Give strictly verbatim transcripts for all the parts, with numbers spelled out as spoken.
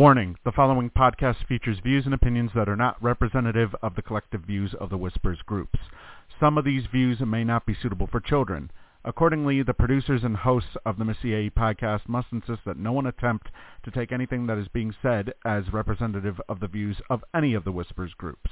Warning, the following podcast features views and opinions that are not representative of the collective views of the Whispers groups. Some of these views may not be suitable for children. Accordingly, the producers and hosts of the Missy A E podcast must insist that no one attempt to take anything that is being said as representative of the views of any of the Whispers groups.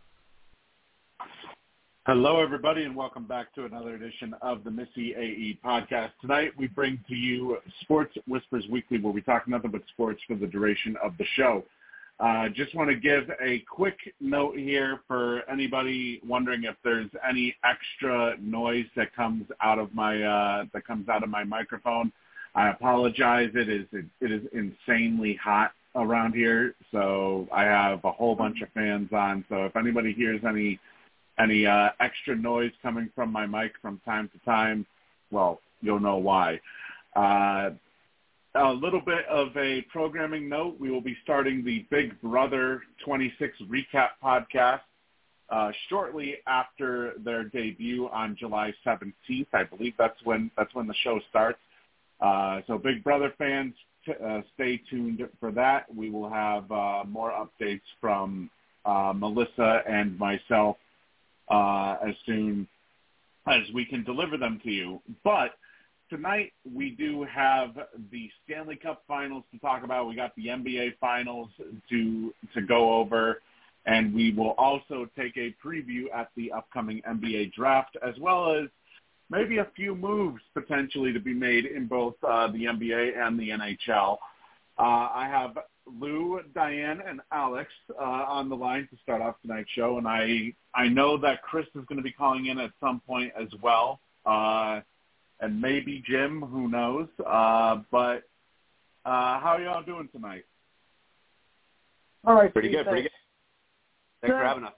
Hello, everybody, and welcome back to another edition of the Missy A E podcast. Tonight, we bring to you Sports Whispers Weekly, where we talk nothing but sports for the duration of the show. Uh, just want to give a quick note here for anybody wondering if there's any extra noise that comes out of my uh, that comes out of my microphone. I apologize. It is it, it is insanely hot around here, so I have a whole bunch of fans on. So if anybody hears any Any uh, extra noise coming from my mic from time to time, well, you'll know why. Uh, a little bit of a programming note. We will be starting the Big Brother twenty-six recap podcast uh, shortly after their debut on July seventeenth. I believe that's when that's when the show starts. Uh, so Big Brother fans, t- uh, stay tuned for that. We will have uh, more updates from uh, Melissa and myself Uh, as soon as we can deliver them to you. But tonight we do have the Stanley Cup Finals to talk about. We got the N B A Finals to to go over, and we will also take a preview at the upcoming N B A Draft, as well as maybe a few moves potentially to be made in both uh, the N B A and the N H L. Uh, I have Lou, Diane, and Alex uh, on the line to start off tonight's show, and I I know that Chris is going to be calling in at some point as well, uh, and maybe Jim, who knows. Uh, but uh, how are y'all doing tonight? All right, pretty good, thanks. pretty good. Thanks for having us.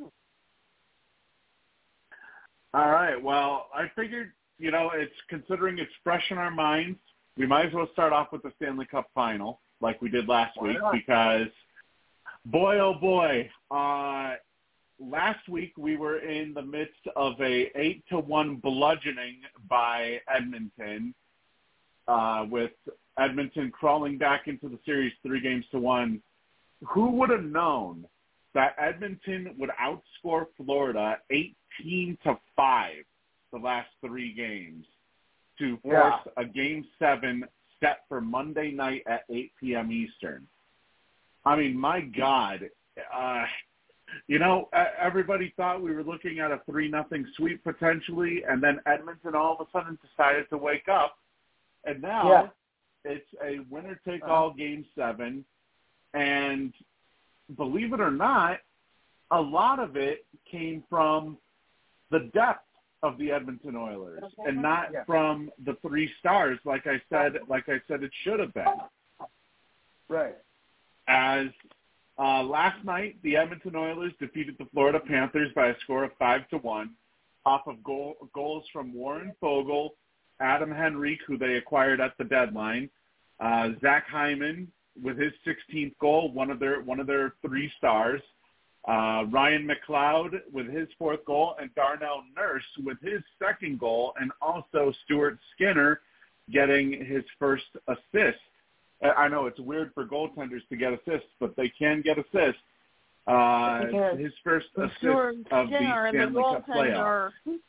All right. Well, I figured, you know, it's considering it's fresh in our minds, we might as well start off with the Stanley Cup Final, like we did last week, because boy, oh boy, uh, last week we were in the midst of a eight to one bludgeoning by Edmonton, uh, with Edmonton crawling back into the series three games to one. Who would have known that Edmonton would outscore Florida eighteen to five the last three games to force yeah. a game seven set for Monday night at eight p.m. Eastern. I mean, my God, uh, you know, everybody thought we were looking at a three nothing sweep potentially, and then Edmonton all of a sudden decided to wake up, and now yeah. it's a winner-take-all uh-huh. game seven, and believe it or not, a lot of it came from the depth of the Edmonton Oilers, and not yeah. from the three stars, like I said, like I said, it should have been. Right. As uh, last night, the Edmonton Oilers defeated the Florida Panthers by a score of five to one, off of goal, goals from Warren Foegele, Adam Henrique, who they acquired at the deadline, uh, Zach Hyman with his sixteenth goal, one of their one of their three stars. Uh, Ryan McLeod with his fourth goal, and Darnell Nurse with his second goal, and also Stuart Skinner getting his first assist. I know it's weird for goaltenders to get assists, but they can get assists. Uh, can. His first assist Stuart of the Skinner, Stanley the Cup playoffs.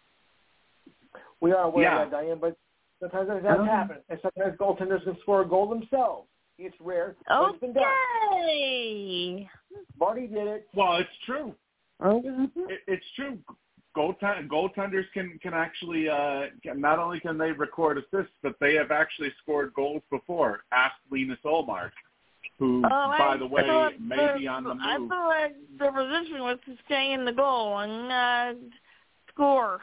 We are aware Yeah. of that, Diane, but sometimes that doesn't happen, and sometimes goaltenders can score a goal themselves. It's rare, but it's been done. Okay. Marty did it. Well, it's true. Okay. It, it's true. Goaltend- goaltenders can can actually uh, can, not only can they record assists, but they have actually scored goals before. Ask Linus Olmark, who, Oh, by I the way, thought may the, be on the move. I thought like the position was to stay in the goal and uh, score.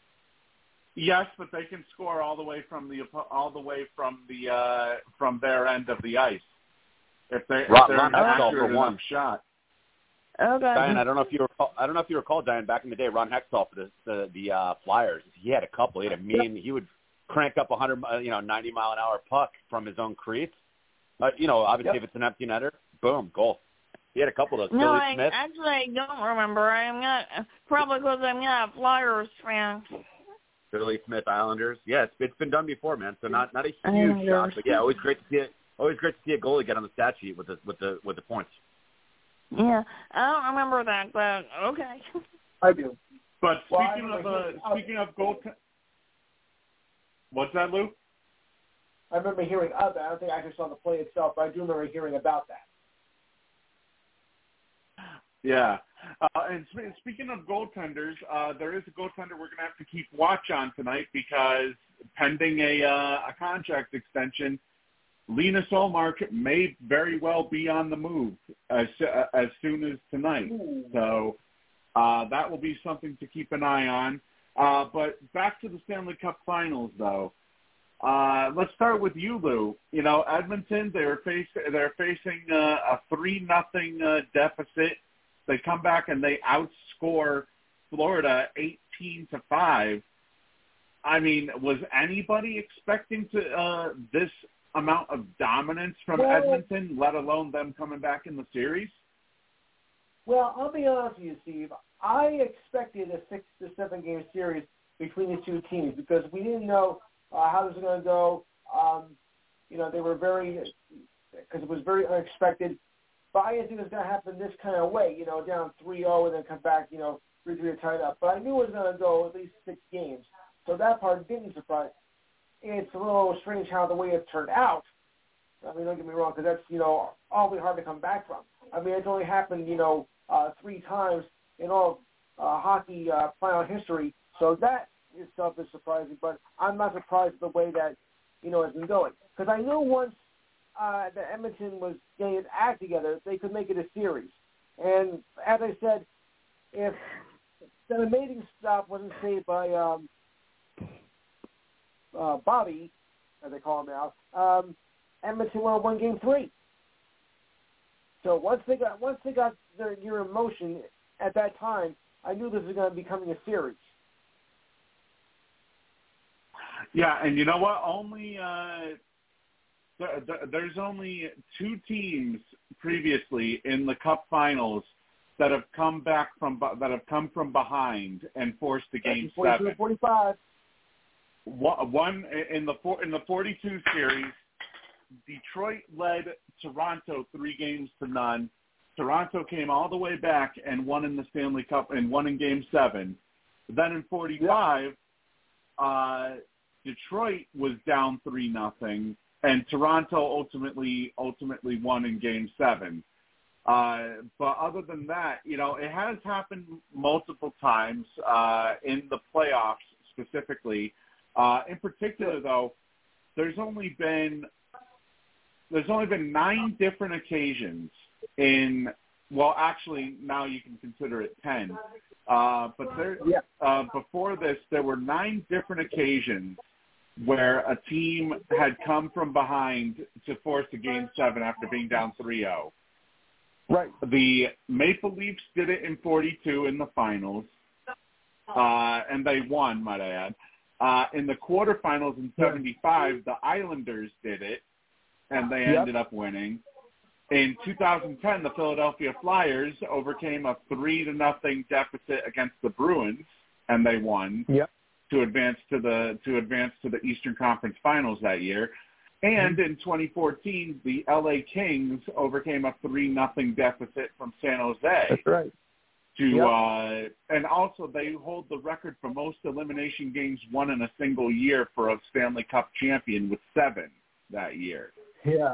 Yes, but they can score all the way from the all the way from the uh, from their end of the ice if they if Ron, they're Ron an Hextall accurate for one enough shot. Okay. Diane, I don't know if you recall. I don't know if you recall, Diane, back in the day, Ron Hextall for the the, the uh, Flyers. He had a couple. He had a mean. He would crank up a hundred, you know, ninety mile an hour puck from his own crease. Uh, you know, obviously, Yep. if it's an empty netter, boom, goal. He had a couple of those. No, Billy I Smith. actually I don't remember. I'm not probably because I'm not a Flyers fan. Billy Smith Islanders. Yeah, it's, it's been done before, man. So not not a huge Islanders. shock, but yeah, always great to see it. Always great to see a goalie get on the stat sheet with the with the with the points. Yeah, I don't remember that, but okay. I do. But Well, speaking I of uh, hearing, speaking of goal, what's that, Lou? I remember hearing of that. I don't think I actually saw the play itself, but I do remember hearing about that. Yeah. Uh, and sp- speaking of goaltenders, uh, there is a goaltender we're going to have to keep watch on tonight because pending a uh, a contract extension, Linus Ullmark may very well be on the move as uh, as soon as tonight. Ooh. So uh, that will be something to keep an eye on. Uh, but back to the Stanley Cup Finals, though. Uh, let's start with you, Lou. You know, Edmonton, they're face, they're facing uh, a three nothing uh, deficit. They come back and they outscore Florida eighteen to five. I mean, was anybody expecting to uh, this amount of dominance from well, Edmonton, let alone them coming back in the series? Well, I'll be honest with you, Steve. I expected a six to seven game series between the two teams because we didn't know uh, how this was going to go. Um, you know, they were very because it was very unexpected. But I didn't think it was going to happen this kind of way, you know, down three oh and then come back, you know, three three to tie it up. But I knew it was going to go at least six games. So that part didn't surprise me. It's a little strange how the way it turned out. I mean, don't get me wrong, because that's, you know, awfully hard to come back from. I mean, it's only happened, you know, uh, three times in all uh, hockey uh, final history. So that itself is surprising. But I'm not surprised at the way that, you know, it's been going. Because I knew once Uh, that Edmonton was getting its act together, they could make it a series. And as I said, if that amazing stop wasn't saved by um, uh, Bobby, as they call him now, um, Edmonton would have won Game Three. So once they got once they got their gear in motion at that time, I knew this was going to be becoming a series. Yeah, and you know what? Only. Uh... There's only two teams previously in the Cup Finals that have come back from that have come from behind and forced a game seven. forty-five One in the four, in the forty-two series, Detroit led Toronto three games to none. Toronto came all the way back and won in the Stanley Cup and won in Game Seven. Then in forty-five, yep. uh, Detroit was down three nothing. And Toronto ultimately ultimately won in Game Seven. Uh, but other than that, you know, it has happened multiple times uh, in the playoffs specifically. Uh, in particular, though, there's only been there's only been nine different occasions in well, actually now you can consider it ten. Uh, but there yeah. uh, before this, there were nine different occasions where a team had come from behind to force a game seven after being down three oh. Right. The Maple Leafs did it in forty-two in the finals, uh, and they won, might I add. Uh, in the quarterfinals in seventy-five, the Islanders did it, and they yep. ended up winning. In two thousand ten, the Philadelphia Flyers overcame a three to nothing deficit against the Bruins, and they won. Yep. to advance to the to advance to the Eastern Conference Finals that year. And mm-hmm. in twenty fourteen, the L A Kings overcame a three nothing deficit from San Jose. That's right. To yep. uh, and also they hold the record for most elimination games won in a single year for a Stanley Cup champion with seven that year. Yeah.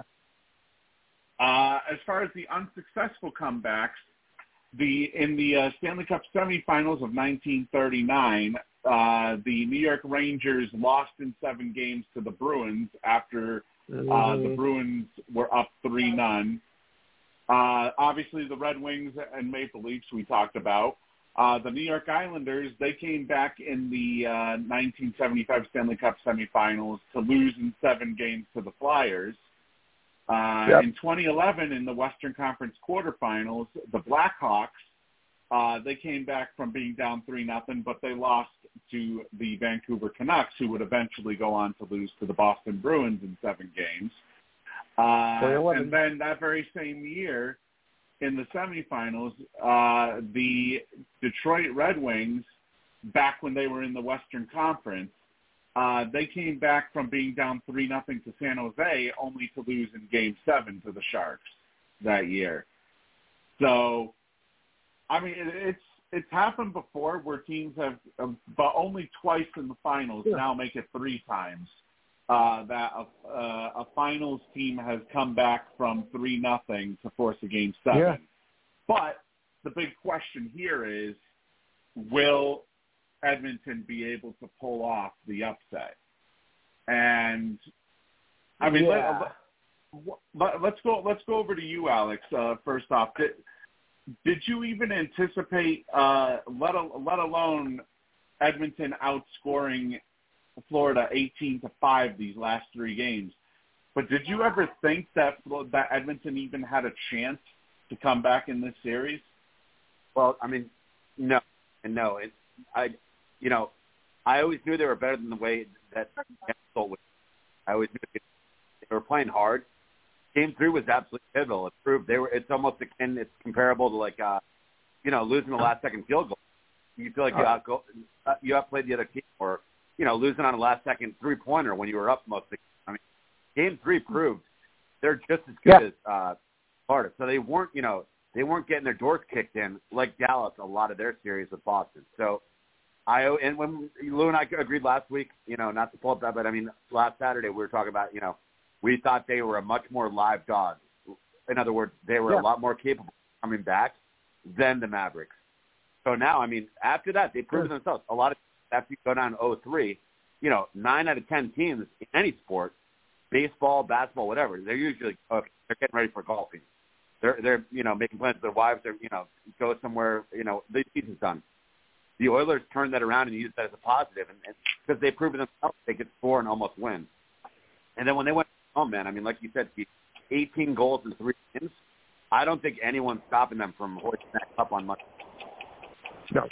Uh, as far as the unsuccessful comebacks, the in the uh, Stanley Cup semifinals of nineteen thirty-nine, Uh, the New York Rangers lost in seven games to the Bruins after uh, the Bruins were up three none. Uh, obviously, the Red Wings and Maple Leafs we talked about. Uh, the New York Islanders, they came back in the uh, nineteen seventy-five Stanley Cup semifinals to lose in seven games to the Flyers. Uh, yep. In twenty eleven, in the Western Conference quarterfinals, the Blackhawks, Uh, they came back from being down three nothing, but they lost to the Vancouver Canucks, who would eventually go on to lose to the Boston Bruins in seven games. Uh, and then that very same year, in the semifinals, uh, the Detroit Red Wings, back when they were in the Western Conference, Uh, they came back from being down three nothing to San Jose, only to lose in Game Seven to the Sharks that year. So, I mean, it, it's it's happened before where teams have, um, but only twice in the finals. Yeah. Now make it three times. Uh, that a, uh, a finals team has come back from three nothing to force a Game Seven. Yeah. But the big question here is, will Edmonton be able to pull off the upset? And I mean, yeah. let, let, let's go. Let's go over to you, Alex. Uh, first off, did, did you even anticipate, uh, let let alone Edmonton outscoring Florida eighteen to five these last three games? But did you ever think that that Edmonton even had a chance to come back in this series? Well, I mean, no, and no. It, I, you know, I always knew they were better than the way that Minnesota was. I always knew they were playing hard. Game three was absolutely pivotal. It proved they were. It's almost akin. It's comparable to like, uh, you know, losing the last second field goal. You feel like you outgo, uh, you outplayed the other team, or you know, losing on a last second three pointer when you were up most of the game. I mean, game three proved they're just as good yeah. as uh, Florida. So they weren't, you know, they weren't getting their doors kicked in like Dallas a lot of their series with Boston. So I and when Lou and I agreed last week, you know, not to pull up that, but I mean, last Saturday we were talking about, you know, we thought they were a much more live dog. In other words, they were yeah. a lot more capable of coming back than the Mavericks. So now, I mean, after that, they proved themselves. A lot of after you go down oh three, you know, nine out of ten teams in any sport, baseball, basketball, whatever, they're usually okay, they're getting ready for golfing. They're they're you know making plans with their wives. They're you know go somewhere. You know, the season's done. The Oilers turned that around and used that as a positive, and, and because they proved themselves they could score and almost win. And then when they went home, man, I mean, like you said, eighteen goals in three games. I don't think anyone's stopping them from hoisting that cup on Monday. No.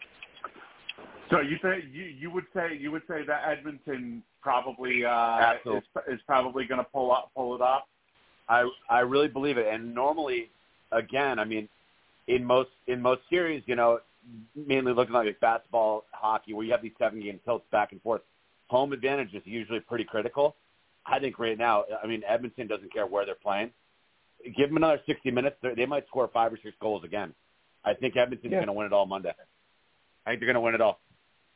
So you say you, you would say you would say that Edmonton probably uh, is, is probably going to pull up pull it off. I I really believe it. And normally, again, I mean, in most in most series, you know, mainly looking like basketball, hockey, where you have these seven game tilts back and forth, home advantage is usually pretty critical. I think right now, I mean, Edmonton doesn't care where they're playing. Give them another sixty minutes, they might score five or six goals again. I think Edmonton's yeah. going to win it all Monday. I think they're going to win it all.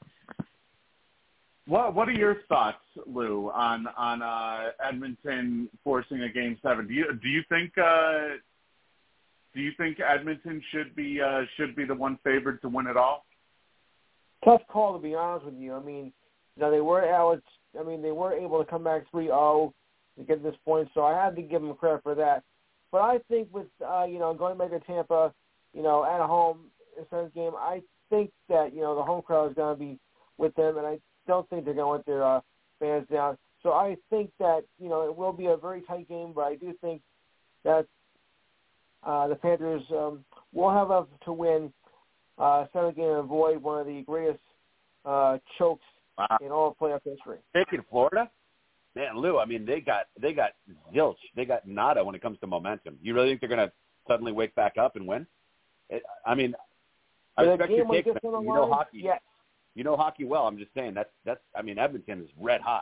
What What are your thoughts, Lou, on on uh, Edmonton forcing a game seven? Do you do you think uh, do you think Edmonton should be uh, should be the one favored to win it all? Tough call, to be honest with you. I mean, you know, they were Alex. I mean, they were able to come back three oh to get to this point, so I had to give them credit for that. But I think with uh, you know going back to Tampa, you know, at home in this game, I think that you know the home crowd is going to be with them, and I don't think they're going to let their uh, fans down. So I think that, you know, it will be a very tight game, but I do think that uh, the Panthers um, will have enough to win uh, seven game and avoid one of the greatest uh, chokes wow. in all of playoff history. Taking Florida? Man, Lou, I mean, they got they got zilch. They got nada when it comes to momentum. You really think they're going to suddenly wake back up and win? It, I mean, I but respect your take, man. You know line, hockey. Yes. You know hockey well. I'm just saying that's that's. I mean, Edmonton is red hot.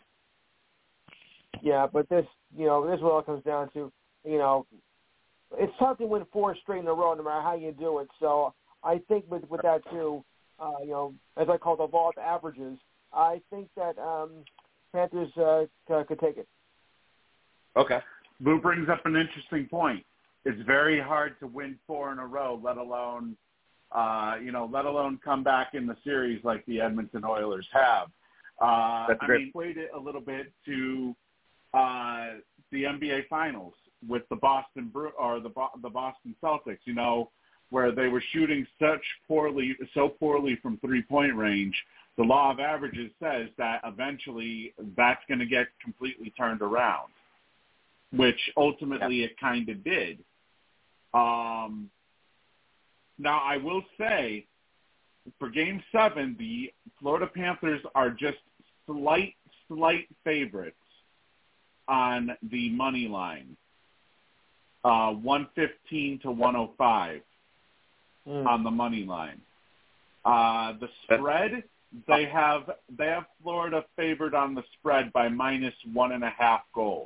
Yeah, but this, you know, this is what it comes down to. You know, it's tough to win four straight in a row, no matter how you do it. So I think with with that too, uh, you know, as I call it, the law of averages, I think that um, Panthers uh, could take it. Okay. Lou brings up an interesting point. It's very hard to win four in a row, let alone. Uh, you know, let alone come back in the series like the Edmonton Oilers have. Uh, That's I great. mean, equate it a little bit to uh, the N B A Finals with the Boston Bru- or the Bo- the Boston Celtics. You know, where they were shooting such poorly, so poorly from three point range. The law of averages says that eventually that's going to get completely turned around, which ultimately yeah. it kind of did. Um. Now, I will say, for Game seven, the Florida Panthers are just slight, slight favorites on the money line, uh, one fifteen to one oh five mm. on the money line. Uh, the spread they have they have Florida favored on the spread by minus one and a half goals.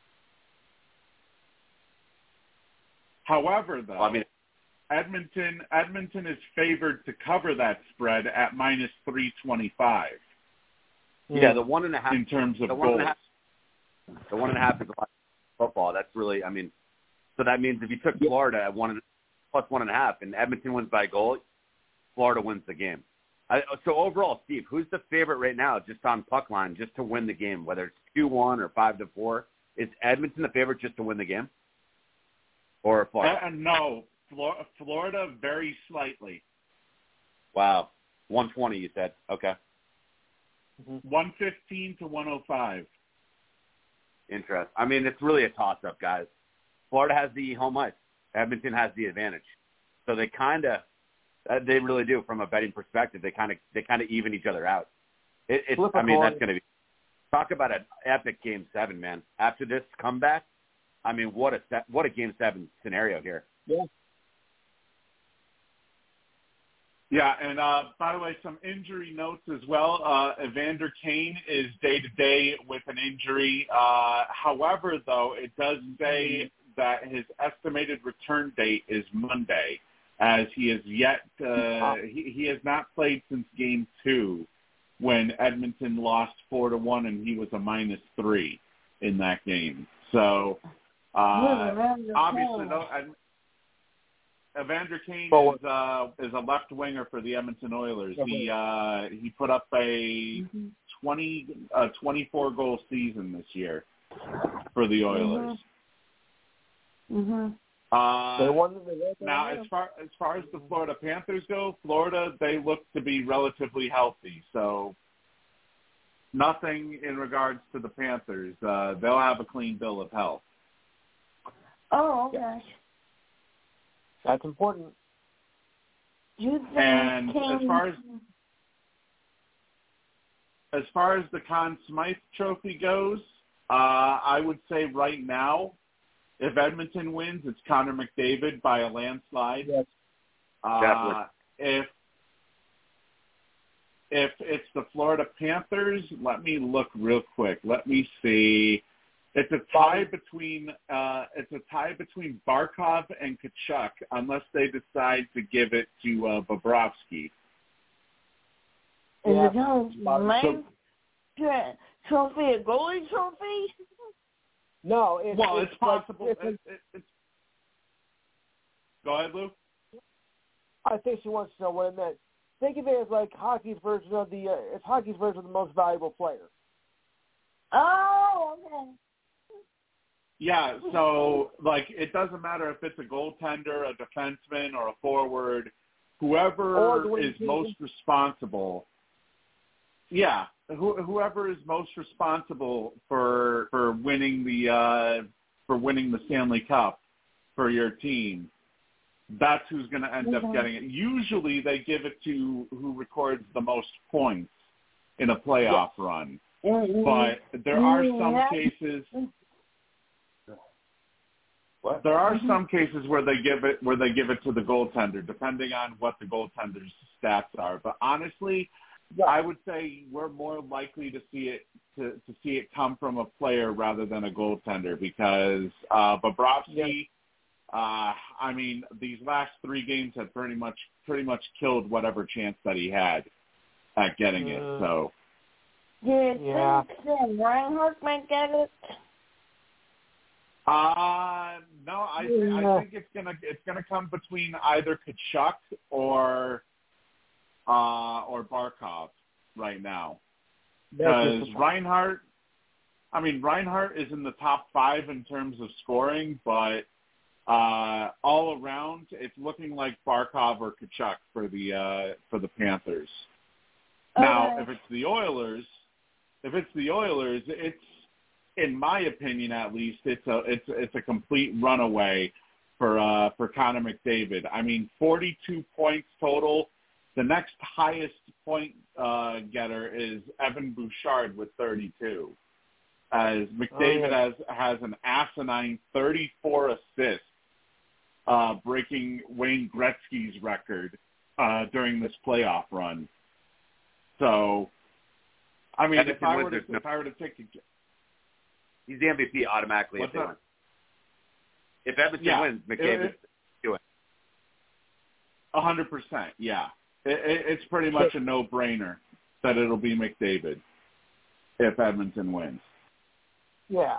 However, though, well, I mean, Edmonton Edmonton is favored to cover that spread at minus three twenty five. Yeah, the one and a half in terms of the goals. One and a half, the one and a half is a lot of football. That's really, I mean, so that means if you took Florida at one plus one and a half, and Edmonton wins by a goal, Florida wins the game. I, so overall, Steve, who's the favorite right now, just on puck line, just to win the game, whether it's two one or five to four? Is Edmonton the favorite just to win the game, or Florida? Uh, no, Flor- Florida very slightly. Wow, one twenty. You said okay. one fifteen to one oh five. Interest. I mean, it's really a toss-up, guys. Florida has the home ice. Edmonton has the advantage. So they kind of, they really do, from a betting perspective. They kind of, they kind of even each other out. It, it's, I mean, that's going to be, talk about an epic game seven, man. After this comeback, I mean, what a what a game seven scenario here. Yeah. Yeah, and uh, by the way, some injury notes as well. Uh, Evander Kane is day-to-day with an injury. Uh, however, though, it does say that his estimated return date is Monday, as he has yet uh, he, he has not played since game two, when Edmonton lost four to one, and he was a minus three in that game. So uh, obviously, though. Evander Kane is, uh, is a left winger for the Edmonton Oilers. He uh, he put up a twenty uh, twenty-four goal season this year for the Oilers. Mm-hmm. Uh, they won, they won, they now, as far as far as the Florida Panthers go, Florida, they look to be relatively healthy. So nothing in regards to the Panthers. Uh, they'll have a clean bill of health. Oh, okay. That's important. You think And Kane... as far as as far as the Conn Smythe Trophy goes, uh, I would say right now, if Edmonton wins, it's Connor McDavid by a landslide. Yes. Uh, if if it's the Florida Panthers, let me look real quick. Let me see. It's a tie between uh, it's a tie between Barkov and Tkachuk, unless they decide to give it to uh, Bobrovsky. Is Yeah. it Conn Smythe Trophy a goalie trophy? No, it's, Well, it's, it's possible. Like, it, it, it's... Go ahead, Lou. I think she wants to know what it meant. Think of it as like hockey's version of the uh, it's hockey's version of the most valuable player. Oh, okay. Yeah, so, like, it doesn't matter if it's a goaltender, a defenseman, or a forward. Whoever is most responsible, yeah, who, whoever is most responsible for for winning the uh, for winning the Stanley Cup for your team, that's who's going to end up getting it. Usually, they give it to who records the most points in a playoff run, but there are some cases. What? There are some cases where they give it where they give it to the goaltender, depending on what the goaltender's stats are. But honestly, I would say we're more likely to see it to, to see it come from a player rather than a goaltender, because uh, Bobrovsky, uh, I mean, these last three games have pretty much pretty much killed whatever chance that he had at getting it. So, Do you Yeah. think Sam Reinhart might get it? Uh, no, I th- I think it's gonna it's gonna come between either Tkachuk or uh or Barkov right now, because Reinhart, I mean Reinhart is in the top five in terms of scoring, but uh, all around it's looking like Barkov or Tkachuk for the uh, for the Panthers. Okay. Now, if it's the Oilers, if it's the Oilers, it's, in my opinion, at least, it's a it's it's a complete runaway for uh, for Connor McDavid. I mean, forty-two points total. The next highest point uh, getter is Evan Bouchard with thirty-two. As McDavid oh, yeah. has has an asinine thirty-four assists, uh, breaking Wayne Gretzky's record uh, during this playoff run. So, I mean, Edmonton if I were wins, to there's no- if I were to take a, He's the M V P automatically What's if they that? win. If Edmonton Yeah. wins, McDavid It- do it. A hundred percent, yeah. It, it, it's pretty much a no-brainer that it'll be McDavid if Edmonton wins. Yeah.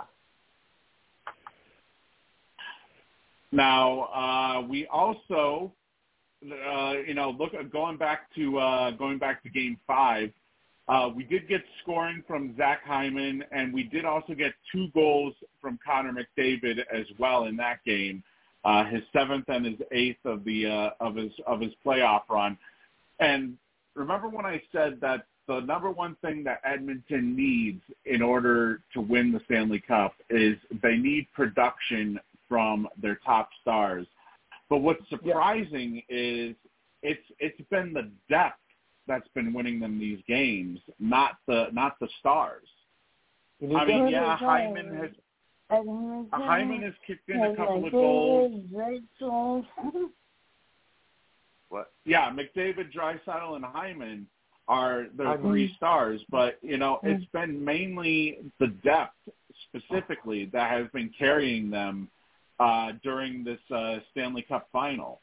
Now uh, we also, uh, you know, look going back to uh, going back to Game Five, uh, we did get scoring from Zach Hyman, and we did also get two goals from Connor McDavid as well in that game. Uh, his seventh and his eighth of the uh, of his of his playoff run. And remember when I said that the number one thing that Edmonton needs in order to win the Stanley Cup is they need production from their top stars. But what's surprising yeah. is it's it's been the depth that's been winning them these games, not the not the stars. I mean, yeah, Hyman has Hyman has kicked in a couple of goals. What? Yeah, McDavid, Draisaitl, and Hyman are the three stars, but you know it's been mainly the depth specifically that has been carrying them uh, during this uh, Stanley Cup final.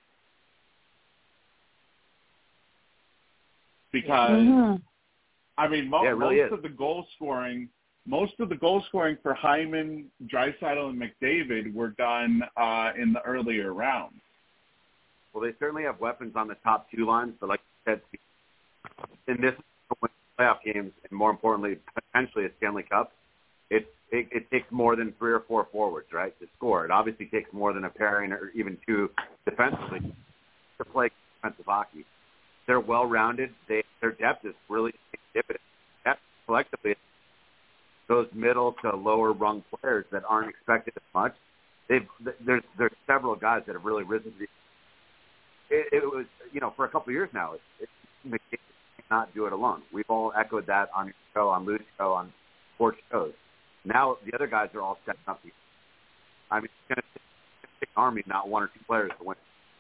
Because mm-hmm. I mean, mo- yeah, really most is. of the goal scoring, most of the goal scoring for Hyman, Draisaitl, and McDavid were done uh, in the earlier rounds. Well, they certainly have weapons on the top two lines, but like you said, in this playoff games, and more importantly, potentially a Stanley Cup, it, it it takes more than three or four forwards, right, to score. It obviously takes more than a pairing or even two defensively to play defensive hockey. They're well-rounded. They, their depth is really dividend. Depth collectively, those middle to lower-rung players that aren't expected as much, they've there's there's several guys that have really risen to the It, it was, you know, for a couple of years now, it, it, McDavid cannot do it alone. We've all echoed that on your show, on Lou's show, on sports shows. Now the other guys are all stepping up. I mean, it's going to take an army, not one or two players to win.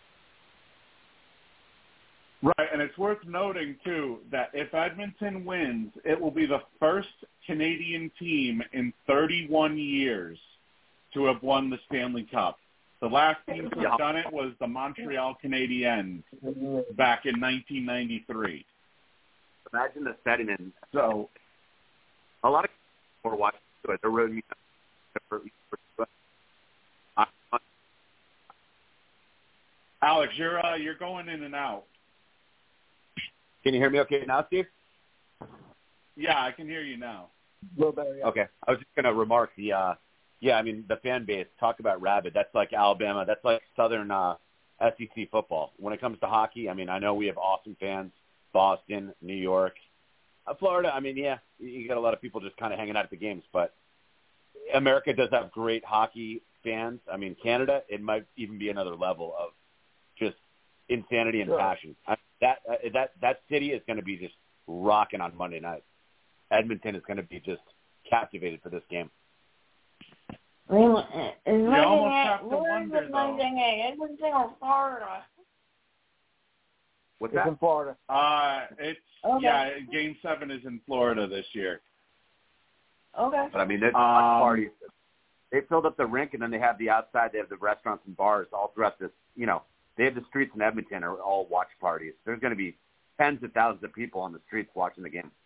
Right, and it's worth noting, too, that if Edmonton wins, it will be the first Canadian team in thirty-one years to have won the Stanley Cup. The last team to have done it was the Montreal Canadiens back in nineteen ninety-three. Imagine the setting in. So, a lot of people are watching it. They're really Alex, you're uh, you're going in and out. Can you hear me okay now, Steve? Yeah, I can hear you now. A little better, yeah. Okay. I was just going to remark the, uh, yeah, I mean, the fan base, talk about rabid. That's like Alabama. That's like Southern uh, S E C football. When it comes to hockey, I mean, I know we have awesome fans, Boston, New York. Uh, Florida, I mean, yeah, you got a lot of people just kind of hanging out at the games, but America does have great hockey fans. I mean, Canada, it might even be another level of just insanity and sure. passion. I, that uh, that that city is going to be just rocking on Monday night. Edmonton is going to be just captivated for this game. I mean, is you almost have to where wonder, is though. Edmonton or Florida? What's it's that? in Florida. Uh, it's Okay. yeah. Game seven is in Florida this year. Okay. But I mean, there's Um, parties. They filled up the rink, and then they have the outside. They have the restaurants and bars all throughout this. You know, they have the streets in Edmonton are all watch parties. There's going to be tens of thousands of people on the streets watching the game.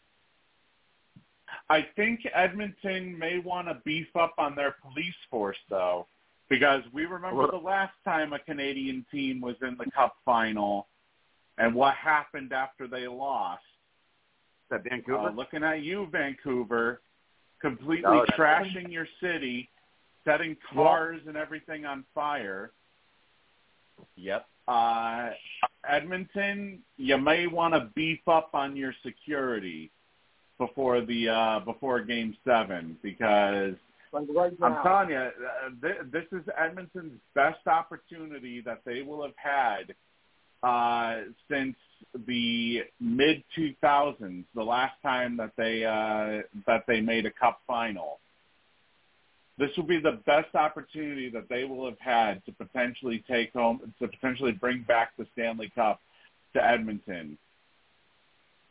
I think Edmonton may want to beef up on their police force, though, because we remember the last time a Canadian team was in the Cup final and what happened after they lost. Is that Vancouver? Uh, looking at you, Vancouver, completely Oh, that's- trashing your city, setting cars and everything on fire. Yep. Uh, Edmonton, you may want to beef up on your security before the uh, before Game Seven, because Like right I'm now. telling you, uh, th- this is Edmonton's best opportunity that they will have had uh, since the mid two thousands, the last time that they uh, that they made a Cup final. This will be the best opportunity that they will have had to potentially take home, to potentially bring back the Stanley Cup to Edmonton.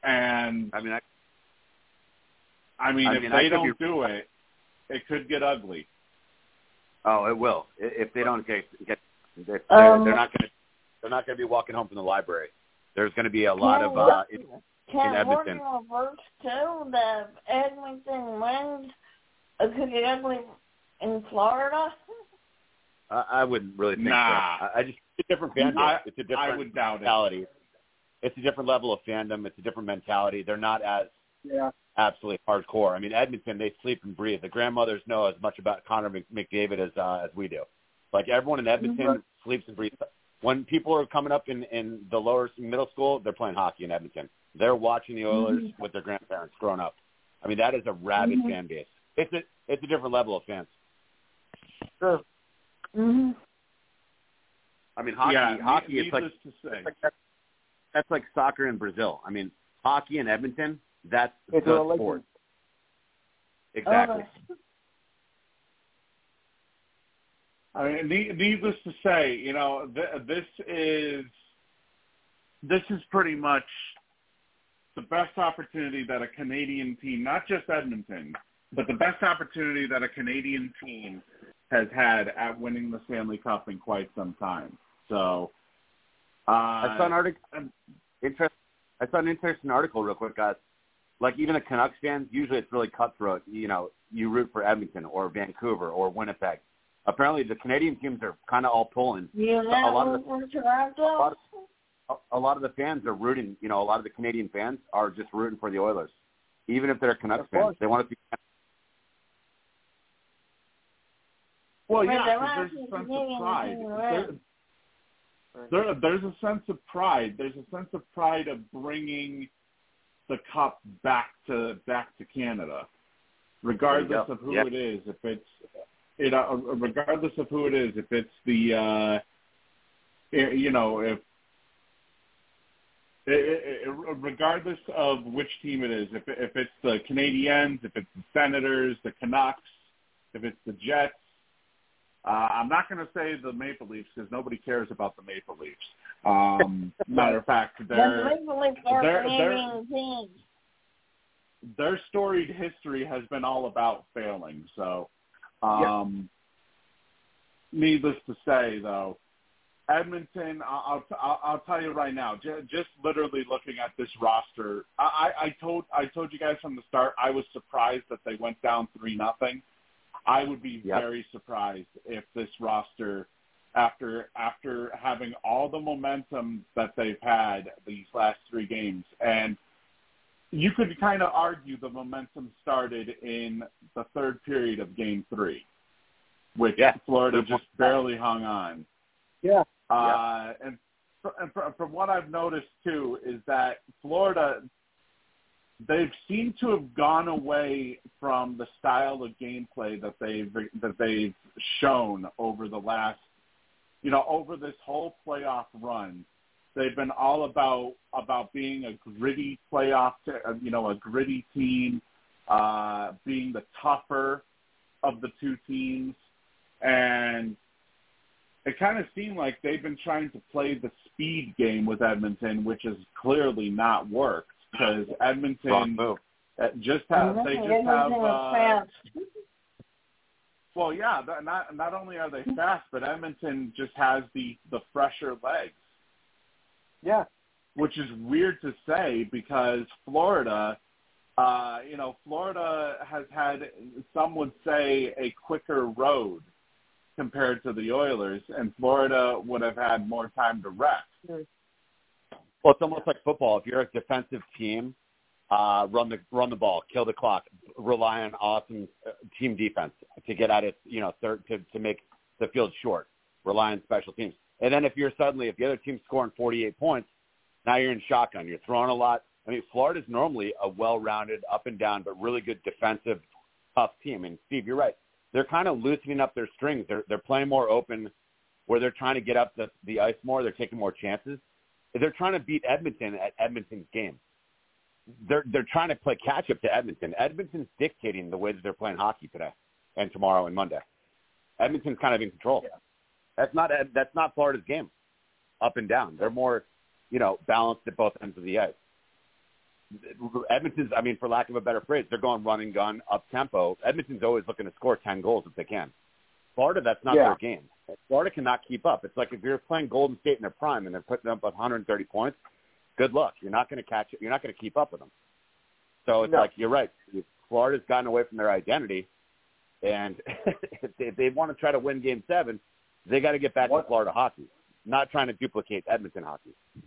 And I mean, I, I mean, I if mean, they I don't be, do it, it could get ugly. Oh, it will. If they don't get, get they're, Um, they're not going to, they're not going to be walking home from the library. There's going to be a lot of uh, in, can in Edmonton. Can one reverse too? That Edmonton wins it could get ugly in Florida. I, I wouldn't really think nah. so. I, I just it's a different fan base. I, It's a different I would doubt mentality. it. It's a different level of fandom. It's a different mentality. They're not as Yeah. absolutely hardcore. I mean, Edmonton, they sleep and breathe. The grandmothers know as much about Connor McDavid as uh, as we do. Like everyone in Edmonton mm-hmm. sleeps and breathes. When people are coming up in, in the lower middle school, they're playing hockey in Edmonton. They're watching the Oilers mm-hmm. with their grandparents growing up. I mean, that is a rabid mm-hmm. fan base. It's a it's a different level of fans. Sure. Mm-hmm. I mean, hockey. Yeah, hockey. Needless It's like, to say. it's like that, that's like soccer in Brazil. I mean, hockey in Edmonton. That's it's the sport. Exactly. Oh. I mean, needless to say, you know, th- this is this is pretty much the best opportunity that a Canadian team, not just Edmonton, but the best opportunity that a Canadian team has had at winning the Stanley Cup in quite some time. So, uh, I saw an article. Interest. I saw an interesting article, real quick, guys. Like even the Canucks fans, usually it's really cutthroat. You know, you root for Edmonton or Vancouver or Winnipeg. Apparently, the Canadian teams are kind of all pulling. Yeah, a lot of the, Toronto. a lot of, a lot of the fans are rooting. You know, a lot of the Canadian fans are just rooting for the Oilers, even if they're Canucks fans. They want to see. Well, yeah, because there's a sense of pride. There, there, there's a sense of pride. There's a sense of pride of bringing the cup back to back to Canada, regardless of who yep. it is. If it's it, uh, regardless of who it is, if it's the, uh, you know, if it, it, regardless of which team it is, if if it's the Canadiens, if it's the Senators, the Canucks, if it's the Jets. Uh, I'm not going to say the Maple Leafs because nobody cares about the Maple Leafs. Um, matter of fact, their their, their, their storied history has been all about failing. So, um, yeah. Needless to say, though, Edmonton. I'll I'll, I'll tell you right now, j- just literally looking at this roster, I, I told I told you guys from the start I was surprised that they went down three nothing. I would be yep. very surprised if this roster, after after having all the momentum that they've had these last three games, and you could kind of argue the momentum started in the third period of Game Three, which yeah. Florida just barely hung on. Yeah. Uh, and, and from what I've noticed too is that Florida. They've seemed to have gone away from the style of gameplay that they've that they've shown over the last, you know, over this whole playoff run. They've been all about about being a gritty playoff, you know, a gritty team, uh, being the tougher of the two teams, and it kind of seemed like they've been trying to play the speed game with Edmonton, which has clearly not worked. Because Edmonton just have they just have uh, well, yeah. Not not only are they fast, but Edmonton just has the, the fresher legs. Yeah, which is weird to say because Florida, uh, you know, Florida has had some would say a quicker road compared to the Oilers, and Florida would have had more time to rest. Mm-hmm. Well, it's almost like football. If you're a defensive team, uh, run the run the ball, kill the clock, rely on awesome team defense to get at it, you know, third, to to make the field short. Rely on special teams, and then if you're suddenly if the other team's scoring forty-eight points, now you're in shotgun. You're throwing a lot. I mean, Florida's normally a well-rounded, up and down, but really good defensive, tough team. And Steve, you're right. They're kind of loosening up their strings. They're they're playing more open, where they're trying to get up the the ice more. They're taking more chances. They're trying to beat Edmonton at Edmonton's game. They're they're trying to play catch up to Edmonton. Edmonton's dictating the way that they're playing hockey today, and tomorrow and Monday. Edmonton's kind of in control. Yeah. That's not that's not Florida's game, up and down. They're more, you know, balanced at both ends of the ice. Edmonton's, I mean, for lack of a better phrase, they're going run and gun, up tempo. Edmonton's always looking to score ten goals if they can. Florida, that's not yeah. their game. Florida cannot keep up. It's like if you're playing Golden State in their prime and they're putting up one hundred thirty points, good luck. You're not going to catch it. You're not going to keep up with them. So it's no. like, you're right. Florida's gotten away from their identity, and if, they, if they want to try to win Game Seven, they got to get back what? to Florida hockey, not trying to duplicate Edmonton hockey.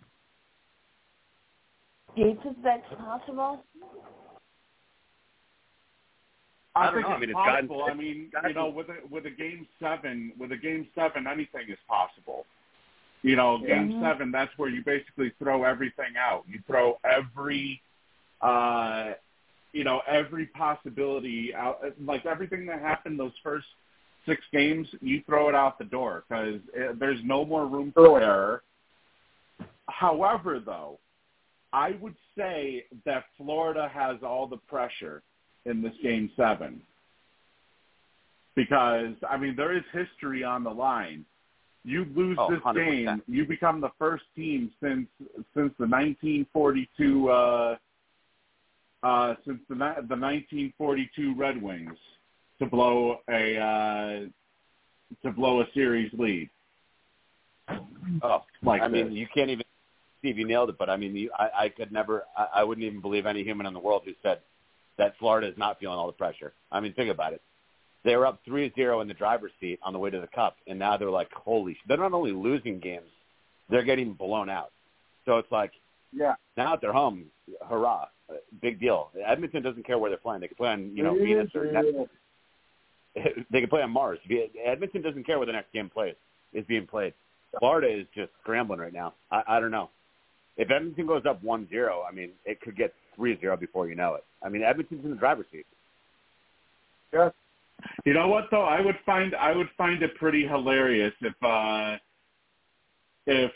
Do you think that's possible? I, I think know. it's I mean, it's possible. gotten, I mean, gotten, you know, with a with a game seven, with a game seven, anything is possible. You know, Yeah. game seven, that's where you basically throw everything out. You throw every, uh, you know, every possibility out. Like everything that happened those first six games, you throw it out the door because there's no more room for error. However, though, I would say that Florida has all the pressure in this game seven because, I mean, there is history on the line. You lose oh, this one hundred percent. game, you become the first team since since the nineteen forty-two uh, uh, since the the nineteen forty-two Red Wings to blow a uh, to blow a series lead. Oh, like I mean, this. you can't even. Steve, you nailed it. But I mean, you, I, I could never. I, I wouldn't even believe any human in the world who said that Florida is not feeling all the pressure. I mean, think about it. They were up three zero in the driver's seat on the way to the Cup, and now they're like, holy sh-. They're not only losing games, they're getting blown out. So it's like, yeah. now at their home, hurrah, big deal. Edmonton doesn't care where they're playing. They can play on, you know, Venus or Neptune. They can play on Mars. Edmonton doesn't care where the next game plays is being played. Florida is just scrambling right now. I, I don't know. If Edmonton goes up one zero, I mean, it could get three zero before you know it. I mean, Edmonton's in the driver's seat. Yeah. You know what though? I would find I would find it pretty hilarious if uh, if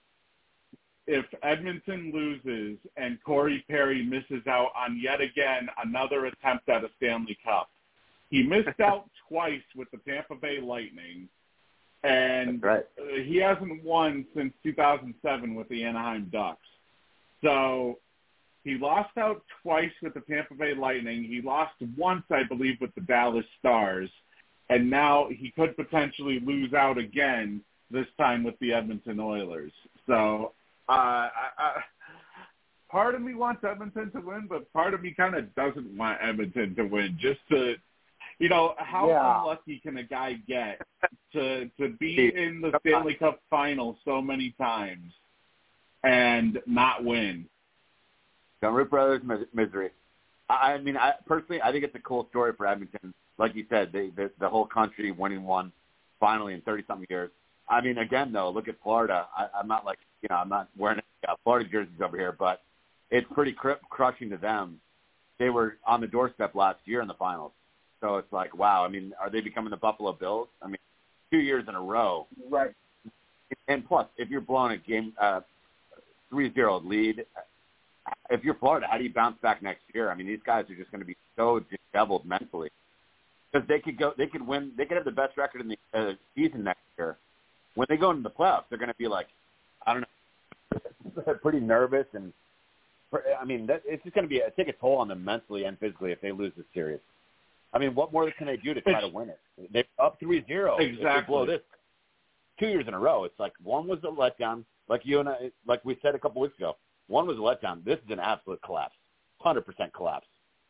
if Edmonton loses and Corey Perry misses out on yet again another attempt at a Stanley Cup. He missed out twice with the Tampa Bay Lightning, and right. he hasn't won since two thousand seven with the Anaheim Ducks. So he lost out twice with the Tampa Bay Lightning. He lost once, I believe, with the Dallas Stars. And now he could potentially lose out again, this time with the Edmonton Oilers. So uh, I, I, part of me wants Edmonton to win, but part of me kind of doesn't want Edmonton to win. Just to, you know, how yeah. unlucky can a guy get to to be in the Stanley Cup final so many times and not win? Don't root for others' misery. I, I mean, I personally, I think it's a cool story for Edmonton. Like you said, the, the, the whole country winning one finally in thirty-something years. I mean, again, though, look at Florida. I, I'm not like, you know, I'm not wearing uh, Florida jerseys over here, but it's pretty cr- crushing to them. They were on the doorstep last year in the finals. So it's like, wow. I mean, are they becoming the Buffalo Bills? I mean, two years in a row. Right. And plus, if you're blowing a game uh, three zero lead, if you're Florida, how do you bounce back next year? I mean, these guys are just going to be so disheveled mentally because they could go, they could win, they could have the best record in the uh, season next year. When they go into the playoffs, they're going to be like, I don't know, pretty nervous, and I mean, that, it's just going to be a, take a toll on them mentally and physically if they lose this series. I mean, what more can they do to try to win it? They're up three zero. Exactly. If they blow this two years in a row, it's like one was a letdown, like you and I, like we said a couple weeks ago. One was a letdown. This is an absolute collapse, one hundred percent collapse.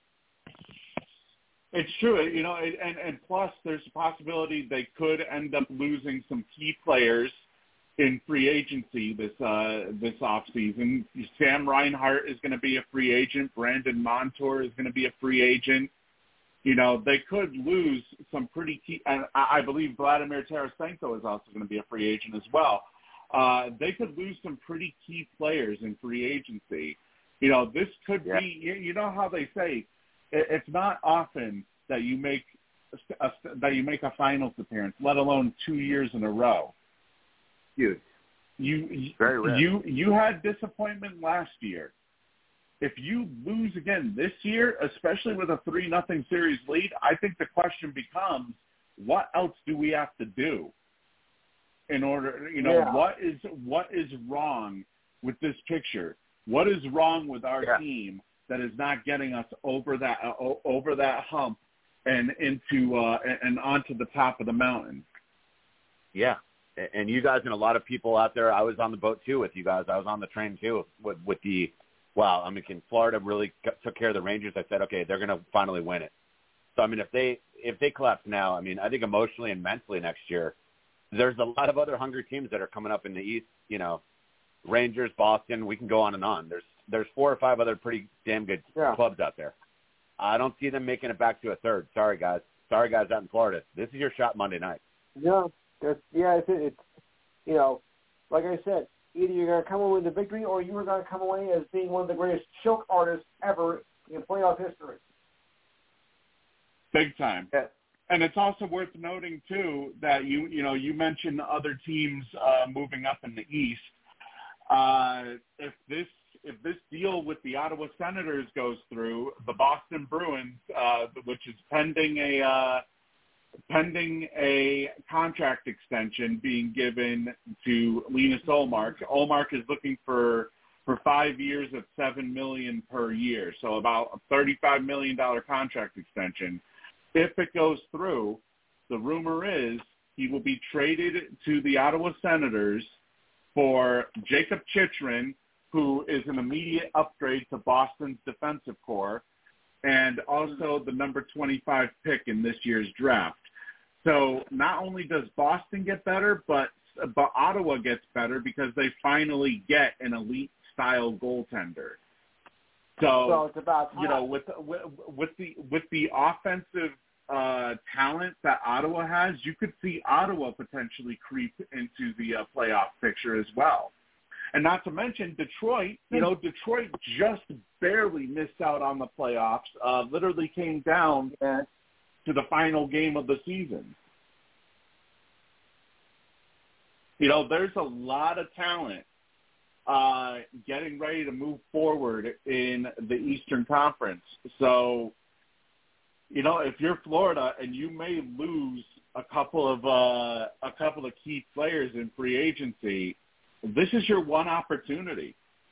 It's true, you know, and, and plus there's a possibility they could end up losing some key players in free agency this uh, this offseason. Sam Reinhart is going to be a free agent. Brandon Montour is going to be a free agent. You know, they could lose some pretty key, and I believe Vladimir Tarasenko is also going to be a free agent as well. Uh, they could lose some pretty key players in free agency. You know, this could yeah. be, you know how they say, it's not often that you make a, that you make a finals appearance, let alone two years in a row. Huge. You Very rare. you you had disappointment last year. If you lose again this year, especially with a three nothing series lead, I think the question becomes, what else do we have to do in order? You know, yeah. what is what is wrong with this picture? What is wrong with our yeah. team that is not getting us over that uh, over that hump and into uh, and onto the top of the mountain. Yeah, and you guys and a lot of people out there. I was on the boat too with you guys. I was on the train too with with the. Wow, I mean, can Florida really got, took care of the Rangers? I said, okay, they're going to finally win it. So I mean, if they if they collapse now, I mean, I think emotionally and mentally next year, there's a lot of other hungry teams that are coming up in the East. You know, Rangers, Boston. We can go on and on. There's there's four or five other pretty damn good yeah. clubs out there. I don't see them making it back to a third. Sorry, guys. Sorry, guys out in Florida. This is your shot Monday night. No, that's, yeah, it's, it's, you know, like I said, either you're going to come away with the victory or you are going to come away as being one of the greatest choke artists ever in playoff history. Big time. Yeah. And it's also worth noting, too, that you, you know, you mentioned other teams uh, moving up in the East. Uh, if this if this deal with the Ottawa Senators goes through, the Boston Bruins, uh, which is pending a uh, pending a contract extension being given to Linus Ullmark. Ullmark is looking for for five years of seven million dollars per year, so about a thirty-five million dollars contract extension. If it goes through, the rumor is he will be traded to the Ottawa Senators for Jacob Chychrun, who is an immediate upgrade to Boston's defensive core, and also the number twenty-five pick in this year's draft. So not only does Boston get better, but but Ottawa gets better because they finally get an elite-style goaltender. So, so it's about time. you know, with, with with the with the offensive uh, talent that Ottawa has, you could see Ottawa potentially creep into the uh, playoff picture as well. And not to mention Detroit, you know, Detroit just barely missed out on the playoffs, uh, literally came down to the final game of the season. You know, there's a lot of talent uh, getting ready to move forward in the Eastern Conference. So, you know, if you're Florida and you may lose a couple of uh, a couple of key players in free agency, this is your one opportunity.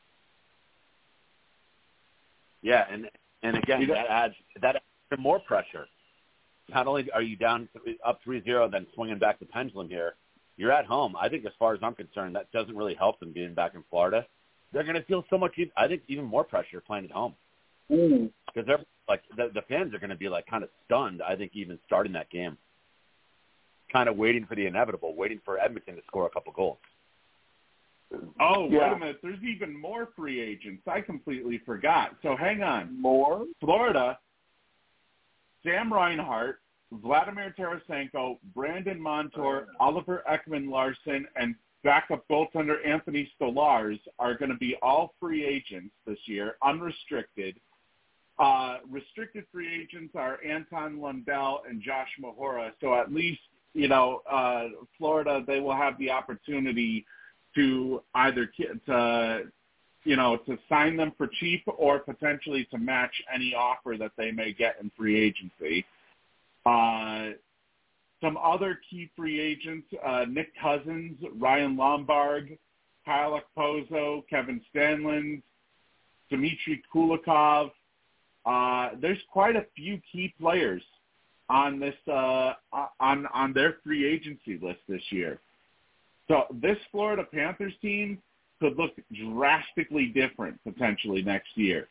Yeah, and and again, you know, that adds that adds more pressure. Not only are you down up three zero, then swinging back the pendulum here, you're at home. I think as far as I'm concerned, that doesn't really help them being back in Florida. They're going to feel so much, I think, even more pressure playing at home. Mm. Because they're like the, the fans are going to be like kind of stunned, I think, even starting that game. Kind of waiting for the inevitable, waiting for Edmonton to score a couple goals. Oh, yeah. wait a minute. There's even more free agents. I completely forgot. So hang on. More? Florida, Sam Reinhart, Vladimir Tarasenko, Brandon Montour, Oliver Ekman-Larsson, and backup goaltender Anthony Stolarz are going to be all free agents this year, unrestricted. Uh, restricted free agents are Anton Lundell and Josh Mahora. So at least, you know, uh, Florida, they will have the opportunity to either to, you know, to sign them for cheap or potentially to match any offer that they may get in free agency. Uh, some other key free agents, uh, Nick Cousins, Ryan Lombard, Kyle Okposo, Kevin Stanlund, Dmitry Kulikov. Uh, there's quite a few key players on this uh, on on their free agency list this year. So this Florida Panthers team could look drastically different potentially next year.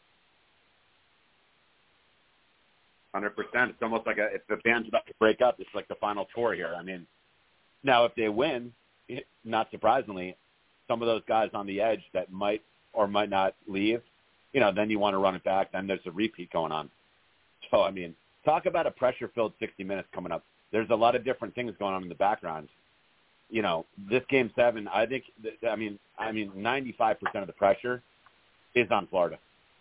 one hundred percent. It's almost like a, if the band's about to break up, it's like the final tour here. I mean, now if they win, not surprisingly, some of those guys on the edge that might or might not leave, you know, then you want to run it back. Then there's a repeat going on. So, I mean, talk about a pressure-filled sixty minutes coming up. There's a lot of different things going on in the background. You know, this game seven, I think, I mean, I mean, ninety-five percent of the pressure is on Florida.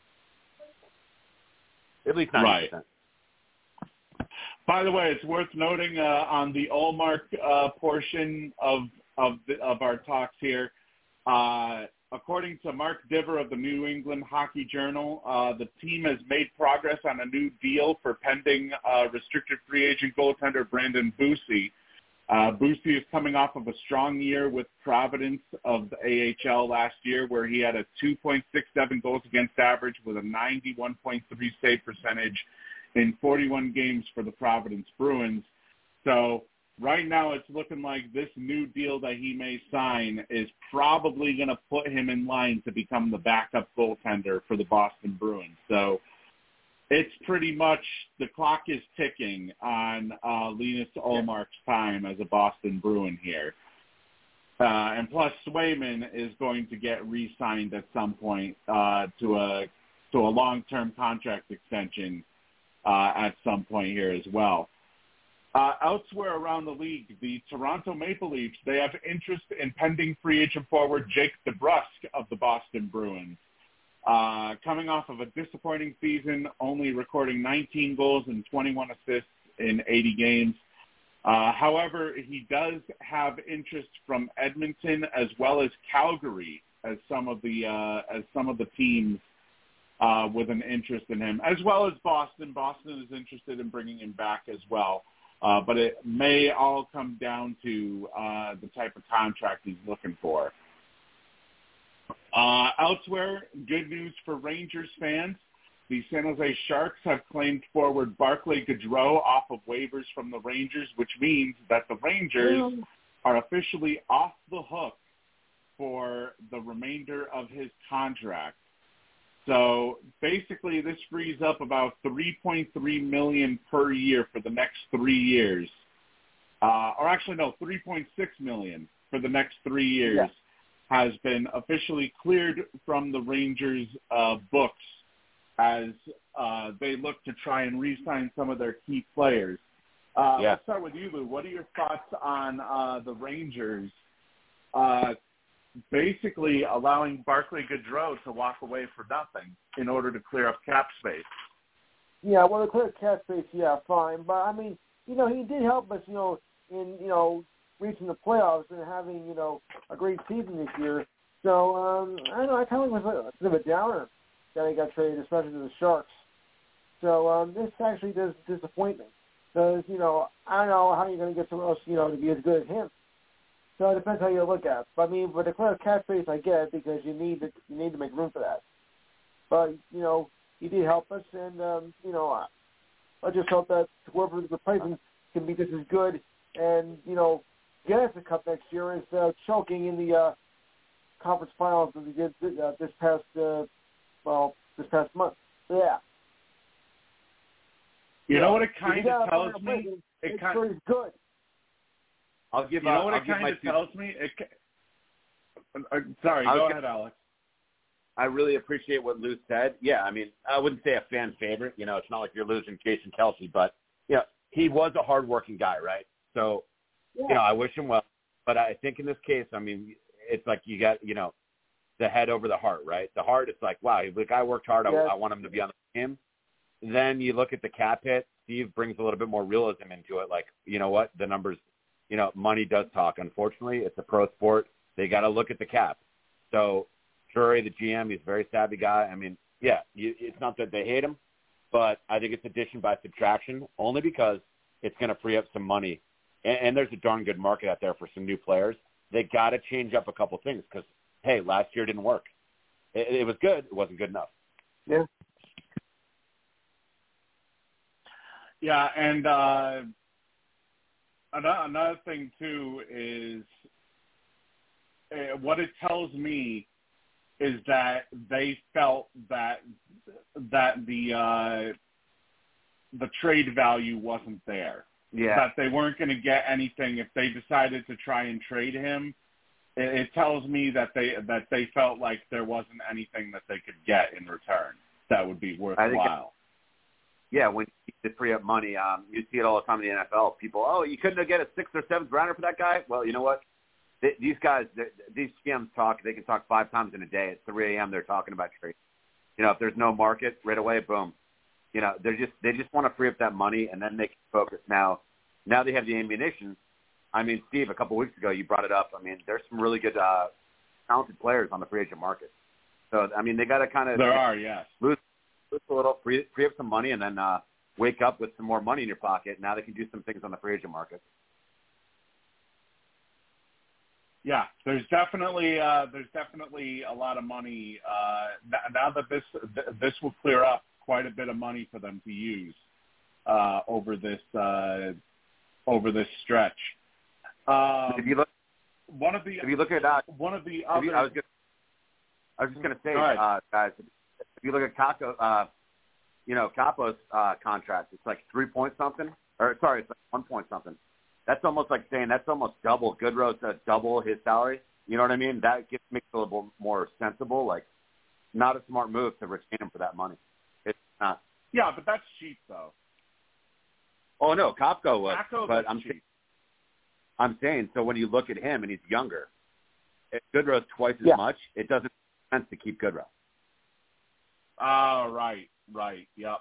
At least ninety percent. Right. By the way, it's worth noting uh, on the Ullmark uh, portion of of, the, of our talks here, uh, according to Mark Diver of the New England Hockey Journal, uh, the team has made progress on a new deal for pending uh, restricted free agent goaltender Brandon Bussi. Uh, Boosie is coming off of a strong year with Providence of the A H L last year, where he had a two point six seven goals against average with a ninety-one point three save percentage in forty-one games for the Providence Bruins. So right now it's looking like this new deal that he may sign is probably going to put him in line to become the backup goaltender for the Boston Bruins. So it's pretty much the clock is ticking on uh, Linus Ullmark's time as a Boston Bruin here. Uh, and plus, Swayman is going to get re-signed at some point uh, to a to a long-term contract extension uh, at some point here as well. Uh, elsewhere around the league, the Toronto Maple Leafs, they have interest in pending free agent forward Jake DeBrusk of the Boston Bruins. Uh, coming off of a disappointing season, only recording nineteen goals and twenty-one assists in eighty games. Uh, however, he does have interest from Edmonton as well as Calgary as some of the uh, as some of the teams uh, with an interest in him, as well as Boston. Boston is interested in bringing him back as well, uh, but it may all come down to uh, the type of contract he's looking for. Uh, elsewhere, good news for Rangers fans. The San Jose Sharks have claimed forward Barclay Goodrow off of waivers from the Rangers, which means that the Rangers are officially off the hook for the remainder of his contract. So basically this frees up about three point three million dollars per year for the next three years. Uh, or actually, no, three point six million dollars for the next three years. Yeah. Has been officially cleared from the Rangers' uh, books as uh, they look to try and re-sign some of their key players. Uh, yeah. Let's start with you, Lou. What are your thoughts on uh, the Rangers uh, basically allowing Barclay Goodrow to walk away for nothing in order to clear up cap space? Yeah, well, to clear up cap space, yeah, fine. But, I mean, you know, he did help us, you know, in, you know, reaching the playoffs and having, you know, a great season this year. So, um, I don't know, I kind of was a bit of a downer that he got traded, especially to the Sharks. So, um, this actually does disappoint me. Because, you know, I don't know how you're going to get someone else, you know, to be as good as him. So it depends how you look at it. But, I mean, with the clear cap space, I get it because you need to, you need to make room for that. But, you know, he did help us, and, um, you know, I, I just hope that whoever the replacement can be just as good and, you know, get us a cup next year instead of choking in the uh, conference finals that we did uh, this past, uh, well, this past month. So, yeah. You know what it kind of tells me? It kind of good. I'll give. You know uh, what I'll it kind of two... tells me? It, uh, sorry, I'll go give... ahead, Alex. I really appreciate what Lou said. Yeah, I mean, I wouldn't say a fan favorite. You know, it's not like you're losing Jason Kelce, but yeah, he was a hardworking guy, right? So, yeah. you know, I wish him well. But I think in this case, I mean, it's like you got, you know, the head over the heart, right? The heart, it's like, wow, the guy worked hard. Yeah. I, I want him to be on the team. Then you look at the cap hit. Steve brings a little bit more realism into it. Like, you know what? The numbers, you know, money does talk. Unfortunately, it's a pro sport. They got to look at the cap. So, Drury, the G M, he's a very savvy guy. I mean, yeah, you, it's not that they hate him, but I think it's addition by subtraction only because it's going to free up some money. And, and there's a darn good market out there for some new players. They got to change up a couple things because, hey, last year didn't work. It, it was good. It wasn't good enough. Yeah. Yeah, and uh, another, another thing, too, is uh, what it tells me is that they felt that that the uh, the trade value wasn't there. Yeah. That they weren't going to get anything if they decided to try and trade him. It, it tells me that they that they felt like there wasn't anything that they could get in return that would be worthwhile. Yeah, when you free up money, um, you see it all the time in the N F L. People, oh, you couldn't get a sixth or seventh rounder for that guy? Well, you know what? They, these guys, these G Ms talk. They can talk five times in a day. At three a.m., they're talking about trade. You know, if there's no market right away, boom. You know, they're just they just want to free up that money, and then they can focus. Now, now they have the ammunition. I mean, Steve, a couple of weeks ago, you brought it up. I mean, there's some really good, uh, talented players on the free agent market. So, I mean, they got to kind of there are, yes. lose. a little, free, free up some money, and then uh, wake up with some more money in your pocket. Now they can do some things on the free agent market. Yeah, there's definitely uh, there's definitely a lot of money uh, now that this this will clear up quite a bit of money for them to use uh, over this uh, over this stretch. Um, if you look, one of the if you look at uh, one of the you, other, I was just, I was just going to say, right. uh, guys, if you look at Capo, uh, you know, Capo's uh, contract, it's like three point something, or sorry, it's like one point something. That's almost like saying that's almost double. Goodrow's uh, double his salary. You know what I mean? That gets makes it a little more sensible. Like, not a smart move to retain him for that money. It's not. Yeah, but that's cheap though. Oh no, Kopko was, Capo, but that's I'm cheap. I'm saying so when you look at him and he's younger, if Goodrow's twice as Yeah. much, it doesn't make sense to keep Goodrow. Oh, right, right, yep.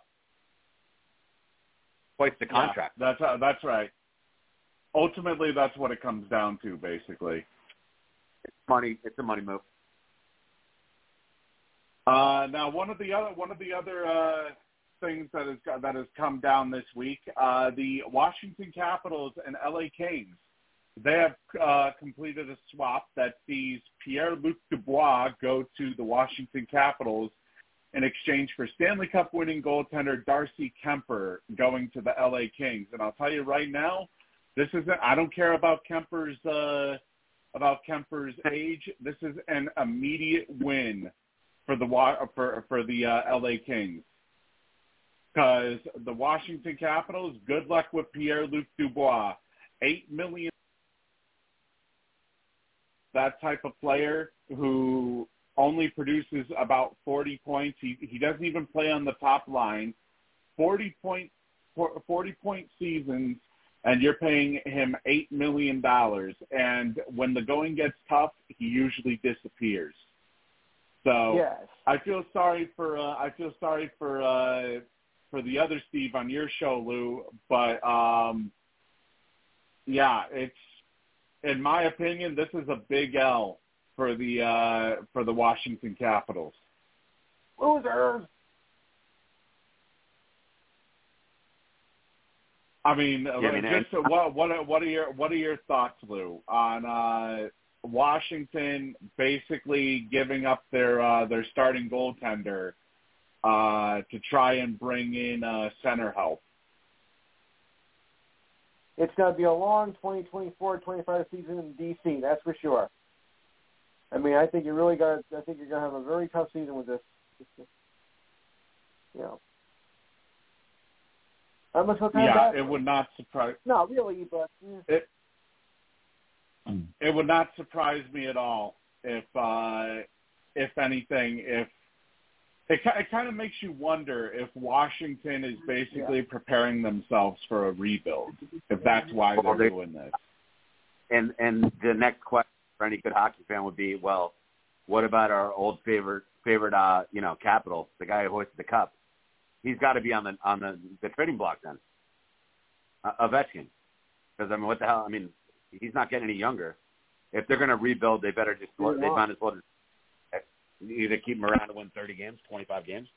Twice the contract. Yeah, that's uh, that's right. Ultimately, that's what it comes down to, basically. It's money. It's a money move. Uh, now, one of the other one of the other uh, things that has that has come down this week, uh, the Washington Capitals and L A Kings, they have uh, completed a swap that sees Pierre-Luc Dubois go to the Washington Capitals in exchange for Stanley Cup winning goaltender Darcy Kemper going to the L A Kings. And I'll tell you right now, this isn't. I don't care about Kemper's uh, about Kemper's age. This is an immediate win for the for for the uh, L A Kings, because the Washington Capitals. Good luck with Pierre-Luc Dubois. Eight million. That type of player who only produces about forty points. He he doesn't even play on the top line. Forty point forty point seasons. And you're paying him eight million dollars. And when the going gets tough, he usually disappears. So Yes. I feel sorry for uh, I feel sorry for uh, for the other Steve on your show, Lou. But um, yeah, it's in my opinion, this is a big L for the uh, for the Washington Capitals. Losers. I mean, Yeah, I mean, just uh, what what are, what are your what are your thoughts, Lou, on uh, Washington basically giving up their uh, their starting goaltender uh, to try and bring in uh, center help? It's going to be a long twenty twenty-four twenty-five season in D C, that's for sure. I mean, I think you really got. I think you're going to have a very tough season with this. You know. I'm a Yeah, it would not surprise. No, really, but yeah. It it would not surprise me at all if, uh, if anything, if it, it kind of makes you wonder if Washington is basically yeah. preparing themselves for a rebuild, if that's why well, they're they, doing this. And and the next question for any good hockey fan would be, well, what about our old favorite favorite uh, you know, Capital, the guy who hoisted the cup? He's got to be on the on the, the trading block then. Uh, Ovechkin, because I mean, what the hell? I mean, he's not getting any younger. If they're going to rebuild, they better just yeah. they might as well just either keep him around to win thirty games, twenty-five games.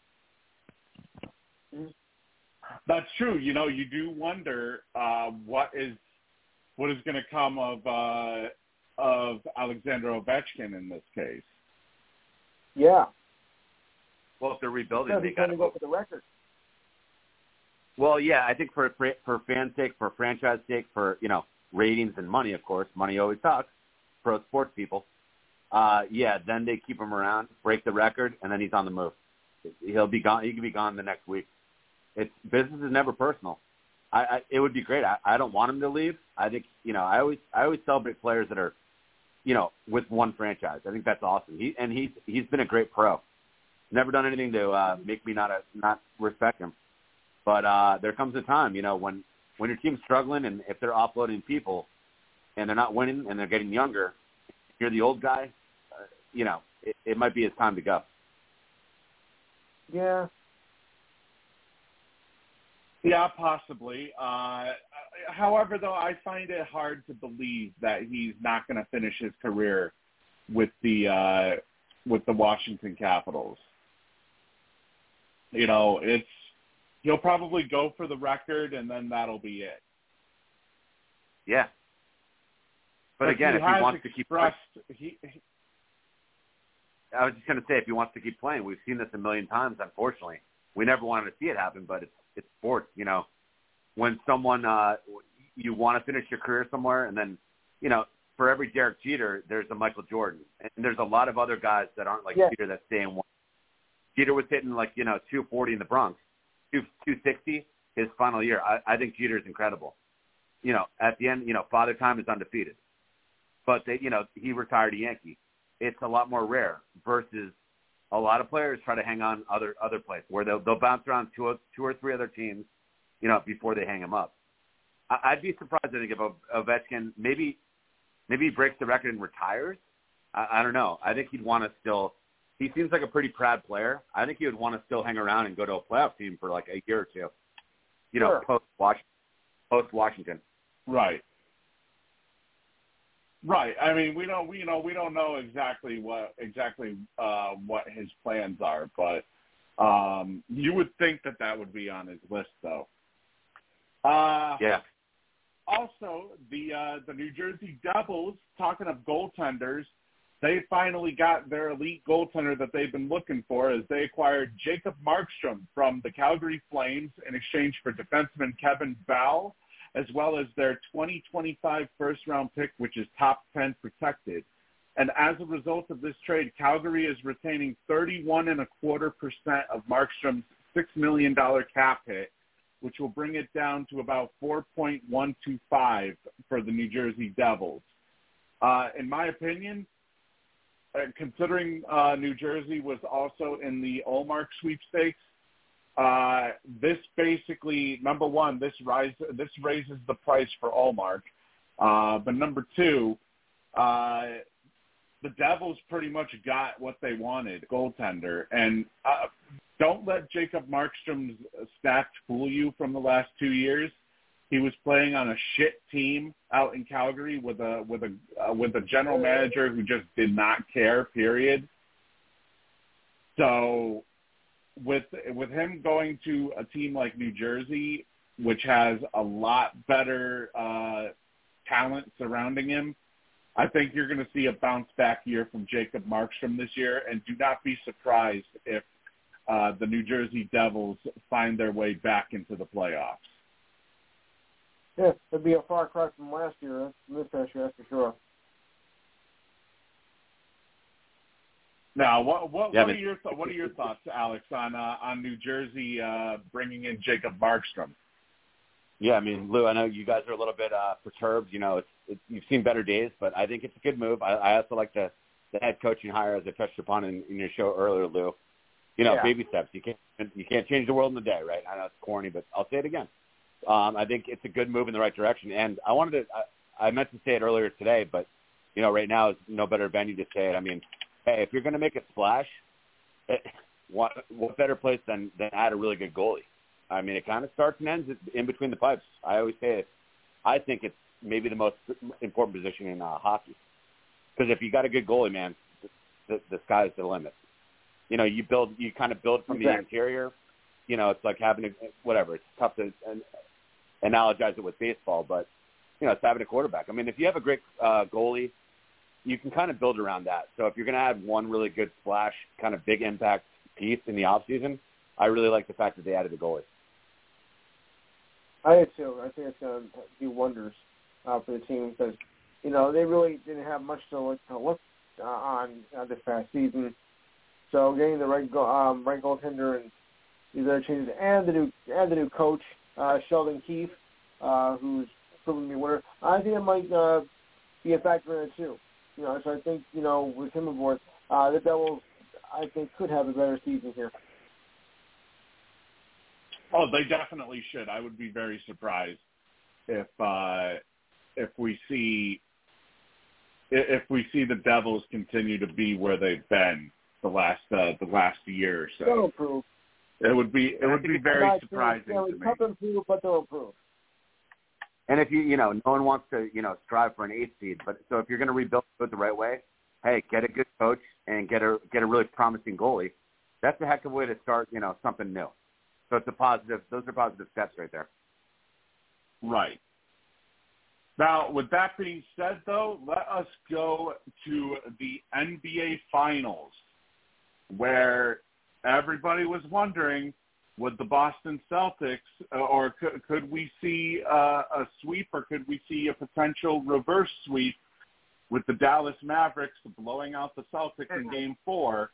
That's true. You know, you do wonder uh, what is what is going to come of uh, of Alexander Ovechkin in this case. Yeah. Well, if they're rebuilding, yeah, they got to go for the record. Well, yeah, I think for for fan sake, for franchise sake, for, you know, ratings and money, of course, money always talks, pro sports people. Uh, yeah, then they keep him around, break the record, and then he's on the move. He'll be gone. He could be gone the next week. It's business is never personal. I, I it would be great. I, I don't want him to leave. I think, you know, I always I always celebrate players that are, you know, with one franchise. I think that's awesome. He and he's he's been a great pro. Never done anything to uh, make me not a, not respect him. But uh, there comes a time, you know, when, when your team's struggling and if they're offloading people and they're not winning and they're getting younger, you're the old guy, uh, you know, it, it might be his time to go. Yeah. Yeah, possibly. Uh, however, though, I find it hard to believe that he's not going to finish his career with the uh, with the Washington Capitals. You know, it's he'll probably go for the record, and then that'll be it. Yeah. But, but again, he if he has wants to keep playing, he, he, I was just going to say, if he wants to keep playing, we've seen this a million times, unfortunately. We never wanted to see it happen, but it's, it's sports, you know. When someone, uh, you want to finish your career somewhere, and then, you know, for every Derek Jeter, there's a Michael Jordan. And there's a lot of other guys that aren't like yeah. Jeter that stay in one. Jeter was hitting like, you know, two forty in the Bronx, two sixty his final year. I, I think Jeter's incredible. You know, at the end, you know, Father Time is undefeated. But, they, you know, he retired a Yankee. It's a lot more rare versus a lot of players try to hang on other other places where they'll, they'll bounce around two, two or three other teams, you know, before they hang him up. I, I'd be surprised, I think, if Ovechkin maybe maybe he breaks the record and retires. I, I don't know. I think he'd want to still – he seems like a pretty proud player. I think he would want to still hang around and go to a playoff team for like a year or two, you know, sure. post-Washington. Post-Washington. Right. Right. I mean, we don't, we, you know, we don't know exactly what exactly uh, what his plans are, but um, you would think that that would be on his list, though. Uh, yeah. Also, the uh, the New Jersey Devils, talking of goaltenders, they finally got their elite goaltender that they've been looking for as they acquired Jacob Markstrom from the Calgary Flames in exchange for defenseman Kevin Bell, as well as their twenty twenty-five first-round pick, which is top ten protected. And as a result of this trade, Calgary is retaining thirty-one and a quarter percent of Markstrom's six million dollars cap hit, which will bring it down to about four point one two five for the New Jersey Devils. Uh, in my opinion, considering uh, New Jersey was also in the Ullmark sweepstakes, Uh, this basically, number one, this rise, this raises the price for Ullmark. Uh, but number two, uh, the Devils pretty much got what they wanted, goaltender. And uh, don't let Jacob Markstrom's stats fool you from the last two years. He was playing on a shit team out in Calgary with a with a uh, with a general manager who just did not care. Period. So. With with him going to a team like New Jersey, which has a lot better uh, talent surrounding him, I think you're going to see a bounce-back year from Jacob Markstrom this year, and do not be surprised if uh, the New Jersey Devils find their way back into the playoffs. Yeah, it'd be a far cry from last year, this past year, that's for sure. Now, what what, yeah, what are your th- what are your thoughts, Alex, on uh, on New Jersey uh, bringing in Jacob Markstrom? Yeah, I mean, Lou, I know you guys are a little bit uh, perturbed. You know, it's, it's, you've seen better days, but I think it's a good move. I, I also like the, the head coaching hire, as I touched upon in, in your show earlier, Lou. You know, yeah. baby steps. You can't you can't change the world in a day, right? I know it's corny, but I'll say it again. Um, I think it's a good move in the right direction. And I wanted to I, I meant to say it earlier today, but you know, right now is no better venue to say it. I mean, hey, if you're going to make a splash, it, what, what better place than, than add a really good goalie? I mean, it kind of starts and ends in between the pipes. I always say it. I think it's maybe the most important position in uh, hockey. Because if you got a good goalie, man, the, the sky's the limit. You know, you build, you kind of build from exactly. the interior. You know, it's like having a, whatever. It's tough to an, analogize it with baseball, but, you know, it's having a quarterback. I mean, if you have a great uh, goalie, you can kind of build around that. So if you're going to add one really good splash, kind of big impact piece in the offseason, I really like the fact that they added a goalie. I did too. I think it's going to do wonders uh, for the team because, you know, they really didn't have much to look, to look uh, on uh, this past season. So getting the right, go, um, right goaltender and these other changes, and the new and the new coach, uh, Sheldon Keefe, uh, who's proven to be a winner, I think it might uh, be a factor in it too. You know, so I think, you know, with him aboard, uh, the Devils, I think, could have a better season here. Oh, they definitely should. I would be very surprised if uh, if we see if we see the Devils continue to be where they've been the last uh, the last year or so. They'll improve. It would be it would be very surprising to me. They'll improve, but they'll improve. And if you, you know, no one wants to, you know, strive for an eighth seed, but so if you're going to rebuild it the right way, hey, get a good coach and get a get a really promising goalie. That's a heck of a way to start, you know, something new. So it's a positive. Those are positive steps right there. Right. Now, with that being said, though, let us go to the N B A Finals, where everybody was wondering, would the Boston Celtics, uh, or could, could we see uh, a sweep, or could we see a potential reverse sweep with the Dallas Mavericks blowing out the Celtics in Game four?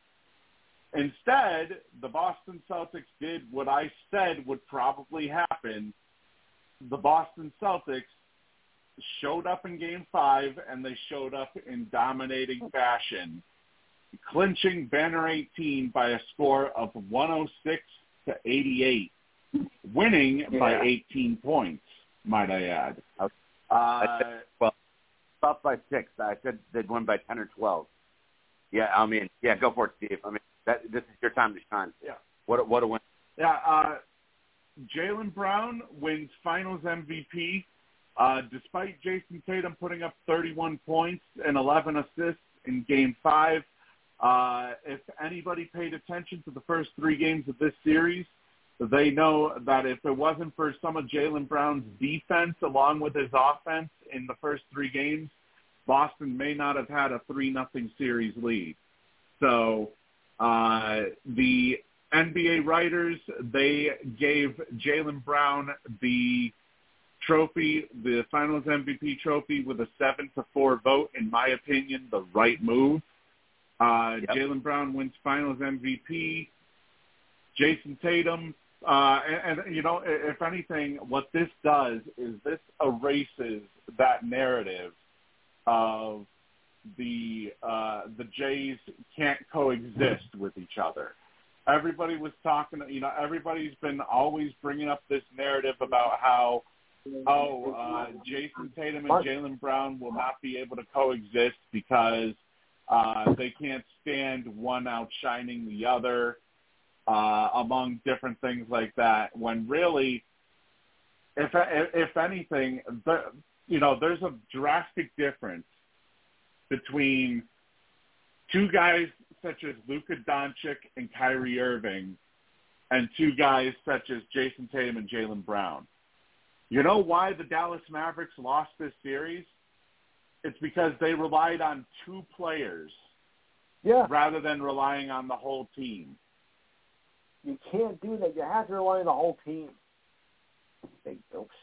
Instead, the Boston Celtics did what I said would probably happen. The Boston Celtics showed up in Game five, and they showed up in dominating fashion, clinching Banner eighteen by a score of one oh six to eighty-eight, winning yeah. by eighteen points, might I add. Uh, I said, well, up by six. I said they'd win by ten or twelve. Yeah, I mean, yeah, go for it, Steve. I mean, that, this is your time to shine. Yeah. What, what a win. Yeah, uh, Jaylen Brown wins Finals M V P. Uh, despite Jason Tatum putting up thirty-one points and eleven assists in Game five, uh, if anybody paid attention to the first three games of this series, they know that if it wasn't for some of Jaylen Brown's defense along with his offense in the first three games, Boston may not have had a three nothing series lead. So uh, the N B A writers, they gave Jaylen Brown the trophy, the Finals M V P trophy, with a seven to four vote. In my opinion, the right move. Uh, yep. Jaylen Brown wins Finals M V P. Jason Tatum, uh, and, and you know, if anything, what this does is this erases that narrative of the uh, the Jays can't coexist with each other. Everybody was talking, you know, everybody's been always bringing up this narrative about how, oh, uh, Jason Tatum and Jaylen Brown will not be able to coexist because uh, they can't stand one outshining the other, uh, among different things like that. When really, if if anything, the, you know, there's a drastic difference between two guys such as Luka Doncic and Kyrie Irving and two guys such as Jason Tatum and Jaylen Brown. You know why the Dallas Mavericks lost this series? It's because they relied on two players yeah. rather than relying on the whole team. You can't do that. You have to rely on the whole team. Big dopes.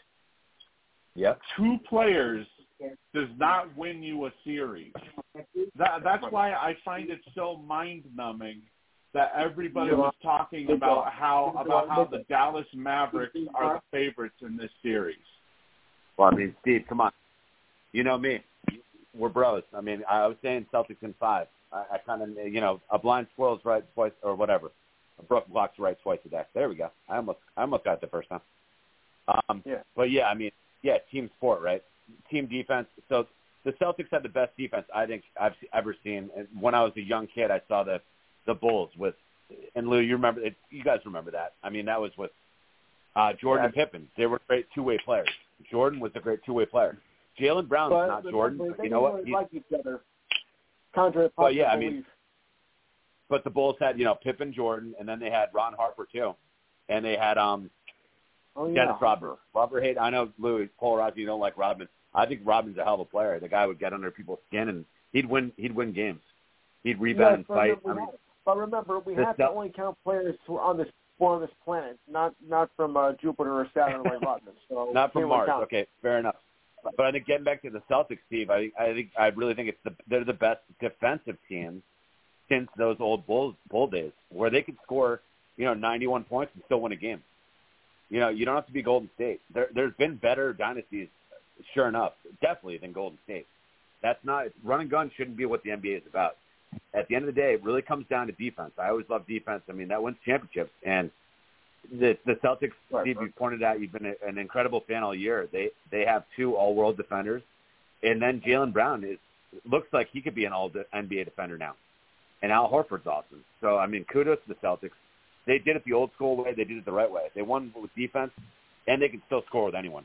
Yep. Two players does not win you a series. That, that's why I find it so mind-numbing that everybody was talking about how about how the Dallas Mavericks are the favorites in this series. Well, I mean, Steve, come on. You know me. We're bros. I mean, I was saying Celtics in five. I, I kind of, you know, a blind squirrel's right twice, or whatever. A broken clock's right twice a day. There we go. I almost, I almost got it the first time. Um, yeah. But, yeah, I mean, yeah, team sport, right? Team defense. So the Celtics had the best defense I think I've ever seen. And when I was a young kid, I saw the the Bulls with, and Lou, you remember it, you guys remember that. I mean, that was with uh, Jordan yeah. and Pippen. They were great two-way players. Jordan was a great two-way player. Jaylen Brown is not Jordan. They, but they you know what? Really like each other. Contra well, yeah, I mean, but the Bulls had, you know, Pippen, Jordan, and then they had Ron Harper too, and they had um, oh, yeah. Dennis Rodman. Robert Hayden. I know, Louis Polarized, you don't like Rodman. I think Rodman's a hell of a player. The guy would get under people's skin and he'd win. He'd win games. He'd rebound yes, and fight. I mean, had, but remember, we have to only count players who are on this on this planet, not not from uh, Jupiter or Saturn like Rodman. So not from Mars. Count. Okay, fair enough. But I think getting back to the Celtics, Steve, I I think I really think it's the they're the best defensive team since those old Bulls Bull days, where they could score, you know, ninety-one points and still win a game. You know, you don't have to be Golden State. There, there's been better dynasties, sure enough, definitely than Golden State. That's not run and gun shouldn't be what the N B A is about. At the end of the day, it really comes down to defense. I always love defense. I mean, that wins championships. And the the Celtics, right, Steve, right. you pointed out, you've been a, an incredible fan all year. They they have two all-world defenders, and then Jaylen Brown is looks like he could be an all-N B A defender now. And Al Horford's awesome. So, I mean, kudos to the Celtics. They did it the old school way. They did it the right way. They won with defense, and they can still score with anyone.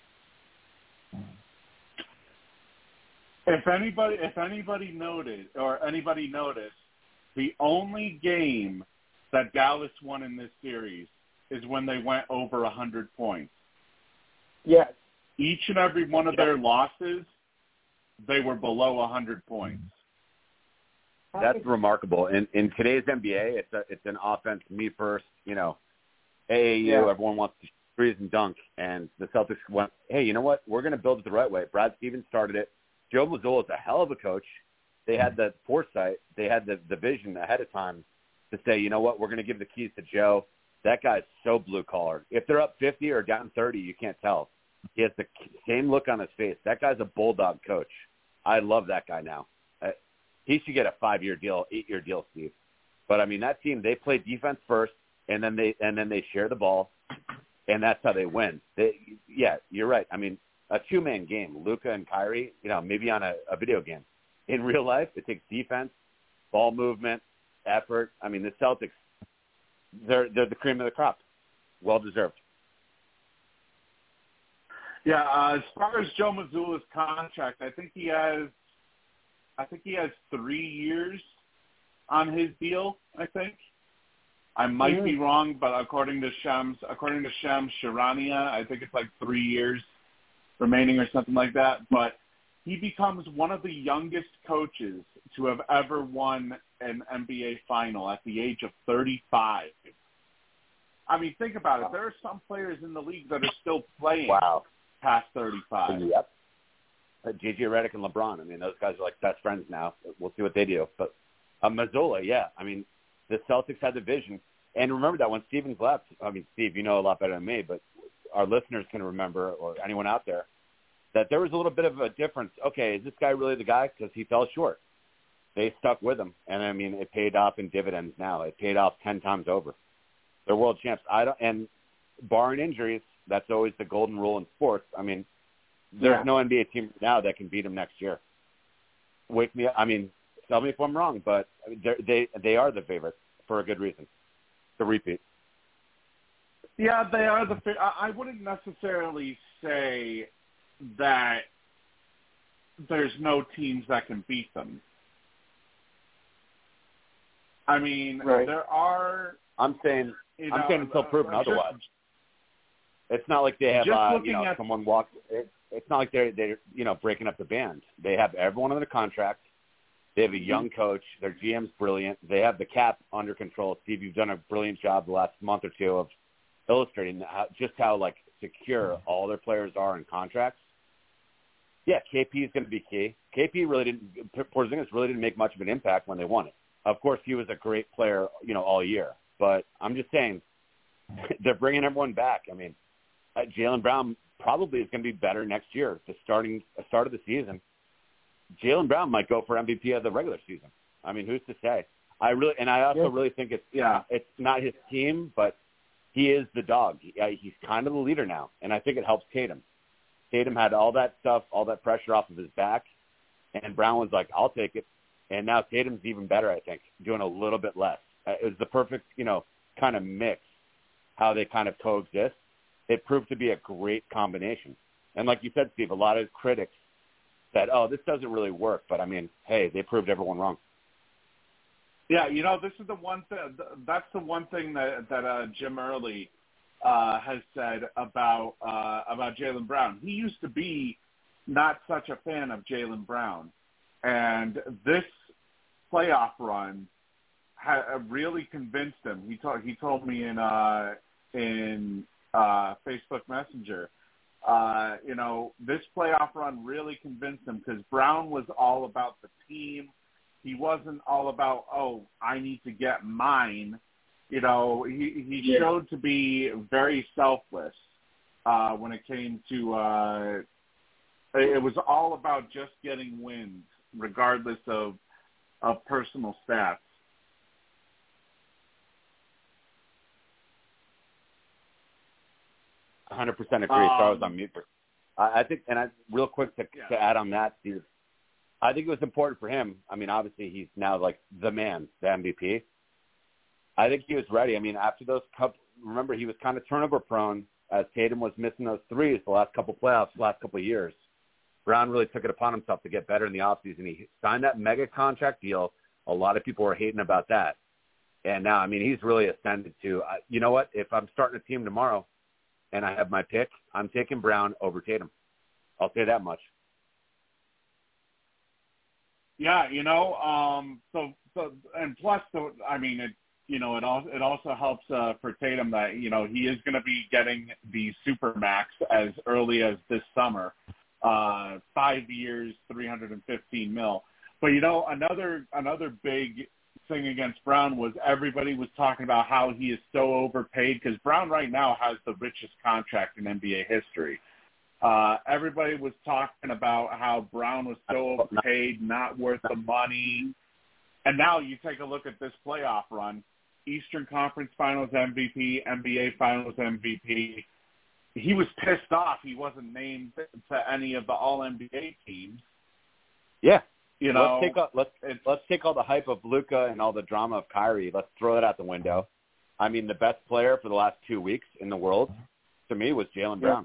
If anybody, if anybody noted or anybody noticed, the only game that Dallas won in this series is when they went over a hundred points. Yes, each and every one of their losses, they were below one hundred points. That's remarkable. In in today's N B A, it's a, it's an offense, me first, you know, A A U, yeah. Everyone wants to freeze and dunk, and the Celtics went, hey, you know what? We're going to build it the right way. Brad Stevens started it. Joe Mazzulla is a hell of a coach. They had the foresight. They had the, the vision ahead of time to say, you know what? We're going to give the keys to Joe. That guy's so blue-collar. If they're up fifty or down thirty, you can't tell. He has the same look on his face. That guy's a bulldog coach. I love that guy now. Uh, he should get a five-year deal, eight-year deal, Steve. But, I mean, that team, they play defense first, and then they and then they share the ball, and that's how they win. They, yeah, you're right. I mean, a two-man game, Luka and Kyrie, you know, maybe on a, a video game. In real life, it takes defense, ball movement, effort. I mean, the Celtics, they're they're the cream of the crop. Well deserved. Yeah, uh, as far as Joe Mazzulla's contract, I think he has, I think he has three years on his deal. I think I might mm-hmm. be wrong, but according to Shams, according to Shams Charania, I think it's like three years remaining or something like that. But he becomes one of the youngest coaches to have ever won an N B A final at the age of thirty-five. I mean, think about it. There are some players in the league that are still playing wow. past thirty-five. Yep. Uh, J J Redick and LeBron. I mean, those guys are like best friends now. We'll see what they do. But uh, Mazzulla, yeah. I mean, the Celtics had the vision. And remember that when Stevens left, I mean, Steve, you know a lot better than me, but our listeners can remember, or anyone out there, that there was a little bit of a difference. Okay, is this guy really the guy? Because he fell short. They stuck with him. And, I mean, it paid off in dividends now. It paid off ten times over. They're world champs. I don't, and barring injuries, that's always the golden rule in sports. I mean, there's yeah. no N B A team now that can beat them next year. Wake me up. I mean, tell me if I'm wrong, but they they are the favorites for a good reason. The repeat. Yeah, they are the. I wouldn't necessarily say that there's no teams that can beat them. I mean, right. there are. I'm saying. You know, I'm saying until proven uh, otherwise. Just, it's not like they have uh, you know at, someone walk. It, it's not like they're they're you know breaking up the band. They have everyone under contract. They have a young coach. Their G M's brilliant. They have the cap under control. Steve, you've done a brilliant job the last month or two of illustrating how, just how like secure all their players are in contracts. Yeah, K P is going to be key. K P really didn't. Porzingis really didn't make much of an impact when they won it. Of course, he was a great player, you know, all year. But I'm just saying, they're bringing everyone back. I mean, uh, Jaylen Brown probably is going to be better next year. The starting uh, start of the season, Jaylen Brown might go for M V P of the regular season. I mean, who's to say? I really, and I also yeah. really think it's yeah, it's not his team, but he is the dog. He, uh, he's kind of the leader now, and I think it helps Tatum. Tatum had all that stuff, all that pressure off of his back, and Brown was like, "I'll take it." And now Tatum's even better, I think, doing a little bit less. Uh, it was the perfect, you know, kind of mix, how they kind of coexist. It proved to be a great combination. And like you said, Steve, a lot of critics said, oh, this doesn't really work. But, I mean, hey, they proved everyone wrong. Yeah, you know, this is the one thing, that's the one thing that, that uh, Jim Early uh, has said about, uh, about Jaylen Brown. He used to be not such a fan of Jaylen Brown. And this playoff run ha- really convinced him. He told he told me in uh, in uh, Facebook Messenger, uh, you know, this playoff run really convinced him because Brown was all about the team. He wasn't all about, oh, I need to get mine. You know, he he yeah. showed to be very selfless uh, when it came to. Uh, it was all about just getting wins, regardless of of personal stats. one hundred percent agree. Um, Sorry, I was on mute. I, I think, and I, real quick to, yeah. to add on that, Steve, I think it was important for him. I mean, obviously he's now like the man, the M V P. I think he was ready. I mean, after those couple, remember he was kind of turnover prone as Tatum was missing those threes the last couple playoffs, the last couple of years. Brown really took it upon himself to get better in the offseason. He signed that mega contract deal. A lot of people were hating about that. And now, I mean, he's really ascended to, uh, you know what, if I'm starting a team tomorrow and I have my pick, I'm taking Brown over Tatum. I'll say that much. Yeah, you know, um, so so and plus, so I mean, it you know, it also it also helps uh, for Tatum that you know he is going to be getting the Supermax as early as this summer, uh, five years, three hundred fifteen mil. But you know, another another big thing against Brown was everybody was talking about how he is so overpaid because Brown right now has the richest contract in N B A history. Uh, everybody was talking about how Brown was so overpaid, not worth the money. And now you take a look at this playoff run, Eastern Conference Finals M V P, N B A Finals M V P. He was pissed off he wasn't named to any of the all N B A teams. Yeah. You know, let's take all, let's let's take all the hype of Luka and all the drama of Kyrie. Let's throw that out the window. I mean, the best player for the last two weeks in the world, to me, was Jaylen Brown.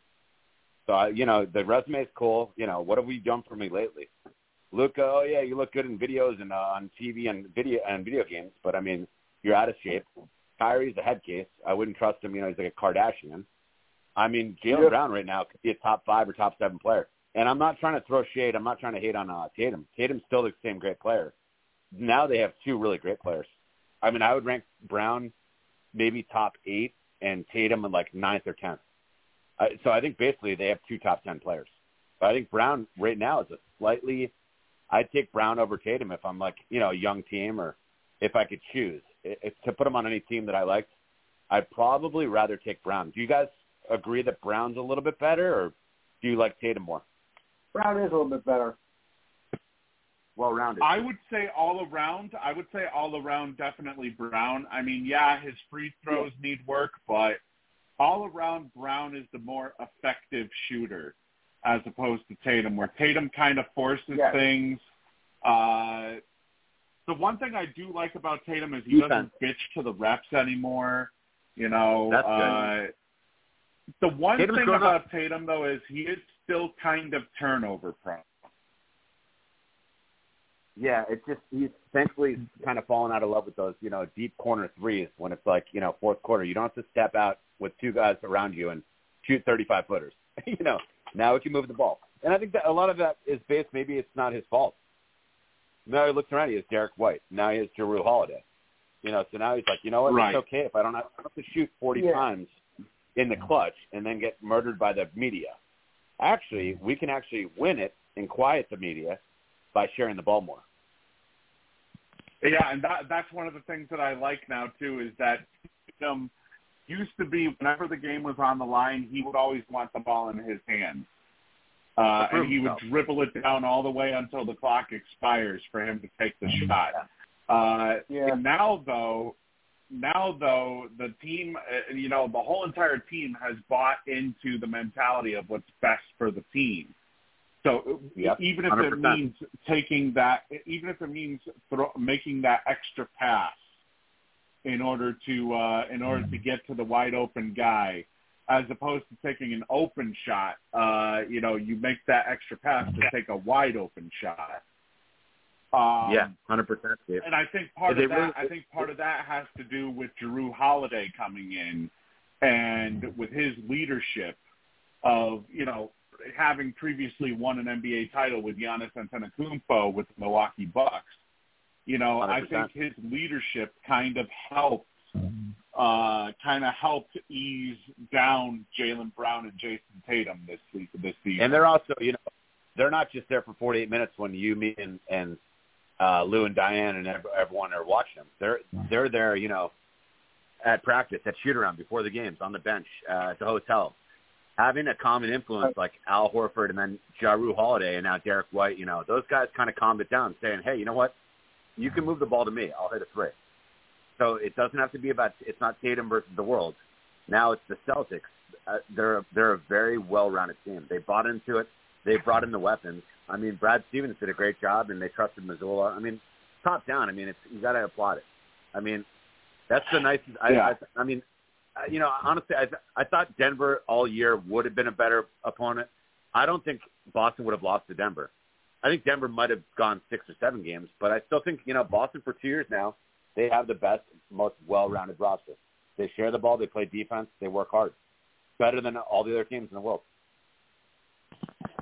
So uh, you know, the resume is cool. You know, what have we done for me lately? Luka, oh yeah, you look good in videos and uh, on T V and video and video games, but I mean, you're out of shape. Kyrie's a head case. I wouldn't trust him. You know, he's like a Kardashian. I mean, Jaylen Yeah. Brown right now could be a top five or top seven player. And I'm not trying to throw shade. I'm not trying to hate on uh, Tatum. Tatum's still the same great player. Now they have two really great players. I mean, I would rank Brown maybe top eight and Tatum in like ninth or tenth. Uh, so I think basically they have two top ten players. But I think Brown right now is a slightly – I'd take Brown over Tatum if I'm like, you know, a young team or if I could choose. If, to put him on any team that I liked, I'd probably rather take Brown. Do you guys agree that Brown's a little bit better or do you like Tatum more? Brown is a little bit better. Well-rounded. I would say all around. I would say all around definitely Brown. I mean, yeah, his free throws need work, but all around Brown is the more effective shooter as opposed to Tatum, where Tatum kind of forces yes. things. Uh, the one thing I do like about Tatum is he Defense. doesn't bitch to the refs anymore. You know, That's uh, good. The one Tatum's thing grown about up. Tatum, though, is he is still kind of turnover prone. Yeah, it's just he's thankfully kind of fallen out of love with those, you know, deep corner threes when it's like, you know, fourth quarter. You don't have to step out with two guys around you and shoot thirty-five footers. you know, now he can move the ball. And I think that a lot of that is based, maybe it's not his fault. Now he looks around, he has Derek White. Now he has Jrue Holiday. You know, so now he's like, you know what, Right. it's okay if I don't have, I don't have to shoot forty Yeah. times in the clutch and then get murdered by the media. Actually, we can actually win it and quiet the media by sharing the ball more. Yeah, and that, that's one of the things that I like now, too, is that um, used to be whenever the game was on the line, he would always want the ball in his hands. Uh, and he would dribble it down all the way until the clock expires for him to take the shot. Uh, Yeah. Now, though, now though, the team, uh, you know, the whole entire team has bought into the mentality of what's best for the team. So Yep, even if one hundred it percent. means taking that, even if it means throw, making that extra pass in order to uh, in order to get to the wide open guy, as opposed to taking an open shot, uh, you know, you make that extra pass to take a wide open shot. Um, yeah, one hundred percent. Steve. And I think part Is of it that, really- I think part of that has to do with Jrue Holiday coming in, and with his leadership of, you know, having previously won an N B A title with Giannis Antetokounmpo with the Milwaukee Bucks. You know, one hundred percent. I think his leadership kind of helped, uh, kind of helped ease down Jaylen Brown and Jason Tatum this week, this season. And they're also, you know, they're not just there for forty-eight minutes when you, me, and, and uh, Lou and Diane and ev- everyone are watching them. They're they're there, you know, at practice, at shoot-around, before the games, on the bench, uh, at the hotel. Having a common influence like Al Horford and then Jrue Holiday and now Derek White, you know, those guys kind of calmed it down, saying, hey, you know what? You can move the ball to me. I'll hit a three. So it doesn't have to be about – it's not Tatum versus the world. Now it's the Celtics. Uh, they're, they're a very well-rounded team. They bought into it. They brought in the weapons. I mean, Brad Stevens did a great job, and they trusted Mazzulla. I mean, top down, I mean, it's you got to applaud it. I mean, that's the nicest I, – Yeah. I, I mean – Uh, you know, honestly, I, th- I thought Denver all year would have been a better opponent. I don't think Boston would have lost to Denver. I think Denver might have gone six or seven games, but I still think, you know, Boston for two years now, they have the best, most well-rounded roster. They share the ball, they play defense, they work hard. Better than all the other teams in the world.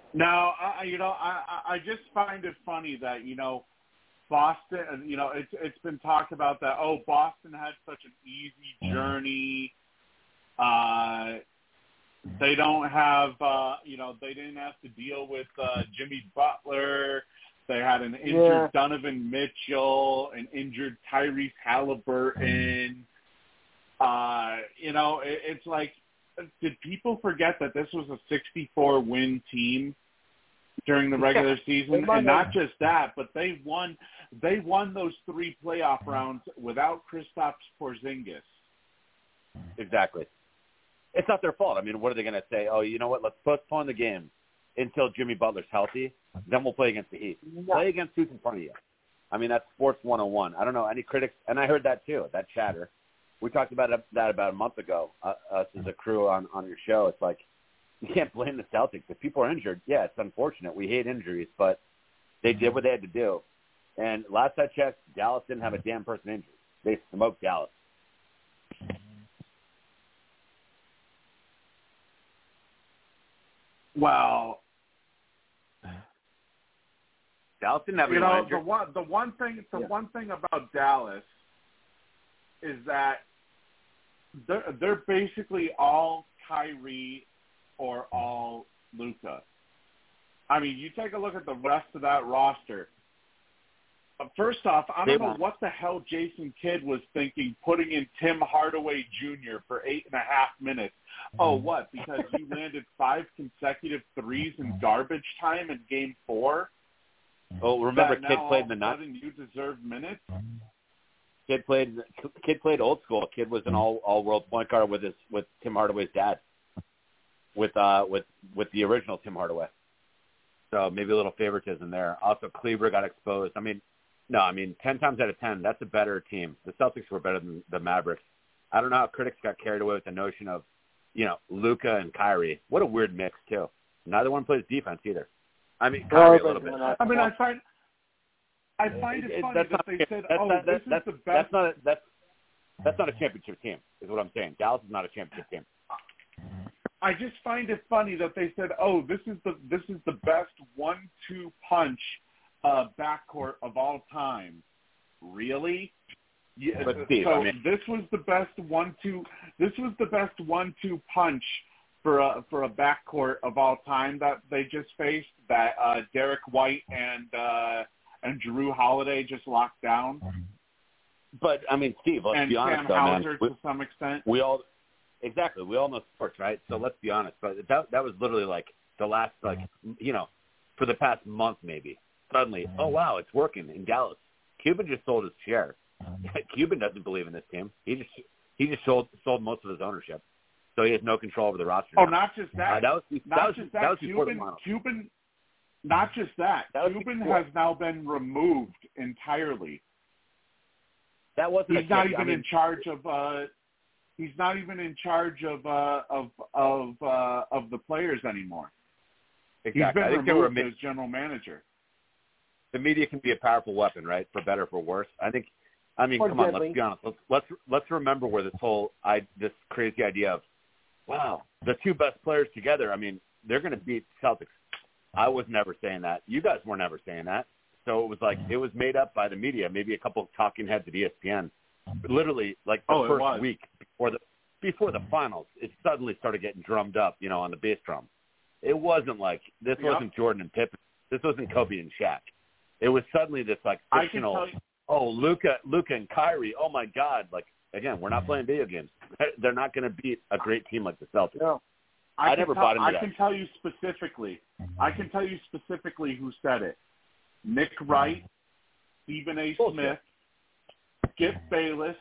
Now, I, you know, I, I just find it funny that, you know, Boston, you know, it's it's been talked about that, oh, Boston had such an easy journey. Uh, they don't have, uh, you know, they didn't have to deal with uh, Jimmy Butler. They had an injured Yeah. Donovan Mitchell, an injured Tyrese Halliburton. Uh, you know, it, it's like, did people forget that this was a sixty-four win team during the regular season? And not just that, but they won they won those three playoff rounds without Kristaps Porzingis. Exactly. It's not their fault. I mean, what are they going to say? Oh, you know what? Let's postpone the game until Jimmy Butler's healthy. Then we'll play against the Heat. No. Play against who's in front of you. I mean, that's sports one oh one. I don't know. Any critics, and I heard that too, that chatter. We talked about it, that about a month ago, uh, us as a crew on, on your show. It's like, you can't blame the Celtics. If people are injured, yeah, it's unfortunate. We hate injuries, but they did what they had to do. And last I checked, Dallas didn't have a damn person injured. They smoked Dallas. Well, Dallas didn't have you anyone know, injured. the one the one thing the Yeah. one thing about Dallas is that they're they're basically all Kyrie or all Luka. I mean, you take a look at the rest of that roster. First off, I They don't know won't. what the hell Jason Kidd was thinking putting in Tim Hardaway Junior for eight and a half minutes. Oh, what? Because he landed five consecutive threes in garbage time in game four? Oh, remember, That Kid now played all in the of a Nuts. sudden you deserve minutes? Kid played. Kid played old school. Kid was an all all world point guard with his with Tim Hardaway's dad. With uh with with the original Tim Hardaway. So maybe a little favoritism there. Also, Kleber got exposed. I mean, no, I mean ten times out of ten, that's a better team. The Celtics were better than the Mavericks. I don't know how critics got carried away with the notion of, you know, Luka and Kyrie. What a weird mix too. Neither one plays defense either. I mean, Kyrie a little bit. I mean, I find I find it, It- funny that's that not- they said, that's "Oh, not- this that's, is the best." That's not a, that's that's not a championship team, is what I'm saying. Dallas is not a championship team. I just find it funny that they said, "Oh, this is the this is the best one-two punch uh, backcourt of all time." Really? Yeah. But Steve, so I mean- this was the best one-two. This was the best one-two punch for a for a backcourt of all time that they just faced. That uh, Derek White and uh, and Jrue Holiday just locked down, But I mean, Steve, let's and be honest, Sam though, man. Hauser We, to some extent. we all exactly we all know sports, right? So let's be honest. But that that was literally like the last, like, you know, for the past month maybe. Suddenly, oh wow, it's working in Dallas. Cuban just sold his share. Cuban doesn't believe in this team. He just he just sold sold most of his ownership, so he has no control over the roster. Oh, now. not just that. Uh, that was not that was, just that that. was before the Cuban, finals. Cuban. Not just that. That was Cuban before. has now been removed entirely. That wasn't. He's a not champion- even I mean, in charge of. Uh, he's not even in charge of uh, of of uh, of the players anymore. Exactly. He's been I think they were removed a as general manager. the media can be a powerful weapon, right? For better or for worse. I think. I mean, Or come on. deadly. Let's be honest. Let's let's let's remember where this whole I this crazy idea of, wow, the two best players together. I mean, they're going to beat Celtics. I was never saying that. You guys were never saying that. So it was like it was made up by the media. Maybe a couple of talking heads at E S P N. But literally, like the Oh, it first was. week before the before the finals, it suddenly started getting drummed up, you know, on the bass drum. It wasn't like this Yep. wasn't Jordan and Pippen. This wasn't Kobe and Shaq. It was suddenly this like I can fictional. tell you. Oh, Luka, Luka and Kyrie. Oh my God! Like again, we're not playing video games. They're not going to beat a great team like the Celtics. No. I, I can never tell, bought into I that. can tell you specifically. I can tell you specifically who said it. Nick Wright, Stephen A. Bullshit. Smith, Skip Bayless.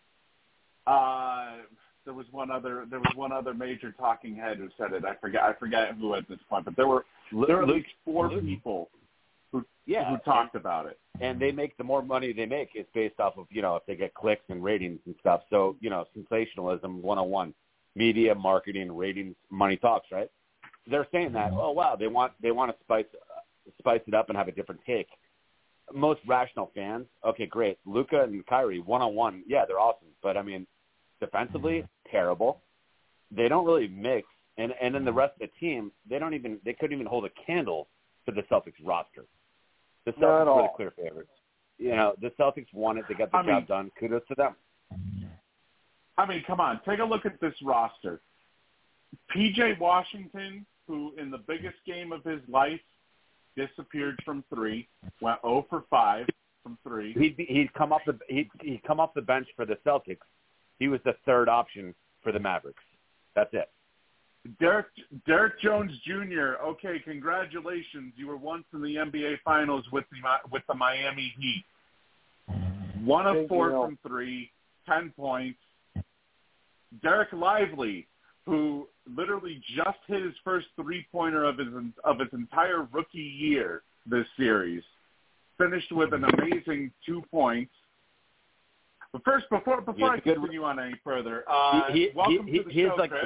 Uh, there was one other. There was one other major talking head who said it. I forget. I forget who at this point, but there were there were at Luke- least four Luke- people who Yeah, who talked about it. and they make the more money they make is based off of, you know, if they get clicks and ratings and stuff. So, you know, sensationalism one oh one, media, marketing, ratings, money talks, right? They're saying that, oh wow, they want they want to spice uh, spice it up and have a different take. Most rational fans, okay, great, Luka and Kyrie one on one, yeah, they're awesome, but I mean, defensively, terrible. They don't really mix and and then the rest of the team, they don't even they couldn't even hold a candle to the Celtics roster. The Celtics were the clear favorites. You know, the Celtics won it. They got the I job mean, done. Kudos to them. I mean, come on, take a look at this roster. P J Washington, who in the biggest game of his life disappeared from three, went zero for five from three. He'd be, he'd come off the he'd, he'd come off the bench for the Celtics. He was the third option for the Mavericks. That's it. Derek Derek Jones Junior Okay, congratulations. You were once in the N B A Finals with the with the Miami Heat. One of Thank four you. from three, ten points. Derek Lively, who literally just hit his first three-pointer of his of his entire rookie year this series, finished with an amazing two points. But first, before before I good, continue on any further, uh, he, he, welcome he, to the he, show, like, Chris.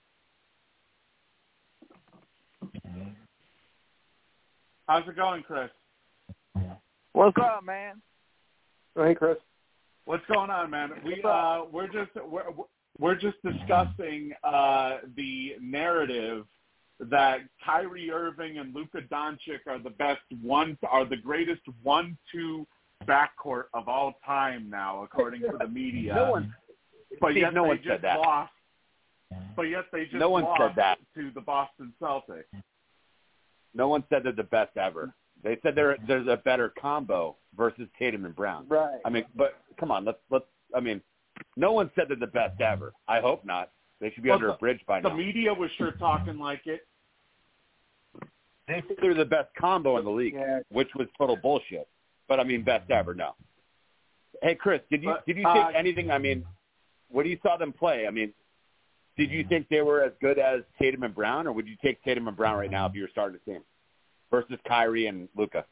How's it going, Chris? What's up, man? Oh, hey, Chris. What's going on, man? We uh, we're just we're we're just discussing uh, the narrative that Kyrie Irving and Luka Doncic are the best one are the greatest one-two backcourt of all time now, according to the media. No one, but Steve, yet no they one just said that. lost. But yet they just No one lost said that. to the Boston Celtics. No one said they're the best ever. They said they're there's a better combo versus Tatum and Brown. Right. I mean, but come on, let's let's. I mean, no one said they're the best ever. I hope not. They should be Well, under the, a bridge by the now. The media was sure talking like it. They said they're the best combo in the league, Yeah. which was total bullshit. But I mean, best ever, no. Hey, Chris, did you But, did you uh, think anything? I mean, when you saw them play, I mean, did you think they were as good as Tatum and Brown, or would you take Tatum and Brown right now if you were starting the team versus Kyrie and Luka?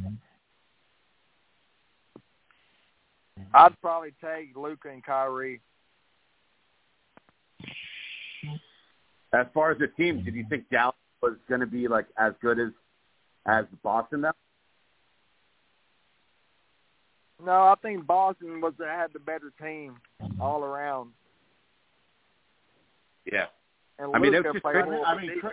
I'd probably take Luka and Kyrie. As far as the team, did you think Dallas was going to be like as good as as Boston though? No, I think Boston was had the better team all around. Yeah. And I mean, Luka it was just played crazy. more I of a mean, defense. Chris,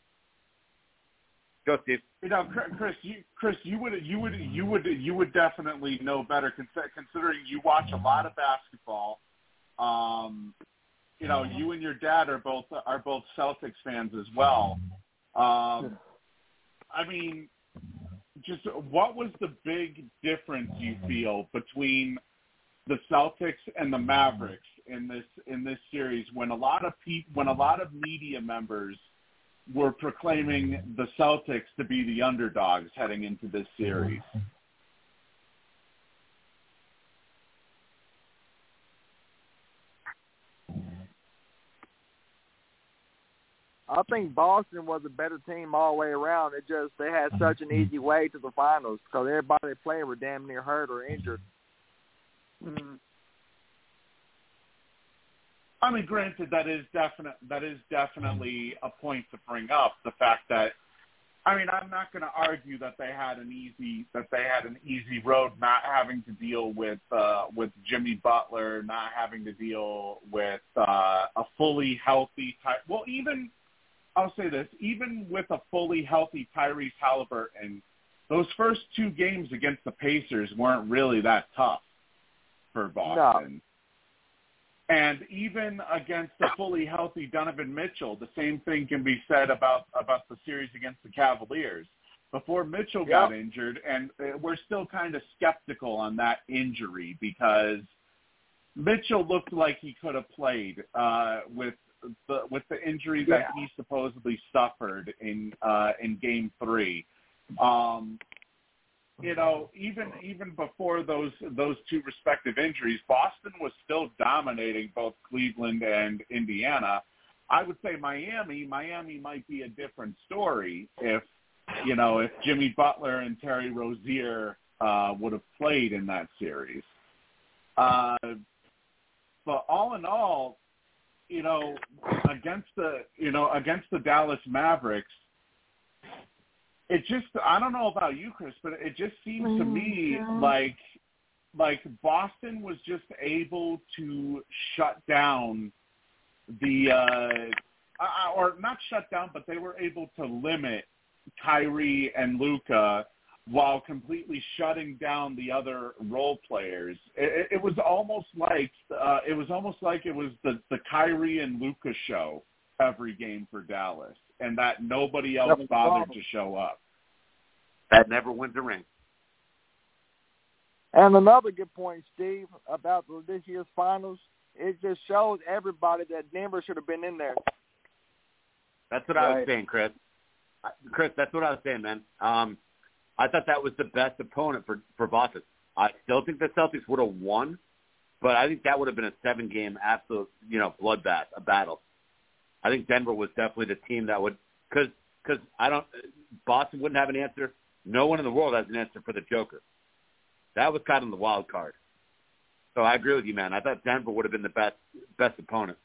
Go, Steve. you know, Chris, you Chris, you would you would you would you would definitely know better, considering you watch a lot of basketball. Um, you know, you and your dad are both are both Celtics fans as well. Um, I mean, just what was the big difference you feel between the Celtics and the Mavericks in this in this series when a lot of pe- when a lot of media members were proclaiming the Celtics to be the underdogs heading into this series? I think Boston was a better team all the way around. It just they had such an easy way to the finals because everybody they played were damn near hurt or injured. Mm-hmm. I mean, granted, that is definite. That is definitely a point to bring up. The fact that, I mean, I'm not going to argue that they had an easy that they had an easy road, not having to deal with uh, with Jimmy Butler, not having to deal with uh, a fully healthy. Ty- well, even I'll say this: even with a fully healthy Tyrese Halliburton, those first two games against the Pacers weren't really that tough for Boston. No. And even against a fully healthy Donovan Mitchell, the same thing can be said about, about the series against the Cavaliers. Before Mitchell got Yep. injured, and we're still kind of skeptical on that injury because Mitchell looked like he could have played uh, with the with the injury that Yeah. he supposedly suffered in uh, in Game Three. Um, You know, even even before those those two respective injuries, Boston was still dominating both Cleveland and Indiana. I would say Miami, Miami might be a different story if, you know, if Jimmy Butler and Terry Rozier uh, would have played in that series. Uh, but all in all, you know, against the you know against the Dallas Mavericks. It just, I don't know about you, Chris, but it just seems to me like like Boston was just able to shut down the uh, uh, or not shut down, but they were able to limit Kyrie and Luka while completely shutting down the other role players. It, it was almost like uh, it was almost like it was the, the Kyrie and Luka show every game for Dallas, and that nobody else bothered to show up. That never wins a ring. And another good point, Steve, about this year's finals, it just shows everybody that Denver should have been in there. That's what right. I was saying, Chris. Chris, that's what I was saying, man. Um, I thought that was the best opponent for, for Boston. I still think the Celtics would have won, but I think that would have been a seven-game absolute, you know, bloodbath, a battle. I think Denver was definitely the team that would, because because I don't, Boston wouldn't have an answer. No one in the world has an answer for the Joker. That was kind of the wild card. So I agree with you, man. I thought Denver would have been the best best opponent.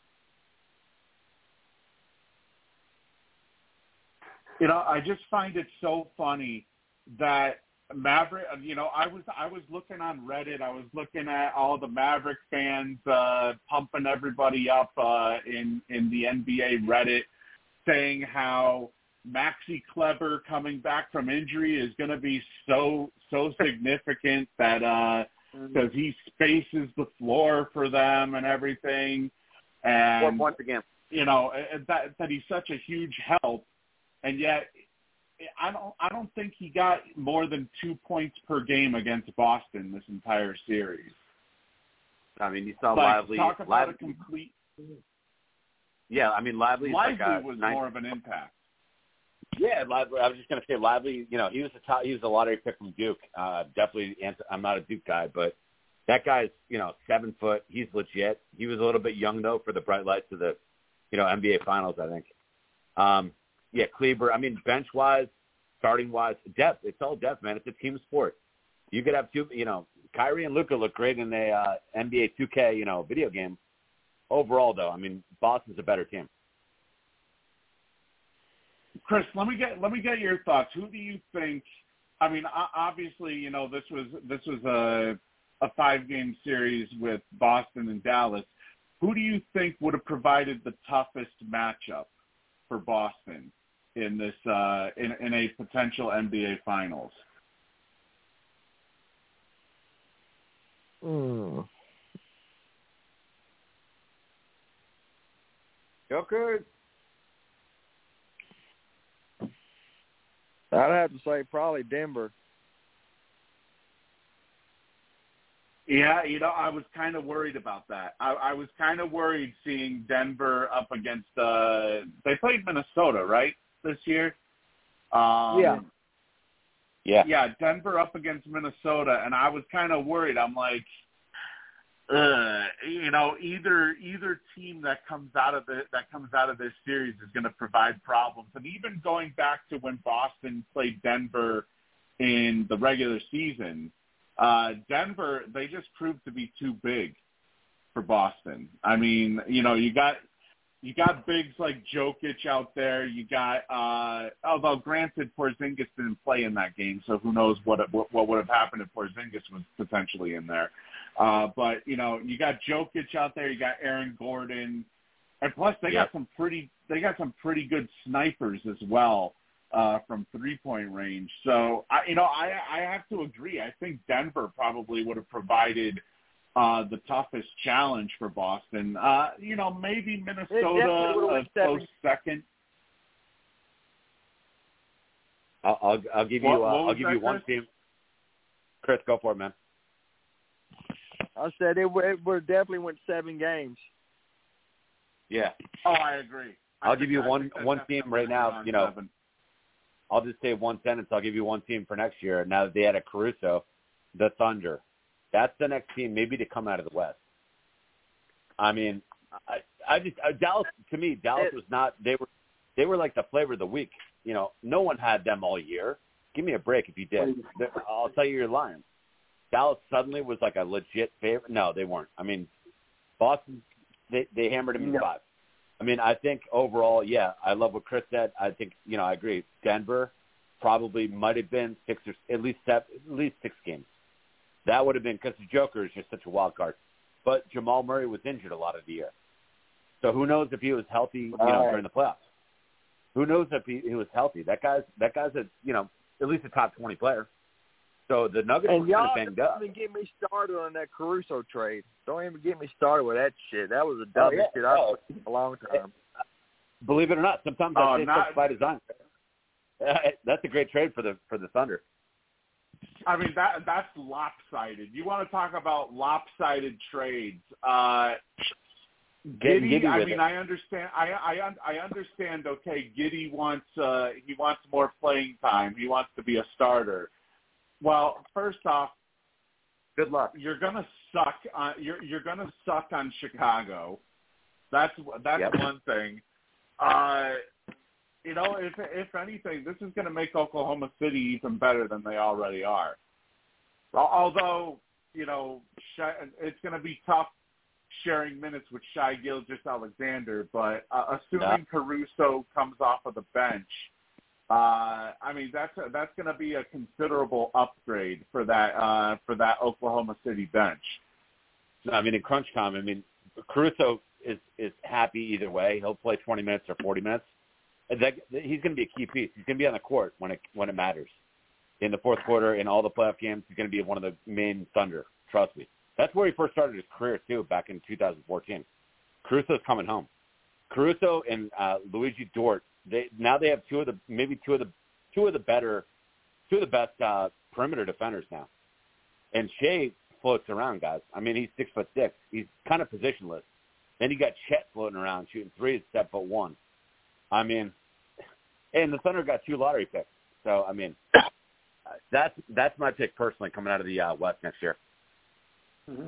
You know, I just find it so funny that Maverick, you know, I was I was looking on Reddit. I was looking at all the Maverick fans uh, pumping everybody up uh, in in the N B A Reddit, saying how Maxi Kleber coming back from injury is going to be so so significant that because uh, he spaces the floor for them and everything, and Four points again. You know that that he's such a huge help, and yet I don't I don't think he got more than two points per game against Boston this entire series. I mean, you saw like, Lively. Talk about Lively, a complete. Yeah, I mean, Lively. Lively like was nice, more of an impact. Yeah, Lively. I was just going to say Lively. You know, he was a top, he was a lottery pick from Duke. Uh, definitely, I'm not a Duke guy, but that guy's you know seven foot. He's legit. He was a little bit young though for the bright lights of the you know N B A Finals, I think. Um, yeah, Kleber. I mean, bench wise, starting wise, depth. It's all depth, man. It's a team sport. You could have two. You know, Kyrie and Luka look great in a uh, N B A two K you know video game. Overall, though, I mean, Boston's a better team. Chris, let me get let me get your thoughts. Who do you think? I mean, obviously, you know this was this was a a five game series with Boston and Dallas. Who do you think would have provided the toughest matchup for Boston in this uh, in in a potential N B A Finals? Mm. Joker. I'd have to say probably Denver. Yeah, you know, I was kind of worried about that. I, I was kind of worried seeing Denver up against uh, – they played Minnesota, right, this year? Um, yeah. Yeah. Yeah, Denver up against Minnesota, and I was kind of worried. I'm like, uh, you know, either either team that comes out of the that comes out of this series is going to provide problems. And even going back to when Boston played Denver in the regular season, uh, Denver, they just proved to be too big for Boston. I mean, you know, you got you got bigs like Jokic out there. You got, uh, although granted, Porzingis didn't play in that game, so who knows what what, what would have happened if Porzingis was potentially in there. Uh, but, you know, you got Jokic out there, you got Aaron Gordon, and plus they yep. got some pretty they got some pretty good snipers as well uh, from three-point range. So, I, you know, I, I have to agree. I think Denver probably would have provided uh, the toughest challenge for Boston. Uh, you know, maybe Minnesota a close second. I'll, I'll, I'll give you What, uh, what I'll give that, you one Chris? team. Chris, go for it, man. I said it would, it would definitely went seven games. Yeah. Oh, I agree. I I'll give you I one one team right now. You know, seven. I'll just say one sentence. I'll give you one team for next year. Now that they had a Caruso, the Thunder. That's the next team maybe to come out of the West. I mean, I, I just uh, Dallas to me, Dallas was not. They were they were like the flavor of the week. You know, no one had them all year. Give me a break if you did. I'll tell you, you're lying. Dallas suddenly was like a legit favorite. No, they weren't. I mean, Boston, they, they hammered him in no. five. I mean, I think overall, yeah, I love what Chris said. I think, you know, I agree. Denver probably might have been six or at least seven, at least six games. That would have been because the Joker is just such a wild card. But Jamal Murray was injured a lot of the year. So who knows if he was healthy, you know, right. during the playoffs? Who knows if he, he was healthy? That guy's that guy's a you know at least a top twenty player. So the Nuggets And were y'all kind of banged up. don't even get me started on that Caruso trade. Don't even get me started with that shit. That was the Oh, dumbest yeah. shit I've Oh. seen in a long time. Believe it or not, sometimes Oh, I think not- that's by design. That's a great trade for the for the Thunder. I mean, that that's lopsided. You want to talk about lopsided trades? Uh, Getting Giddey, giddy I with mean, it. I understand. I I I understand. Okay, Giddey wants uh, he wants more playing time. He wants to be a starter. Well, first off, Good luck. you're gonna suck. On, you're you're gonna suck on Chicago. That's that's Yep. one thing. Uh, you know, if if anything, this is gonna make Oklahoma City even better than they already are. Although, you know, it's gonna be tough sharing minutes with Shai Gilgeous-Alexander, but uh, assuming No. Caruso comes off of the bench, uh, I mean that's a, that's going to be a considerable upgrade for that uh, for that Oklahoma City bench. No, I mean, in crunch time, I mean, Caruso is is happy either way. He'll play twenty minutes or forty minutes. And that, he's going to be a key piece. He's going to be on the court when it when it matters. In the fourth quarter, in all the playoff games, he's going to be one of the main Thunder. Trust me. That's where he first started his career, too, back in two thousand fourteen. Caruso's coming home. Caruso and uh, Luigi Dort, they now they have two of the maybe two of the two of the better, two of the best uh, perimeter defenders now. And Shea floats around, guys. I mean, he's six foot six. He's kind of positionless. Then you got Chet floating around shooting threes, seven foot one. I mean, and the Thunder got two lottery picks. So I mean, that's that's my pick personally coming out of the uh, West next year. Mm-hmm.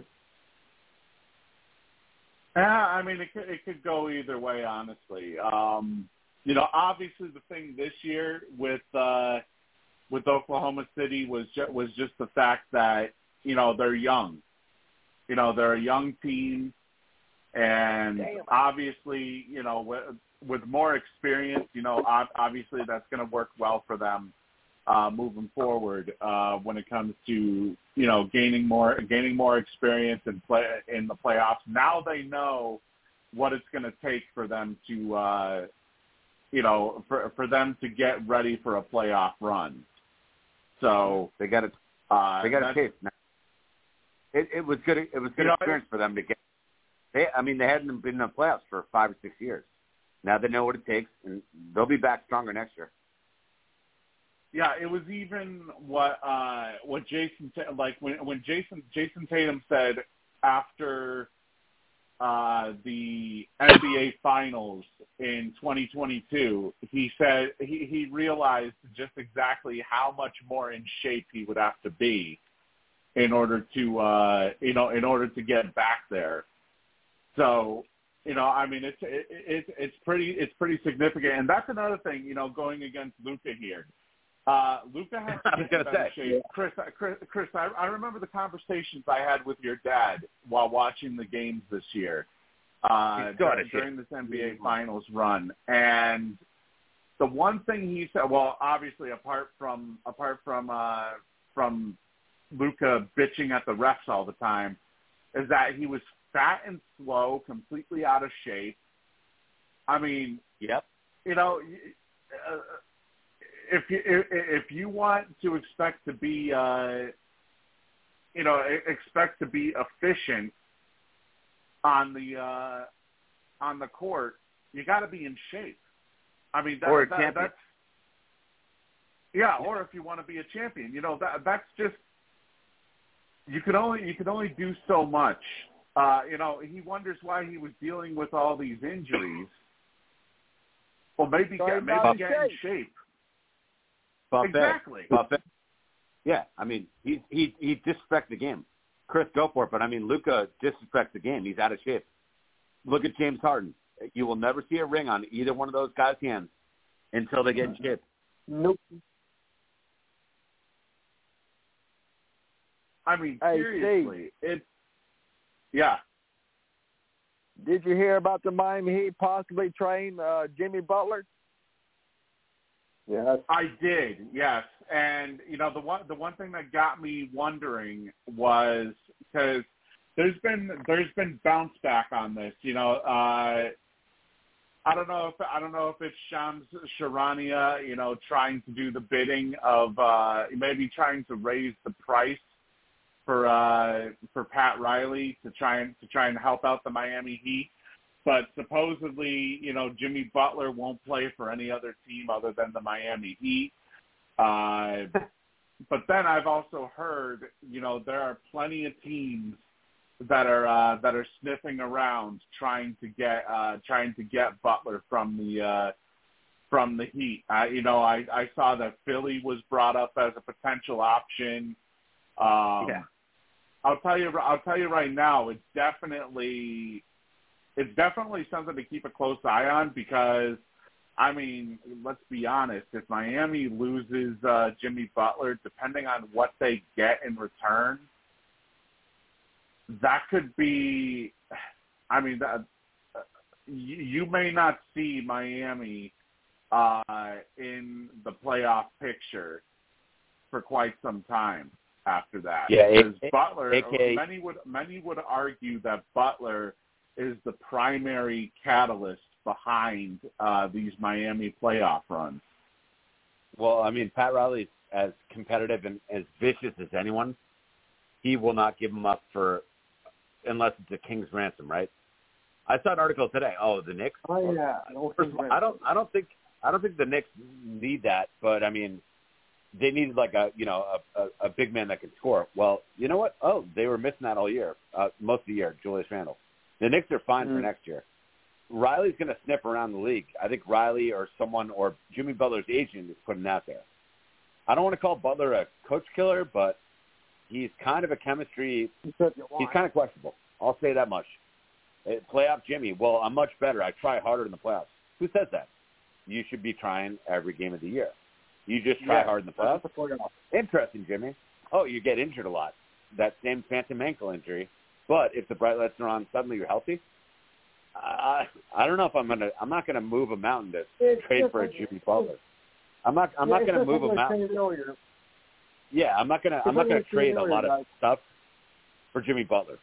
Yeah, I mean, it could, it could go either way, honestly. Um, you know, obviously the thing this year with uh, with Oklahoma City was ju- was just the fact that, you know, they're young. You know, they're a young team, and Damn. obviously, you know, with, with more experience, you know, ob- obviously that's going to work well for them uh, moving forward uh, when it comes to, you know, gaining more gaining more experience and play in the playoffs. Now they know what it's going to take for them to, uh, you know, for for them to get ready for a playoff run. So They got it. uh, They got a that's- taste now. It, it was good. It was good You know, experience for them to get. They, I mean, they hadn't been in the playoffs for five or six years. Now they know what it takes, and they'll be back stronger next year. Yeah, it was even what uh, what Jason like when when Jason Jason Tatum said after uh, the N B A Finals in twenty twenty-two. He said he, he realized just exactly how much more in shape he would have to be in order to uh, you know in order to get back there. So, you know, I mean, it's it, it, it's pretty it's pretty significant, and that's another thing. You know, going against Luka here. Uh, Luka has I was to gonna get better say. shape. Chris, Chris, Chris I, I remember the conversations I had with your dad while watching the games this year uh, He's got during, it, during this N B A Finals run. And the one thing he said, well, obviously apart from apart from uh, from Luka bitching at the refs all the time, is that he was fat and slow, completely out of shape. I mean, Yep. you know. Uh, If you if, if you want to expect to be, uh, you know, expect to be efficient on the uh, on the court, you got to be in shape. I mean, that, Or a that, champion. that's yeah. Or if you want to be a champion, you know, that that's just you can only you can only do so much. Uh, you know, he wonders why he was dealing with all these injuries. Well, maybe So get, he's maybe not in get in shape. shape. Buffet. Exactly. Buffet. Yeah, I mean, he he he disrespects the game. Chris, go for it. But I mean, Luka disrespects the game. He's out of shape. Look at James Harden. You will never see a ring on either one of those guys' hands until they get in shape. Nope. I mean, Hey, seriously, it's yeah. Did you hear about the Miami Heat possibly trading uh, Jimmy Butler? Yes. I did, yes. And you know, the one the one thing that got me wondering was because there's been there's been bounce back on this. You know, uh, I don't know if I don't know if it's Shams Charania, you know, trying to do the bidding of uh, maybe trying to raise the price for uh, for Pat Riley to try and to try and help out the Miami Heat. But supposedly, you know, Jimmy Butler won't play for any other team other than the Miami Heat. Uh, but then I've also heard, you know, there are plenty of teams that are uh, that are sniffing around trying to get uh, trying to get Butler from the uh, from the Heat. Uh, you know, I, I saw that Philly was brought up as a potential option. Um, yeah. I'll tell you. I'll tell you right now. It's definitely it's definitely something to keep a close eye on because, I mean, let's be honest. If Miami loses uh, Jimmy Butler, depending on what they get in return, that could be, I mean, that, uh, you, you may not see Miami uh, in the playoff picture for quite some time after that. Yeah, because A- Butler, A K A many would many would argue that Butler is the primary catalyst behind uh, these Miami playoff runs. Well, I mean, Pat Riley's as competitive and as vicious as anyone. He will not give him up for unless it's a king's ransom, right? I saw an article today. Oh, the Knicks. Oh yeah. I don't, First of all, I don't. I don't think. I don't think the Knicks need that. But I mean, they needed like a you know a, a, a big man that can score. Well, you know what? Oh, they were missing that all year, uh, most of the year. Julius Randle. The Knicks are fine mm-hmm. for next year. Riley's going to sniff around the league. I think Riley or someone or Jimmy Butler's agent is putting that there. I don't want to call Butler a coach killer, but he's kind of a chemistry. He's kind of questionable. I'll say that much. Playoff Jimmy. Well, I'm much better. I try harder in the playoffs. Who says that? You should be trying every game of the year. You just try yeah, hard in the playoffs. Interesting, Jimmy. Oh, you get injured a lot. That same phantom ankle injury. But if the bright lights are on, suddenly you're healthy. I I don't know if I'm gonna. I'm not gonna move a mountain to it's trade for a Jimmy Butler. I'm not. I'm yeah, not gonna move a mountain. Yeah, I'm not gonna. I'm not gonna trade a lot of stuff for Jimmy Butler.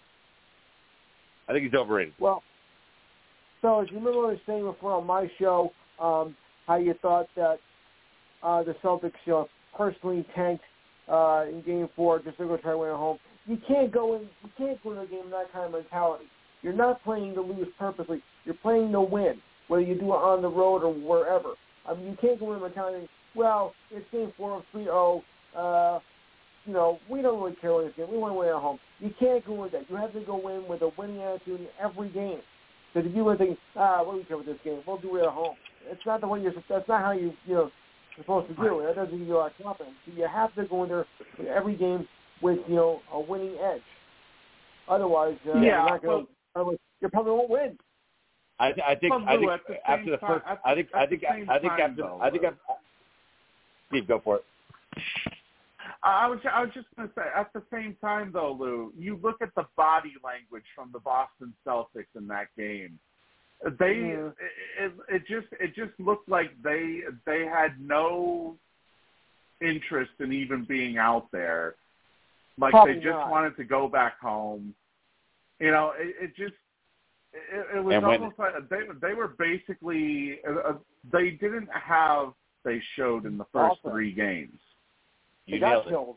I think he's overrated. Well, so as you remember what I was saying before on my show, um, how you thought that uh, the Celtics, you know, personally tanked uh, in Game Four just to go try to win at home. You can't go in. You can't go into a game with that kind of mentality. You're not playing to lose purposely. You're playing to win, whether you do it on the road or wherever. I mean, you can't go in with mentality. Well, it's Game Four of three oh. Uh, you know, we don't really care what this game. We want to win at home. You can't go with that. You have to go in with a winning attitude in every game. Because if you were thinking, ah, what do we care with this game? We'll do it at home. It's not the way you're. That's not how you you know supposed to do it. That doesn't give you a lot of confidence. So you have to go in there with every game with you know a winning edge. Otherwise, uh, yeah, you're not going. well, you probably won't win. I, I think. I think at the after the first. Time, I think. at I think. the I think time, after. though, I think. After, Steve, go for it. I was I was just going to say, at the same time, though, Lou, you look at the body language from the Boston Celtics in that game. They yeah. it, it just it just looked like they they had no interest in even being out there. Like Probably they just not. wanted to go back home. You know, it, it just it, it was and when, almost like they they were basically uh, they didn't have they showed in the first awesome. three games. You they got nailed it. killed.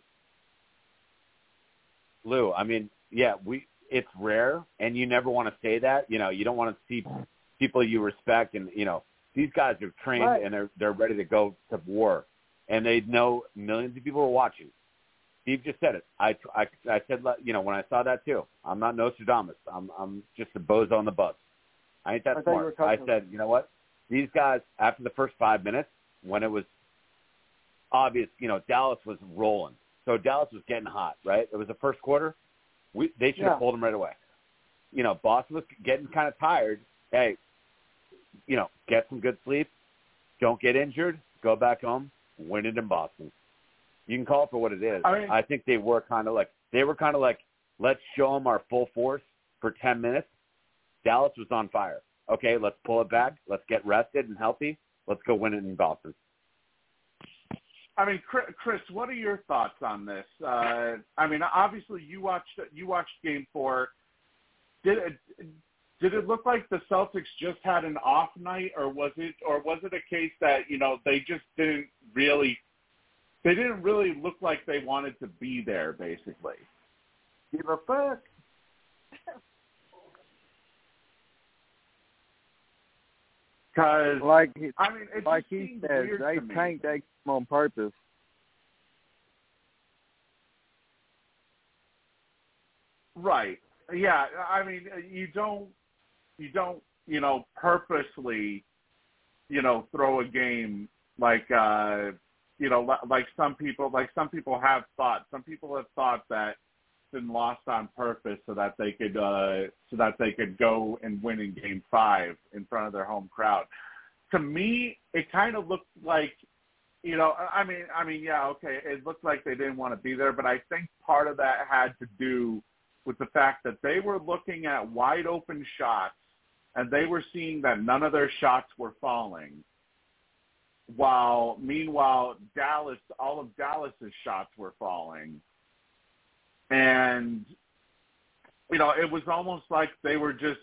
Lou, I mean, yeah, we it's rare, and you never want to say that. You know, you don't want to see people you respect, and you know, these guys are trained right. and they're they're ready to go to war, and they know millions of people are watching. Steve just said it. I, I, I said, you know, when I saw that too. I'm not Nostradamus. I'm I'm just a bozo on the bus. I ain't that I smart. I said, you know what? These guys, after the first five minutes, when it was obvious, you know, Dallas was rolling. So Dallas was getting hot, right? It was the first quarter. We They should yeah. have pulled them right away. You know, Boston was getting kind of tired. Hey, you know, get some good sleep. Don't get injured. Go back home. Win it in Boston. You can call it for what it is. I mean, I think they were kind of like, they were kind of like, let's show them our full force for ten minutes. Dallas was on fire. Okay, let's pull it back. Let's get rested and healthy. Let's go win it in Boston. I mean, Chris, what are your thoughts on this? Uh, I mean, obviously you watched you watched Game Four. Did did it look like the Celtics just had an off night, or was it, or was it a case that, you know, they just didn't really, they didn't really look like they wanted to be there, basically? Give a fuck. Because, like he, I mean, it like just he seemed says, weird they to me. tanked that game on purpose. Right. Yeah. I mean, you don't, you don't, you know, purposely, you know, throw a game like, uh, you know, like some people, like some people have thought. Some people have thought that it's been lost on purpose so that they could, uh, so that they could go and win in Game Five in front of their home crowd. To me, it kind of looked like, you know, I mean, I mean, yeah, okay, it looked like they didn't want to be there, but I think part of that had to do with the fact that they were looking at wide open shots and they were seeing that none of their shots were falling. While meanwhile, Dallas, all of Dallas's shots were falling. And, you know, it was almost like they were just,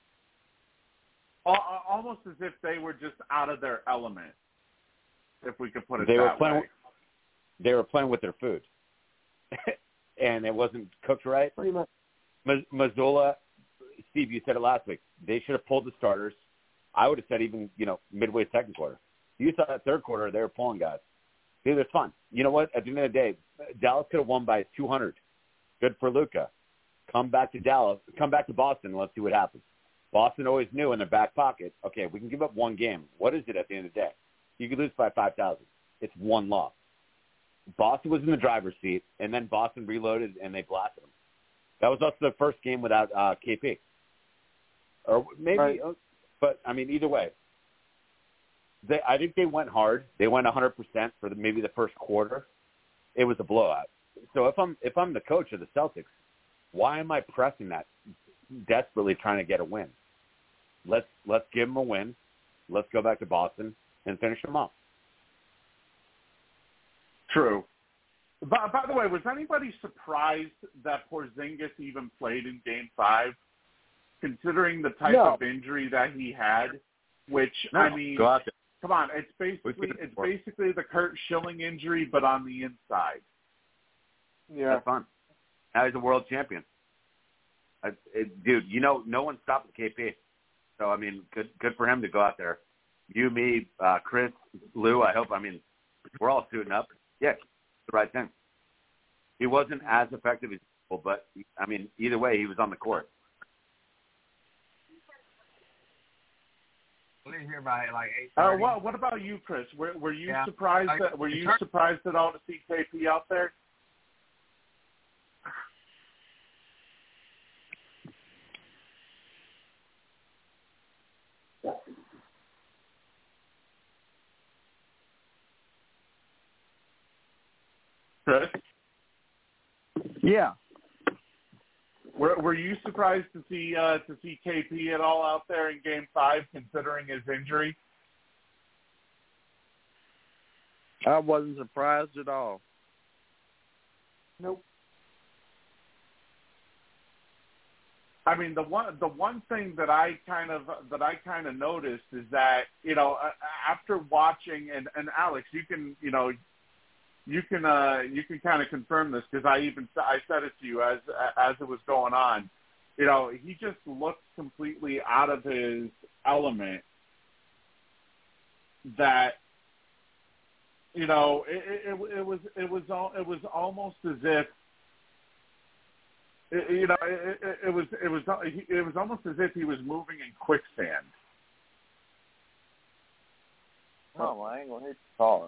almost as if they were just out of their element, if we could put it they that were playing, way. They were playing with their food. And it wasn't cooked right. Pretty much. Mazzulla, Steve, you said it last week. They should have pulled the starters. I would have said even, you know, midway second quarter. You saw that third quarter, they were pulling guys. Dude, it's fun. You know what? At the end of the day, Dallas could have won by two hundred. Good for Luka. Come back to Dallas. Come back to Boston and let's see what happens. Boston always knew in their back pocket, okay, we can give up one game. What is it at the end of the day? You could lose by five thousand. It's one loss. Boston was in the driver's seat, and then Boston reloaded, and they blasted them. That was also the first game without uh, K P. Or maybe, right. But, I mean, either way. They, I think they went hard. They went one hundred percent for the, maybe the first quarter. It was a blowout. So if I'm if I'm the coach of the Celtics, why am I pressing that, desperately trying to get a win? Let's let's give them a win. Let's go back to Boston and finish them off. True. By, by the way, was anybody surprised that Porzingis even played in Game Five, considering the type no. of injury that he had? Which No, I mean, go out there. come on, it's basically it's basically the Kurt Schilling injury, but on the inside. Yeah, That's fun. Now he's a world champion. I, it, dude, you know, no one's stopping K P. So I mean, good good for him to go out there. You, me, uh, Chris, Lou. I hope. I mean, we're all suiting up. Yeah, the right thing. He wasn't as effective as people, but I mean, either way, he was on the court. We'll be here by like eight Uh, thirty. what, what about you, Chris? Were, were you Yeah. surprised? I- That, were you Turn- surprised at all to see K P out there? Chris, yeah. were were you surprised to see uh, to see K P at all out there in Game Five, considering his injury? I wasn't surprised at all. Nope. I mean, the one the one thing that I kind of that I kind of noticed is that, you know, after watching, and, and Alex, you can you know you can uh, you can kind of confirm this, because I even I said it to you as as it was going on. You know, he just looked completely out of his element. That, you know, it, it, it was it was it was almost as if, it, you know, it, it, it was it was it was almost as if he was moving in quicksand. Oh, well, I ain't gonna hit the car.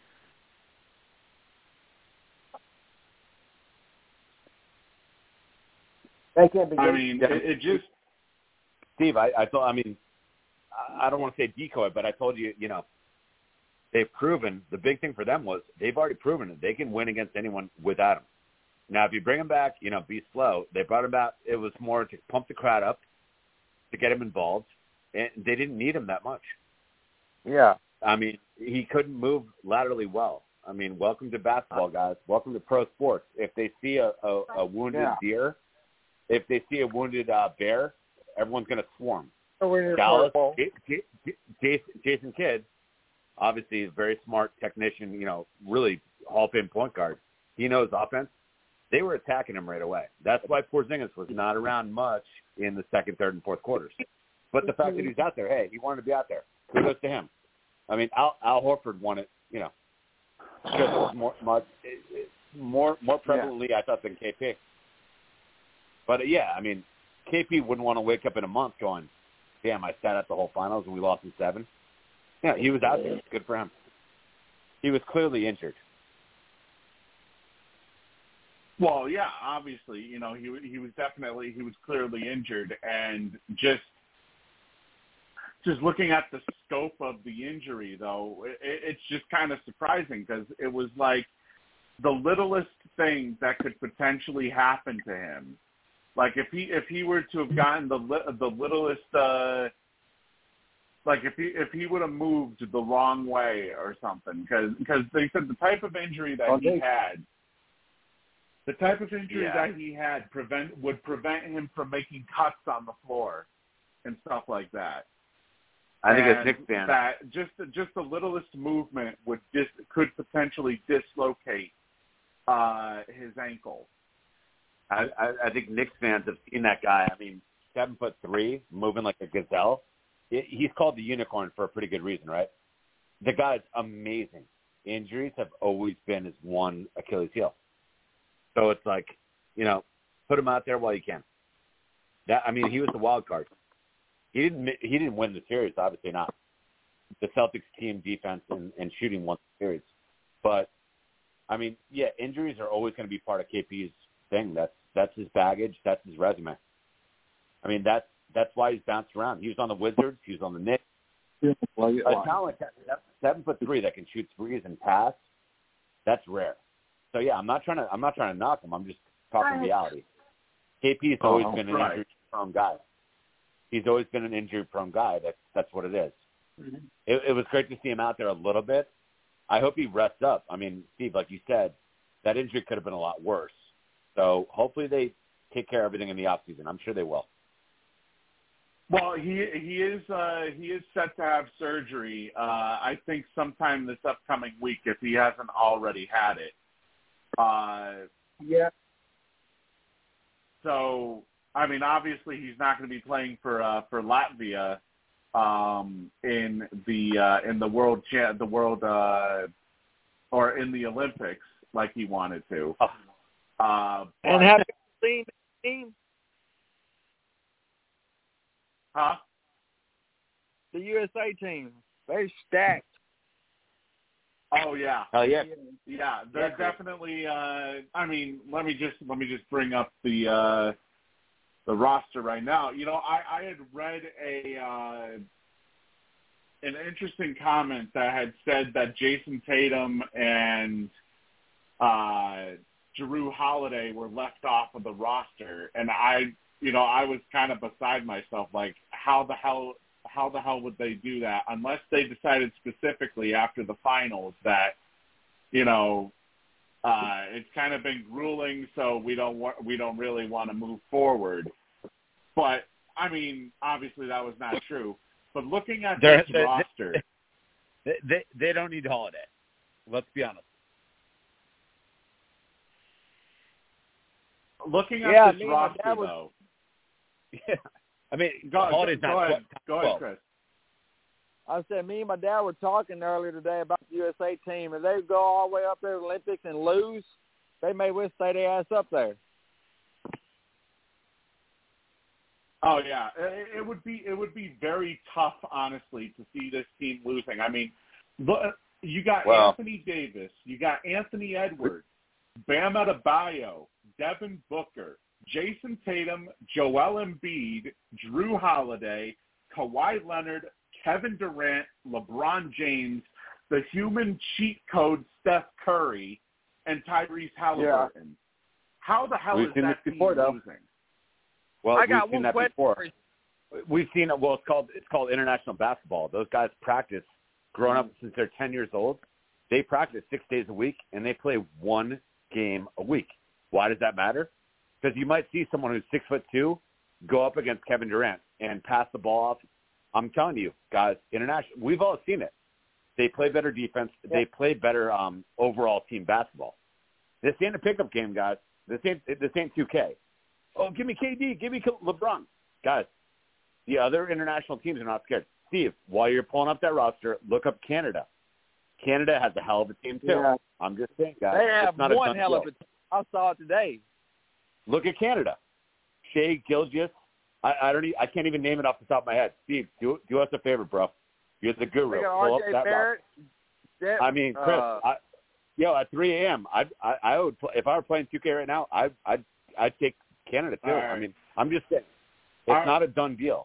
That can't be I good. mean, it, it just. Steve, I, I thought. I mean, I, I don't want to say decoy, but I told you, you know, they've proven the big thing for them was they've already proven that they can win against anyone without him. Now, if you bring him back, you know, be slow. They brought him back. It was more to pump the crowd up, to get him involved, and they didn't need him that much. Yeah. I mean, he couldn't move laterally well. I mean, welcome to basketball, guys. Welcome to pro sports. If they see a, a, a wounded Yeah. deer, if they see a wounded uh, bear, Everyone's going to swarm. Oh, Dallas, J- J- J- Jason, Jason Kidd, obviously a very smart technician, you know, really Hall of Fame point guard. He knows offense. They were attacking him right away. That's why Porzingis was not around much in the second, third, and fourth quarters. But the fact that he's out there, hey, he wanted to be out there. Kudos to him. I mean, Al, Al Horford won it, you know, just more, much, more, more prevalently, yeah. I thought, than K P. But, uh, yeah, I mean, K P wouldn't want to wake up in a month going, damn, I sat at the whole finals and we lost in seven. Yeah, he was out there. Good for him. He was clearly injured. Well, yeah, obviously, you know, he he was definitely, he was clearly injured, and just just looking at the scope of the injury, though, it, it's just kind of surprising because it was like the littlest thing that could potentially happen to him. Like if he if he were to have gotten the the littlest, uh, like if he if he would have moved the wrong way or something, because because they said the type of injury that he had. The type of injury yeah. that he had prevent would prevent him from making cuts on the floor and stuff like that. I think and it's Knicks fan. That just just the littlest movement would dis, could potentially dislocate uh, his ankle. I, I, I think Knicks fans have seen that guy. I mean, seven foot three, moving like a gazelle. It, he's called the unicorn for a pretty good reason, right? The guy's amazing. Injuries have always been his one Achilles heel. So it's like, you know, put him out there while you can. That I mean, he was the wild card. He didn't. He didn't win the series, obviously not. The Celtics team defense and, and shooting won the series, but I mean, yeah, injuries are always going to be part of K P's thing. That's that's his baggage. That's his resume. I mean, that's that's why he's bounced around. He was on the Wizards. He was on the Knicks. Yeah, well, yeah. A talent like that, seven foot three that can shoot threes and pass, that's rare. So yeah, I'm not trying to I'm not trying to knock him. I'm just talking reality. K P's always oh, been an right. injury-prone guy. He's always been an injury-prone guy. That's that's what it is. Mm-hmm. It, it was great to see him out there a little bit. I hope he rests up. I mean, Steve, like you said, that injury could have been a lot worse. So hopefully they take care of everything in the offseason. I'm sure they will. Well, he he is uh, he is set to have surgery. Uh, I think sometime this upcoming week, if he hasn't already had it. Uh, yeah. So, I mean, obviously he's not going to be playing for uh, for Latvia um, in the uh, in the world cha- the world uh, or in the Olympics like he wanted to. Oh. Uh, and have you seen the team? Huh? The U S A team, they're stacked. Oh yeah. Oh yeah. Yeah, they're yeah, definitely. Uh, I mean, let me just let me just bring up the uh, the roster right now. You know, I, I had read a uh, an interesting comment that had said that Jason Tatum and uh, Jrue Holiday were left off of the roster, and I, you know, I was kind of beside myself. Like, how the hell? How the hell would they do that unless they decided specifically after the finals that, you know, uh, it's kind of been grueling, so we don't wa- we don't really want to move forward. But I mean, obviously that was not true. But looking at they're, this they're, roster, they, they they don't need Holiday. Let's be honest. Looking at yeah, this I mean, roster, was, though. Yeah. I mean, go, Holiday's go, not go ahead, twelve. go ahead, Chris. I said, me and my dad were talking earlier today about the U S A team. If they go all the way up there to the Olympics and lose, they may well stay their ass up there. Oh yeah, it, it would be it would be very tough, honestly, to see this team losing. I mean, look, you got well, Anthony Davis, you got Anthony Edwards, Bam Adebayo, Devin Booker, Jason Tatum, Joel Embiid, Jrue Holiday, Kawhi Leonard, Kevin Durant, LeBron James, the human cheat code Steph Curry, and Tyrese Halliburton. Yeah. How the hell we've is seen that this team before, though. losing? Well, I we've got seen one that question. before. We've seen it. Well, it's called it's called international basketball. Those guys practice, growing up since they're ten years old. They practice six days a week, and they play one game a week. Why does that matter? Because you might see someone who's six foot two go up against Kevin Durant and pass the ball off. I'm telling you, guys, international, we've all seen it. They play better defense. Yeah. They play better um, overall team basketball. This ain't a pickup game, guys. This ain't this ain't two K. Oh, give me K D. Give me LeBron. Guys, the other international teams are not scared. Steve, while you're pulling up that roster, look up Canada. Canada has a hell of a team, too. Yeah. I'm just saying, guys. They have it's not one hell of a team. I saw it today. Look at Canada. Shea Gilgeous. I, I don't. Even, I can't even name it off the top of my head. Steve, do do us a favor, bro. You're the guru. They got Pull R J up that Barrett. That, I mean, Chris. Uh, I, yo, at three a.m., I I I would play, if I were playing two K right now, I I'd I'd take Canada too. Right. I mean, I'm just saying, it's right. not a done deal.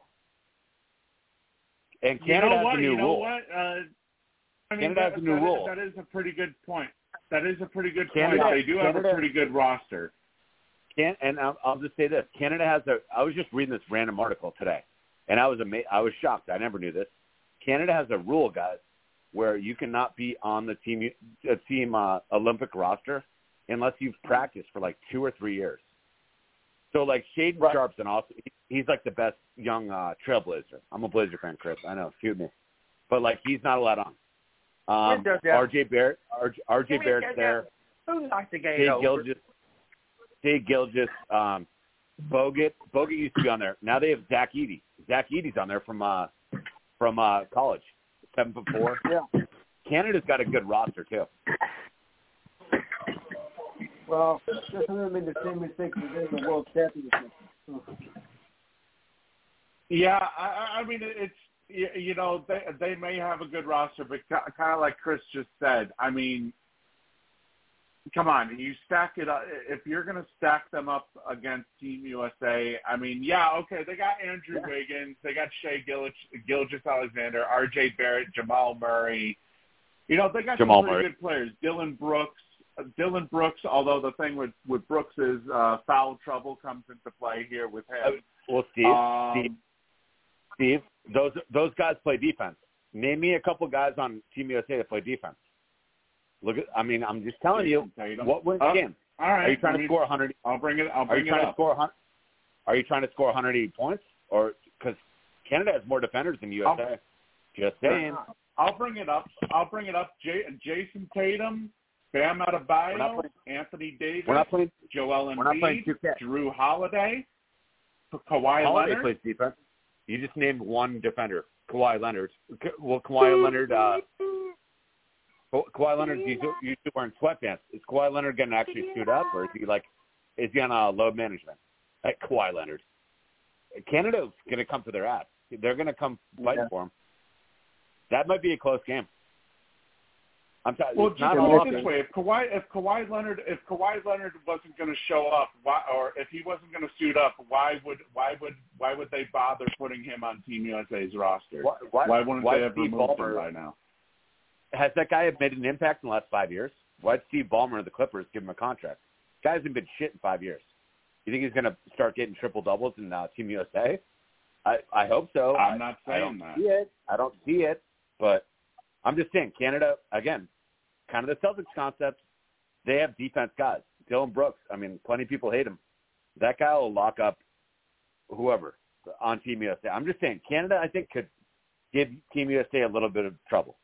And Canada you know has what? a new you know rule. What? Uh, I mean, Canada that, has a new that, rule. That is a pretty good point. That is a pretty good Canada, point. They do have Canada, a pretty good roster. Can and I'll, I'll just say this: Canada has a. I was just reading this random article today, and I was ama- I was shocked. I never knew this. Canada has a rule, guys, where you cannot be on the team uh, team uh, Olympic roster unless you've practiced for like two or three years. So like Shaden right. Sharpson, also he's like the best young uh, trailblazer. I'm a Blazer fan, Chris. I know, shoot me, but like he's not allowed on. Um, R J Barrett, R J Barrett's there. Who knocked the game Shea over? Gilgeous, Shea Gilgeous, um, Bogut. Bogut used to be on there. Now they have Zach Edey. Zach Edey's on there from uh, from uh, college, seven foot four. Yeah. Canada's got a good roster too. Well, this hasn't been the same mistake as in the World Championship. Yeah, I, I mean it's you know they they may have a good roster, but kind of like Chris just said. I mean, come on, you stack it up. If you're going to stack them up against Team U S A, I mean, yeah, okay, they got Andrew yeah. Wiggins, they got Shea Gilgeous-Alexander, R J Barrett, Jamal Murray. You know, they got Jamal some pretty Murray. good players. Dillon Brooks. Dillon Brooks, although the thing with, with Brooks is uh, foul trouble comes into play here with him. Well, Steve, um, Steve, Steve, those those guys play defense. Name me a couple guys on Team U S A that play defense. Look at, I mean, I'm just telling you, what wins the oh, game? All right. Are you trying I to mean, score one hundred? I'll bring it. I'll bring are you trying it to up. score one hundred? Are you trying to score one hundred eighty points? Or because Canada has more defenders than U S A. I'll, just saying. I'll bring it up. I'll bring it up. J- Jason Tatum, Bam Adebayo, Anthony Davis, we're not playing, Joel we're not playing Embiid, Drew Holiday, Kawhi Holiday Leonard. plays defense. You just named one defender, Kawhi Leonard. Well, Kawhi Leonard. Uh, Kawhi Leonard used to, used to wearing sweatpants. Is Kawhi Leonard going to actually suit up, or is he like, is he on uh, load management? Like Kawhi Leonard. Canada's going to come for their ass. They're going to come fighting yeah. for him. That might be a close game. I'm t- well, just not put it this way: if Kawhi, if Kawhi Leonard, if Kawhi Leonard wasn't going to show up, why, or if he wasn't going to suit up, why would, why would, why would they bother putting him on Team U S A's roster? Why, why, why wouldn't why they have Steve removed Ballmer, him by now? Has that guy made an impact in the last five years? Why'd Steve Ballmer of the Clippers give him a contract? The guy hasn't been shit in five years. You think he's going to start getting triple doubles in uh, Team U S A? I, I hope so. I'm I, not I saying don't that. See it. I don't see it, but I'm just saying Canada, again, kind of the Celtics concept. They have defense guys. Dillon Brooks, I mean, plenty of people hate him. That guy will lock up whoever on Team U S A. I'm just saying Canada, I think, could give Team U S A a little bit of trouble.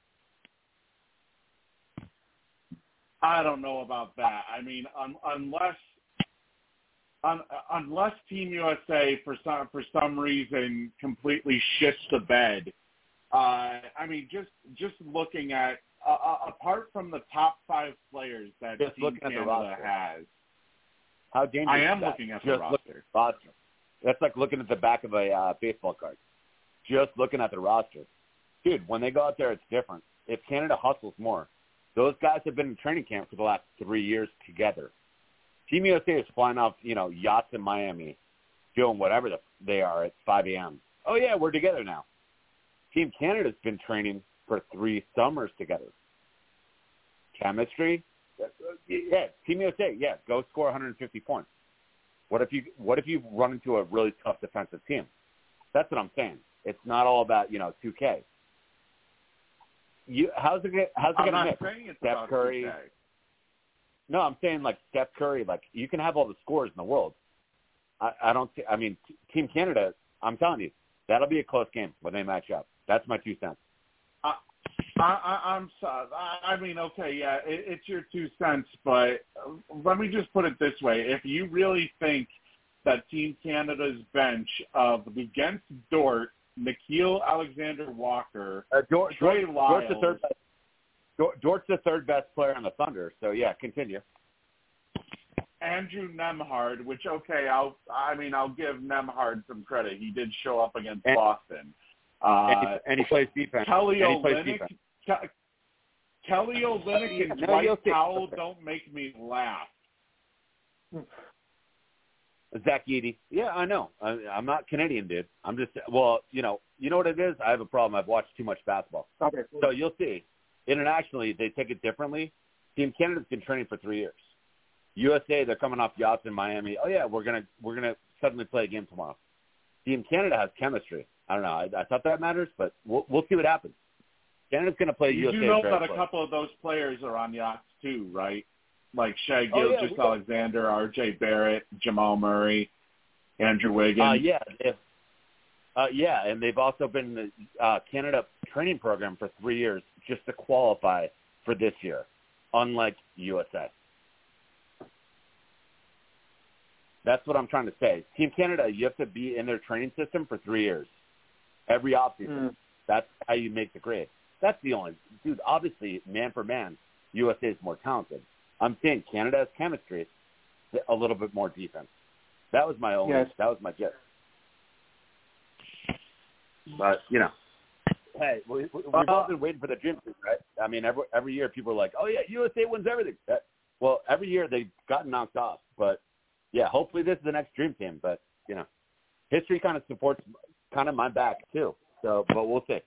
I don't know about that. I mean, un, unless un, unless Team U S A for some for some reason completely shits the bed. Uh, I mean, just just looking at uh, apart from the top five players that just Team Canada has, how dangerous? I am is that? looking at just the roster. roster. That's like looking at the back of a uh, baseball card. Just looking at the roster, dude. When they go out there, it's different. If Canada hustles more. Those guys have been in training camp for the last three years together. Team U S A is flying off, you know, yachts in Miami, doing whatever the, they are at five a.m. Oh, yeah, we're together now. Team Canada's been training for three summers together. Chemistry? Yeah, Team U S A, yeah, go score one hundred fifty points. What if you What if you run into a really tough defensive team? That's what I'm saying. It's not all about, you know, two K. You, how's it how's it going to mix? Steph Curry. No, I'm saying like Steph Curry. Like you can have all the scores in the world. I, I don't. Th- I mean, t- Team Canada. I'm telling you, that'll be a close game when they match up. That's my two cents. I, I, I'm sorry. I, I mean, okay, yeah, it, it's your two cents, but let me just put it this way: if you really think that Team Canada's bench of against Dort, Nikhil Alexander-Walker, uh, Dort, Trey Dort, Lyles, Dort's the third best. Dort, Dort's the third best player on the Thunder. So yeah, continue. Andrew Nembhard, which okay, I'll I mean I'll give Nembhard some credit. He did show up against and, Boston. Uh, and, he, and he plays defense. Kelly and he plays Olynyk, defense. Ke- Kelly Olynyk and No, Dwight you'll see. Powell don't make me laugh. Zach Edey. Yeah, I know. I, I'm not Canadian, dude. I'm just well, you know, you know what it is. I have a problem. I've watched too much basketball. Okay. So you'll see. Internationally, they take it differently. Team Canada's been training for three years. U S A, they're coming off yachts in Miami. Oh yeah, we're gonna we're gonna suddenly play a game tomorrow. Team Canada has chemistry. I don't know. I, I thought that matters, but we'll we'll see what happens. Canada's gonna play You U S A. do know very that a close. couple of those players are on yachts too, right? Like Shai Oh, yeah, Gilgeous we- Alexander, R J Barrett, Jamal Murray, Andrew Wiggins. Uh, yeah, if, uh, yeah, and they've also been in the uh, Canada training program for three years just to qualify for this year, unlike U S A. That's what I'm trying to say. Team Canada, you have to be in their training system for three years, every offseason. Mm. That's how you make the grade. That's the only dude. Obviously, man for man, U S A is more talented. I'm saying Canada has chemistry, a little bit more defense. That was my only. Yes. That was my guess. But you know, hey, we, we, we've all been waiting for the dream team, right? I mean, every every year people are like, "Oh yeah, U S A wins everything." That, well, every year they've gotten knocked off, but yeah, hopefully this is the next dream team. But you know, history kind of supports kind of my back too. So, but we'll see.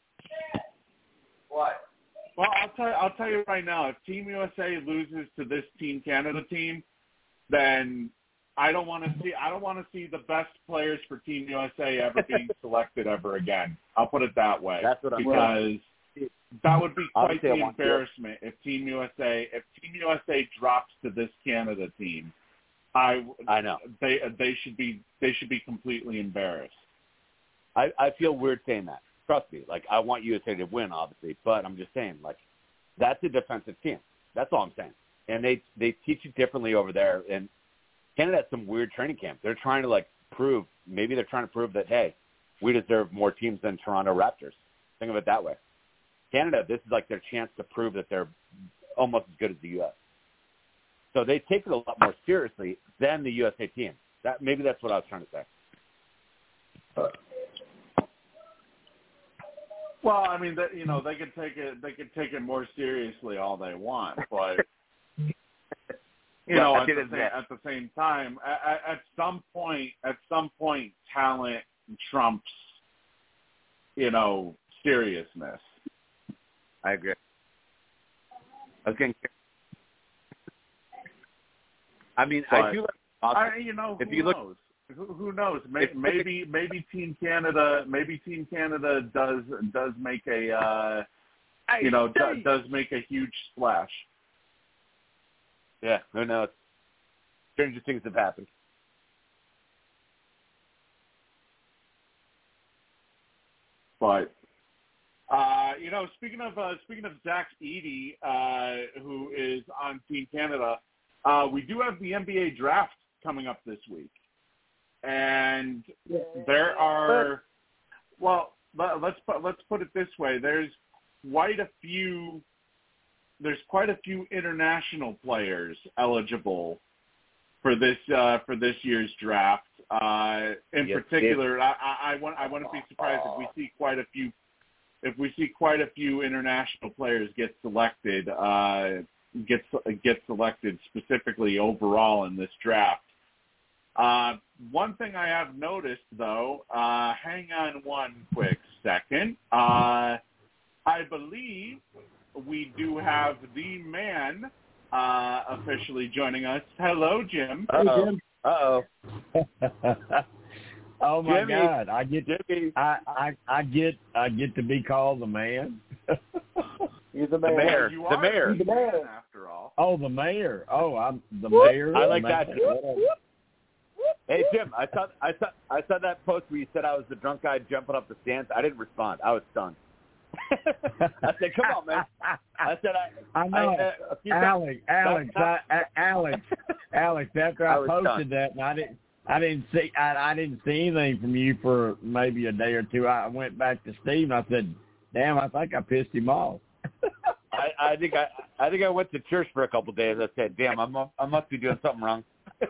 What? Well, I'll tell you, I'll tell you right now. If Team U S A loses to this Team Canada team, then I don't want to see. I don't want to see the best players for Team U S A ever being selected ever again. I'll put it that way. That's what I'm because that would be quite Obviously, I the want to. embarrassment if Team U S A if Team U S A drops to this Canada team. I I know they they should be they should be completely embarrassed. I, I feel weird saying that. Trust me. Like, I want U S A to win, obviously, but I'm just saying, like, that's a defensive team. That's all I'm saying. And they they teach it differently over there. And Canada has some weird training camp. They're trying to, like, prove, maybe they're trying to prove that, hey, we deserve more teams than Toronto Raptors. Think of it that way. Canada, this is like their chance to prove that they're almost as good as the U S. So they take it a lot more seriously than the U S A team. That maybe that's what I was trying to say. Well, I mean, that you know, they could take it. They could take it more seriously all they want, but you know, Well, at the, same, at the same time, at, at some point, at some point, talent trumps, you know, seriousness. I agree. Okay. I mean, But I do. Like I, you know, if who you look, knows? Who, who knows? Maybe, If- maybe maybe Team Canada maybe Team Canada does does make a uh, you know do, does make a huge splash. yeah, who knows? Stranger things have happened. But uh, you know, speaking of uh, speaking of Zach Edey, uh, who is on Team Canada, uh, we do have the N B A draft coming up this week. And there are, well, let's put, let's put it this way: there's quite a few, there's quite a few international players eligible for this uh, for this year's draft. Uh, in Yes, particular, I, I, I want I wouldn't be surprised if we see quite a few, if we see quite a few international players get selected, uh, get get selected specifically overall in this draft. Uh, one thing I have noticed, though, uh, hang on one quick second. Uh, I believe we do have the man uh, officially joining us. Hello, Jim. Uh-oh. Jim. Uh-oh. Oh my Jimmy. God! I get Jimmy. I, I I get I get to be called the man. You're the The man. mayor. You The are mayor. the man, after all. Oh, the mayor. Oh, I'm the mayor. I like the that. mayor. Hey Jim, I saw I saw I saw that post where you said I was the drunk guy jumping up the stands. I didn't respond. I was stunned. I said, "Come on, man." I said, "I." I know, I, uh, a few Alex, times, Alex, I, I, Alex, Alex. After I, I was posted stunned. that, and I didn't, I didn't see, I, I didn't see anything from you for maybe a day or two. I went back to Steve and I said, "Damn, I think I pissed him off." I, I think I, I think I went to church for a couple of days. I said, "Damn, I'm, I must be doing something wrong."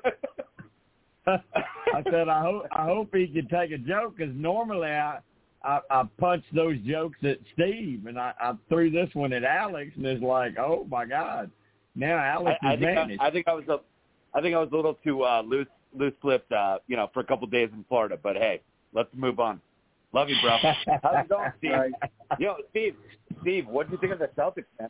I said, "I hope, I hope he can take a joke because normally I." I, I punched those jokes at Steve, and I, I threw this one at Alex, and it's like, oh my God! Now Alex I, I is think vanished. I, I think I was a, I think I was a little too uh, loose, loose lipped, uh, you know, for a couple of days in Florida. But hey, let's move on. Love you, bro. How's it going, Steve? Right. Yo, Steve, Steve, what did you think of the Celtics, man?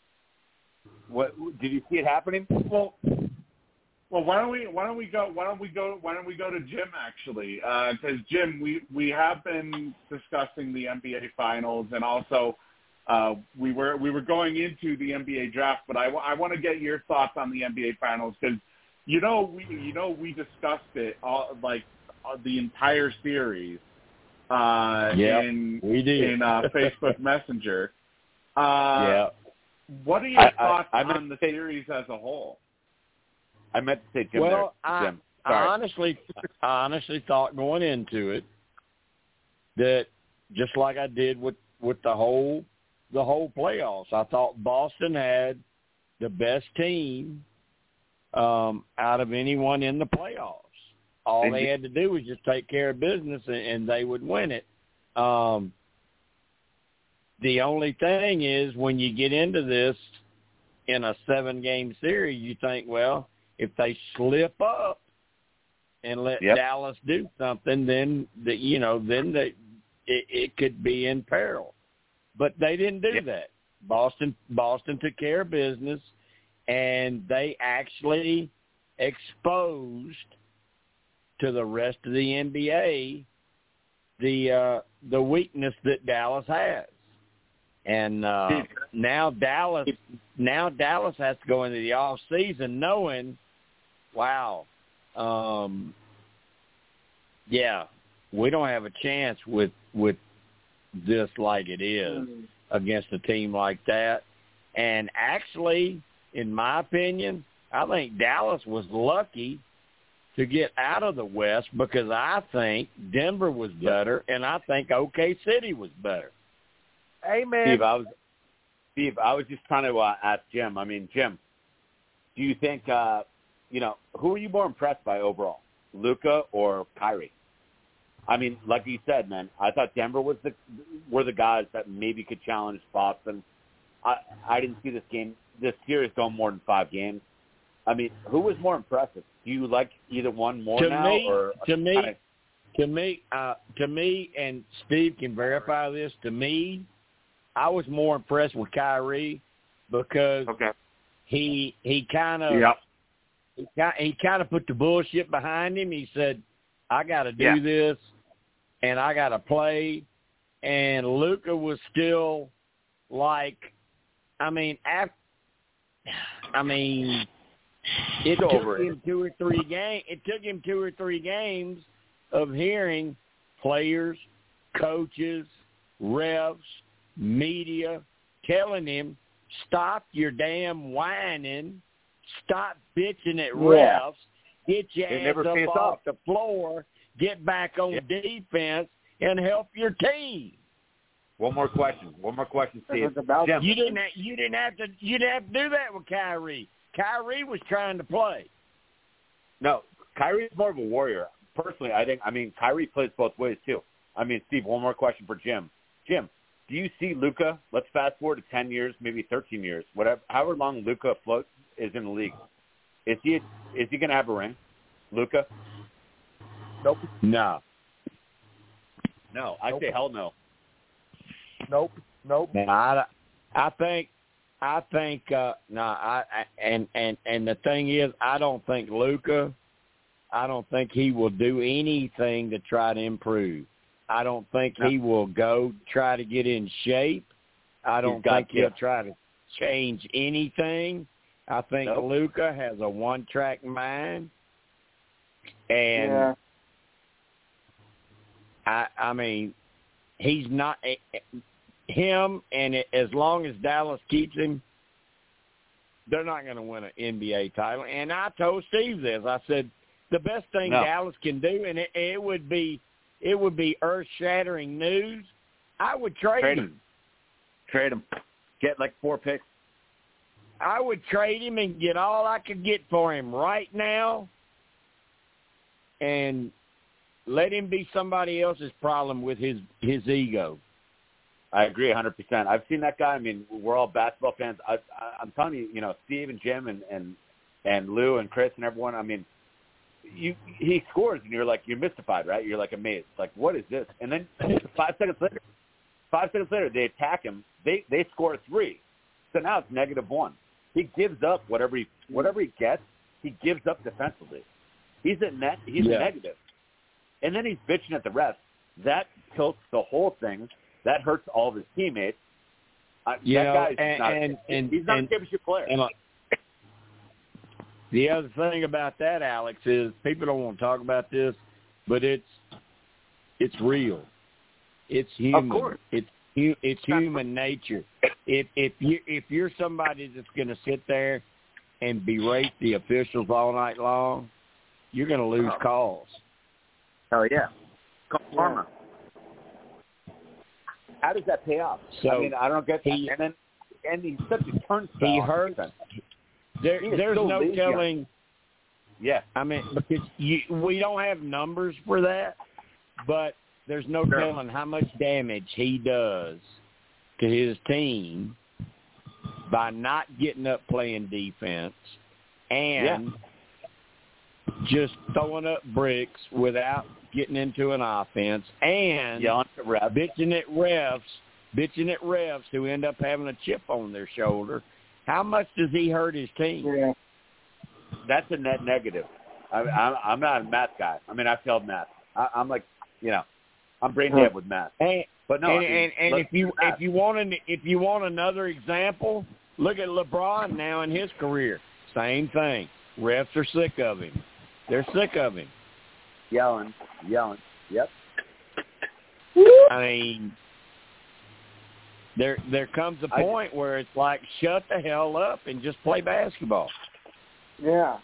What did you see it happening? Well, well, why don't we why don't we go why don't we go why don't we go to Jim actually? Because uh, Jim, we we have been discussing the N B A Finals, and also uh, we were we were going into the N B A draft. But I, I want to get your thoughts on the N B A Finals because you know we you know we discussed it all, like uh, the entire series uh, Yep, in we did. in uh, Facebook Messenger. Uh, yeah. What are your I- I- thoughts I meant on the to say- series as a whole? I meant to say Jim Well, there. I, Jim. I Sorry. honestly, I honestly thought going into it that just like I did with, with the whole the whole playoffs, I thought Boston had the best team um, out of anyone in the playoffs. All They they did. had to do was just take care of business, and, and they would win it. Um, the only thing is when you get into this in a seven-game series, you think, well, if they slip up and let Yep. Dallas do something, then the, you know, then they, it, it could be in peril. But they didn't do Yep. that. Boston Boston took care of business, and they actually exposed to the rest of the N B A the uh, the weakness that Dallas has. And uh, now Dallas now Dallas has to go into the off season knowing, wow, um, yeah, we don't have a chance with with this like it is Mm. against a team like that. And actually, in my opinion, I think Dallas was lucky to get out of the West because I think Denver was better, and I think O K City was better. Hey, man. Steve, I was Steve, I was just trying to uh, ask Jim. I mean, Jim, do you think uh, you know who are you more impressed by overall, Luka or Kyrie? I mean, like you said, man, I thought Denver was the were the guys that maybe could challenge Boston. I I didn't see this game, this series going more than five games. I mean, who was more impressive? Do you like either one more To now, me, or to me, kinda- to me, uh, to me, and Steve can verify this. To me, I was more impressed with Kyrie because okay, he he kind of Yep. he, ki- he kind of put the bullshit behind him. He said, "I got to do Yeah. this, and I got to play." And Luka was still like, I mean, after, I mean, it Still took over it. him two or three game. It took him two or three games of hearing players, coaches, refs, media telling him, "Stop your damn whining, stop bitching at refs, get your They ass never up face off off. the floor, get back on Yeah. defense, and help your team." One more question. One more question, Steve. It's about Jim, You didn't. ha- You didn't have to. You didn't have to do that with Kyrie. Kyrie was trying to play. no, Kyrie's more of a warrior. Personally, I think. I mean, Kyrie plays both ways too. I mean, Steve. One more question for Jim. Jim, do you see Luka? Let's fast forward to ten years, maybe thirteen years, whatever. However long Luka float is in the league, is he is he going to have a ring, Luka? Nope. No. No, I Nope. say hell no. Nope. Nope. No, I, I think, I think, uh, no, I, I, and, and, and the thing is, I don't think Luka, I don't think he will do anything to try to improve. I don't think No. he will go try to get in shape. I don't got think to. he'll try to change anything. I think Nope. Luka has a one-track mind, And yeah. I, I mean, he's not him, and it, as long as Dallas keeps him, they're not going to win an N B A title. And I told Steve this. I said the best thing no. Dallas can do, and it, it would be it would be earth-shattering news. I would trade, trade him. him. Trade him. Get like four picks. I would trade him and get all I could get for him right now, and let him be somebody else's problem with his, his ego. I agree one hundred percent. I've seen that guy. I mean, we're all basketball fans. I, I, I'm telling you, you know, Steve and Jim and, and, and Lou and Chris and everyone, I mean, you he scores, and you're like, you're mystified, right? You're like amazed. Like, what is this? And then five seconds later, five seconds later, they attack him. They they score three. So now it's negative one. He gives up whatever he whatever he gets. He gives up defensively. He's a net. He's Yeah. a negative. And then he's bitching at the refs. That tilts the whole thing. That hurts all of his teammates. Uh, You that know, guy's and, not. and, a, and, he's not and, a championship player. And, uh, the other thing about that, Alex, is people don't want to talk about this, but it's it's real. It's human. Of course. It's hu- it's human nature. If if you if you're somebody that's going to sit there and berate the officials all night long, you're going to lose Oh. calls. Hell yeah. Karma. How does that pay off? So I mean, I don't get that. he- And then, and he's such a turnstile. He on hurts. defense. There, He is there's so no lazy. telling. Yeah. I mean, because you, we don't have numbers for that, but there's no Sure. telling how much damage he does to his team by not getting up playing defense and just throwing up bricks without getting into an offense and Yelling at refs. bitching at refs, bitching at refs who end up having a chip on their shoulder. How much does he hurt his team? Yeah. That's a net negative. I, I'm, I'm not a math guy. I mean, I failed math. I, I'm like, you know, I'm brain dead with math. And, But no, and, I mean, and, and let's if you do math. if you want an, if you want another example, look at LeBron now in his career. Same thing. Refs are sick of him. They're sick of him. yelling, yelling. Yep. I mean, there there comes a point I, where it's like, shut the hell up and just play basketball. Yeah.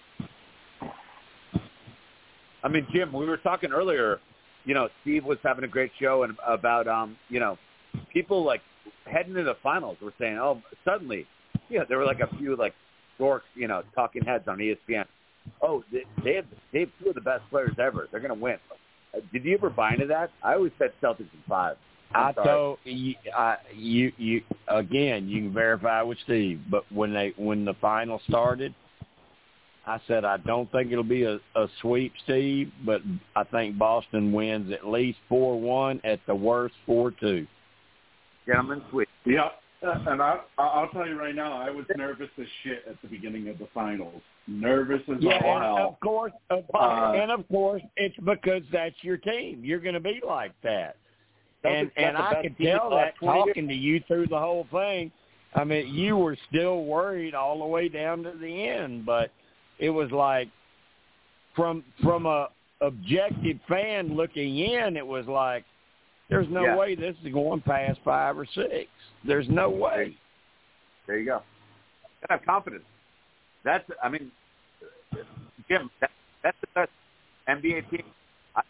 I mean, Jim, we were talking earlier, you know, Steve was having a great show and about, um, you know, people like heading into the finals were saying, oh, suddenly, yeah, there were like a few like dorks, you know, talking heads on E S P N. Oh, they, they have they have two of the best players ever. They're going to win. Uh, did you ever buy into that? I always said Celtics in five. I'm I sorry. told you, I, you, you again. You can verify with Steve, but when they when the final started, I said I don't think it'll be a, a sweep, Steve, but I think Boston wins at least four one, at the worst four two. Gentlemen, sweep. Yeah, uh, and I, I'll tell you right now, I was nervous as shit at the beginning of the finals. Nervous as Yeah, all and hell. of course, of, Uh, and of course, it's because that's your team. You're going to be like that. And Celtics got and the I best could team in tell the last that twenty years. talking to you through the whole thing. I mean, you were still worried all the way down to the end, but it was like from from a objective fan looking in, it was like there's no Yeah. way this is going past five or six. There's no way. There you go. I have confidence. That's, I mean, Jim, that, that's the best N B A team. I,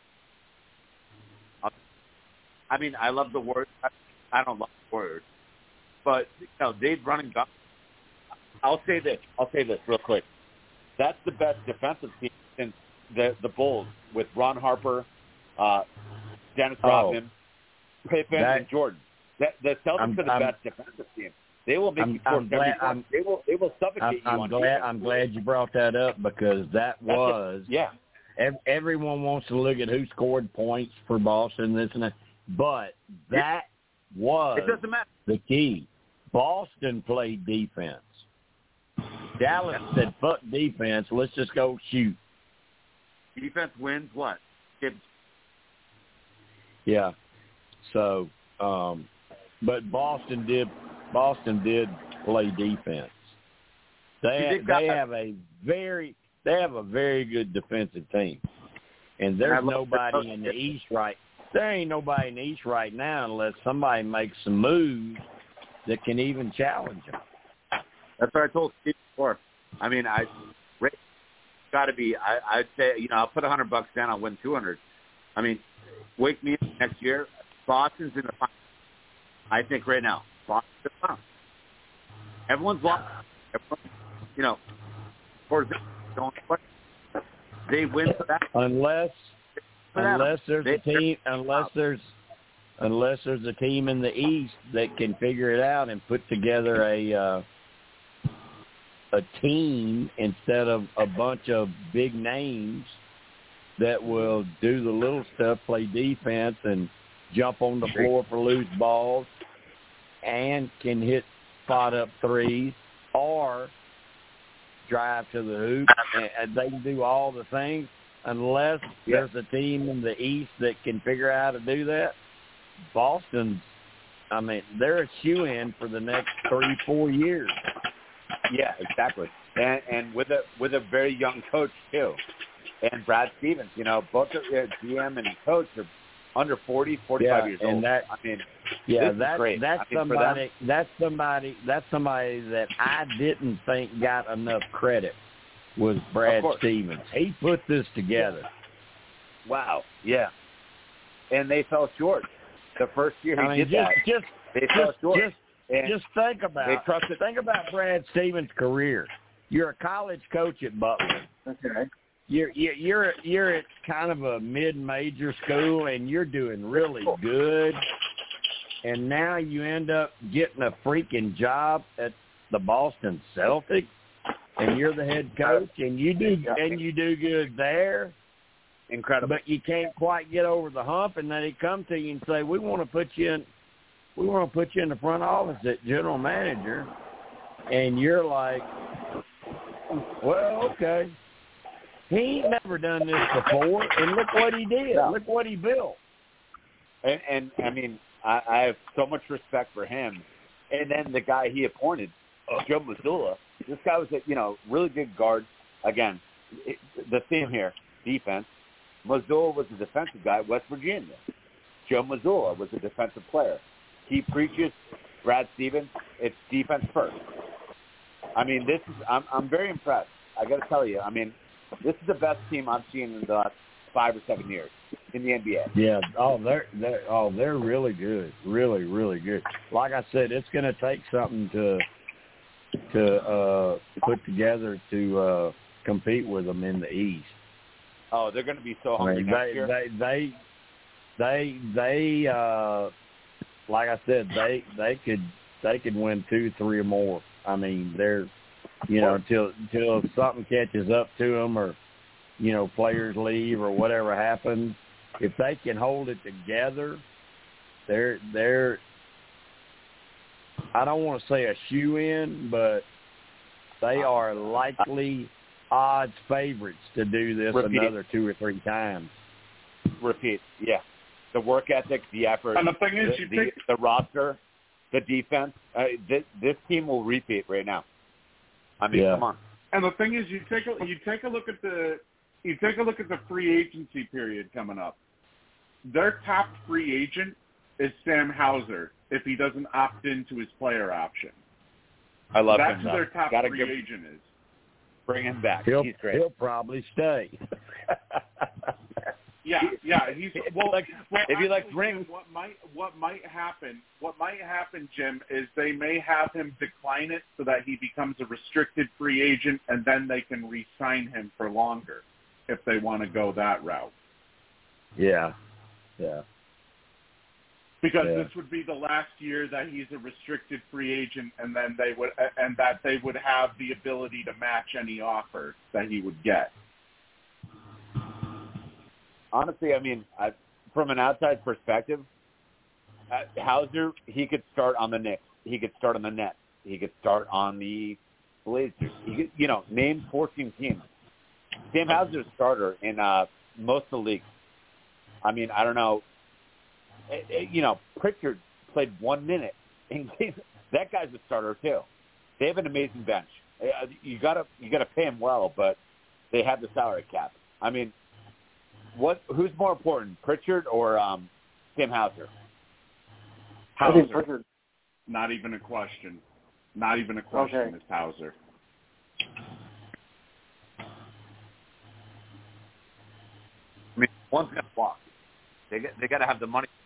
I mean, I love the Warriors. I, I don't love the Warriors. But, you know, they've run and gun. I'll say this. I'll say this real quick. That's the best defensive team since the, the Bulls with Ron Harper, uh, Dennis Oh. Rodman, Pippen, That- and Jordan. That, the Celtics I'm- are the I'm- best defensive team. They will make I'm- you score I'm glad- seventy points. I'm- They will. They will suffocate I'm, you I'm on glad. defense. I'm glad you brought that up because that That's was. it. Yeah. ev- Everyone wants to look at who scored points for Boston, this and that, but that was It doesn't matter. the key. Boston played defense. Dallas said, "Fuck defense. Let's just go shoot." Defense wins what? It, Yeah. So, um, but Boston did. Boston did play defense. They See, they've got- they have a very they have a very good defensive team, and there's nobody in the East right. There ain't nobody in the East right now unless somebody makes some moves that can even challenge them. That's what I told Steve before. I mean, I got to be. I, I'd say, you know, I'll put a hundred bucks down. I'll win two hundred. I mean, wake me up next year. Boston's in the final. I think right now, Boston's in the final. Everyone's lost. Everyone, you know, for don't they win for that unless for unless that. there's they, a team unless there's unless there's a team in the East that can figure it out and put together a uh, a team instead of a bunch of big names that will do the little stuff, play defense, and jump on the floor for loose balls, and can hit spot-up threes or drive to the hoop. And they can do all the things unless there's a team in the East that can figure out how to do that. Boston, I mean, they're a shoe-in for the next three, four years. Yeah, exactly. And and with a with a very young coach, too. And Brad Stevens, you know, both of uh, G M and coach are under forty, forty-five yeah, years and old. That, I mean, yeah, this that's is great. that's I mean, somebody that's somebody that's somebody that I didn't think got enough credit was Brad Stevens. He put this together. Wow. Yeah. And they fell short. The first year he I mean, did just, that. Just they just, fell short. Just, just think about they trusted, think about Brad Stevens' career. You're a college coach at Butler. Okay. You're you're you're at kind of a mid-major school, and you're doing really good. And now you end up getting a freaking job at the Boston Celtics, and you're the head coach, and you do and you do good there. Incredible. But you can't quite get over the hump, and then they come to you and say, "We want to put you in, we want to put you in the front office at general manager," and you're like, "Well, okay." He ain't never done this before, and look what he did. Yeah. Look what he built. And, and I mean, I, I have so much respect for him. And then the guy he appointed, Joe Mazzulla, this guy was a, you know, really good guard. Again, it, the theme here, defense. Mazzulla was a defensive guy at West Virginia. Joe Mazzulla was a defensive player. He preaches, Brad Stevens, it's defense first. I mean, this is, I'm, I'm very impressed. I got to tell you, I mean, this is the best team I've seen in the last five or seven years in the N B A. Yeah. Oh, they're they're oh they're really good, really really good. Like I said, it's going to take something to to uh, put together to uh, compete with them in the East. Oh, they're going to be so hungry I mean, next they, year. They they they they uh, like I said, they they could they could win two, three or more. I mean, they're. You know, until until something catches up to them, or you know, players leave or whatever happens. If they can hold it together, they're they're. I don't want to say a shoe-in, but they are likely odds favorites to do this Repeat. another two or three times. Repeat, yeah. The work ethic, the effort, and the thing is, the, you the, think the roster, the defense. Uh, this, this team will repeat right now. I mean, yeah. come on. And the thing is, you take a you take a look at the you take a look at the free agency period coming up. Their top free agent is Sam Hauser if he doesn't opt into his player option. I love That's him. who their top Gotta free give, agent is. Bring him back. He'll, He's great. He'll probably stay. Yeah, yeah. He's well. like, well if he likes actually, rings, Jim, what might what might happen? What might happen, Jim, is they may have him decline it so that he becomes a restricted free agent, and then they can re-sign him for longer if they want to go that route. Yeah, yeah. Because yeah. this would be the last year that he's a restricted free agent, and then they would and that they would have the ability to match any offer that he would get. Honestly, I mean, I, from an outside perspective, uh, Hauser, he could start on the Knicks. He could start on the Nets. He could start on the Blazers. He could, you know, name fourteen teams. Sam Hauser's a starter in uh, most of the leagues. I mean, I don't know. It, it, you know, Pritchard played one minute. And that guy's a starter too. They have an amazing bench. Uh, You gotta you gotta pay him well, but they have the salary cap. I mean, what? Who's more important, Pritchard or um, Tim Hauser? Hauser. I think Pritchard. Not even a question. Not even a question. Okay. Is Hauser. I mean, one's gonna walk. They get, they got to have the money.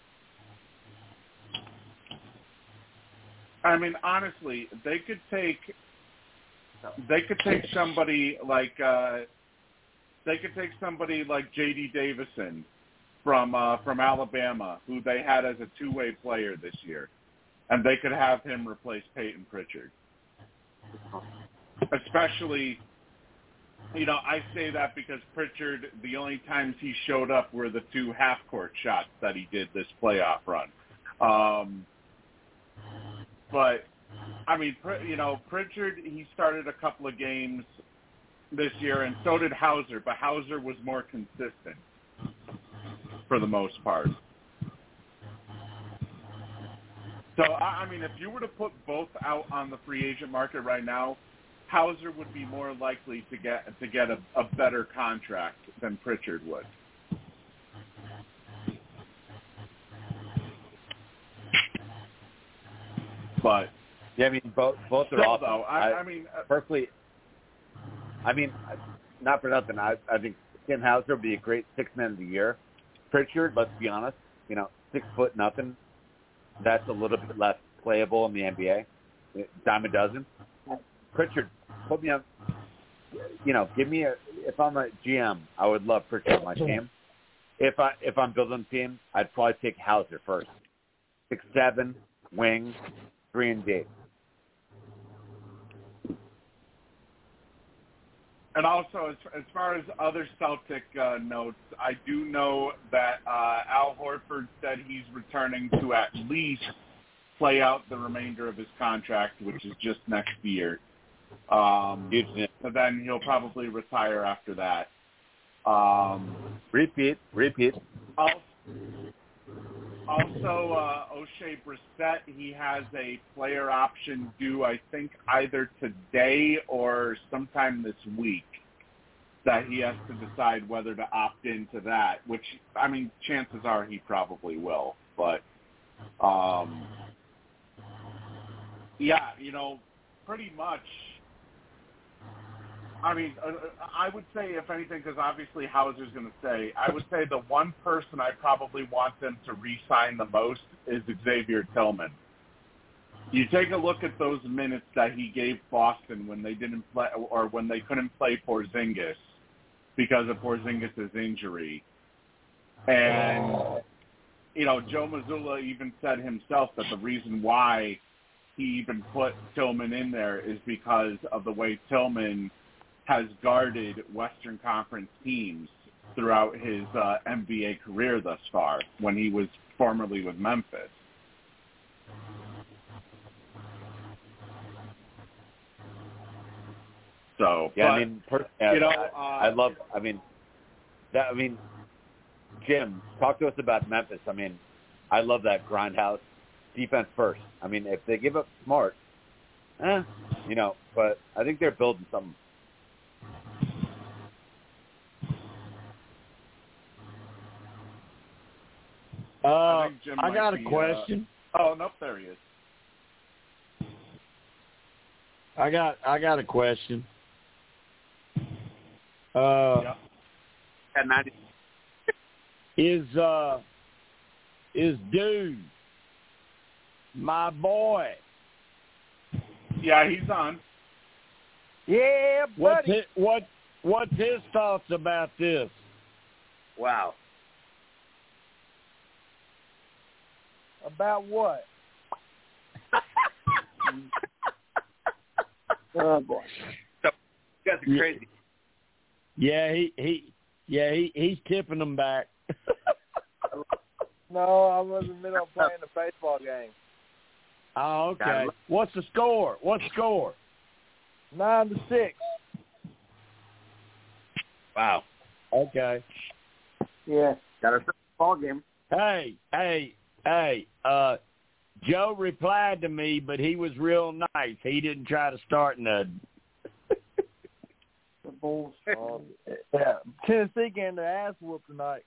I mean, honestly, they could take they could take somebody like uh, they could take somebody like J D Davison from uh, from Alabama, who they had as a two-way player this year, and they could have him replace Peyton Pritchard. Especially, you know, I say that because Pritchard, the only times he showed up were the two half-court shots that he did this playoff run. Um, but, I mean, you know, Pritchard, he started a couple of games this year, and so did Hauser, but Hauser was more consistent for the most part. So, I mean, if you were to put both out on the free agent market right now, Hauser would be more likely to get to get a, a better contract than Pritchard would. But yeah, I mean, both both are still, awesome. though, I, I, I mean, uh, personally, I mean, not for nothing. I I think Tim Hauser would be a great six man of the year. Pritchard, let's be honest, you know, six foot nothing. That's a little bit less playable in the N B A. Dime a dozen. Pritchard, put me on. You know, give me a. If I'm a G M, I would love Pritchard on my team. If I if I'm building a team, I'd probably take Hauser first. Six seven, wing, three and D. And also, as, as far as other Celtic uh, notes, I do know that uh, Al Horford said he's returning to at least play out the remainder of his contract, which is just next year. Um, so then he'll probably retire after that. Um, repeat, repeat. Also, also uh, O'Shea Brissett, he has a player option due, I think, either today or sometime this week that he has to decide whether to opt into that, which, I mean, chances are he probably will. But, um, yeah, you know, pretty much, I mean, uh, I would say, if anything, because obviously Hauser's going to stay, I would say the one person I probably want them to re-sign the most is Xavier Tillman. You take a look at those minutes that he gave Boston when they didn't play, or when they couldn't play Porzingis because of Porzingis' injury. And, you know, Joe Mazzulla even said himself that the reason why he even put Tillman in there is because of the way Tillman has guarded Western Conference teams throughout his uh, N B A career thus far when he was formerly with Memphis. So, yeah, but, I mean, per, yeah, you know, I, uh, I love. I mean, that. I mean, Jim, talk to us about Memphis. I mean, I love that grindhouse defense first. I mean, if they give up Smart, eh, you know, but I think they're building something. Uh, I, I, I got be, a question. Uh, oh, nope, there he is. I got I got a question. Uh, yep. At ninety is uh is dude my boy? Yeah, he's on. Yeah, buddy. What's his, what what's his thoughts about this? Wow. About what? Oh boy. So, you guys are crazy. Yeah, he he yeah he he's tipping them back. No, I was in the middle of playing a baseball game. Oh, okay. What's the score? What's the score? Nine to six. Wow. Okay. Yeah. Got a ball game. Hey, hey, hey, uh, Joe replied to me, but he was real nice. He didn't try to start nothing. Bulls. Um, yeah, Tennessee getting their ass whooped tonight.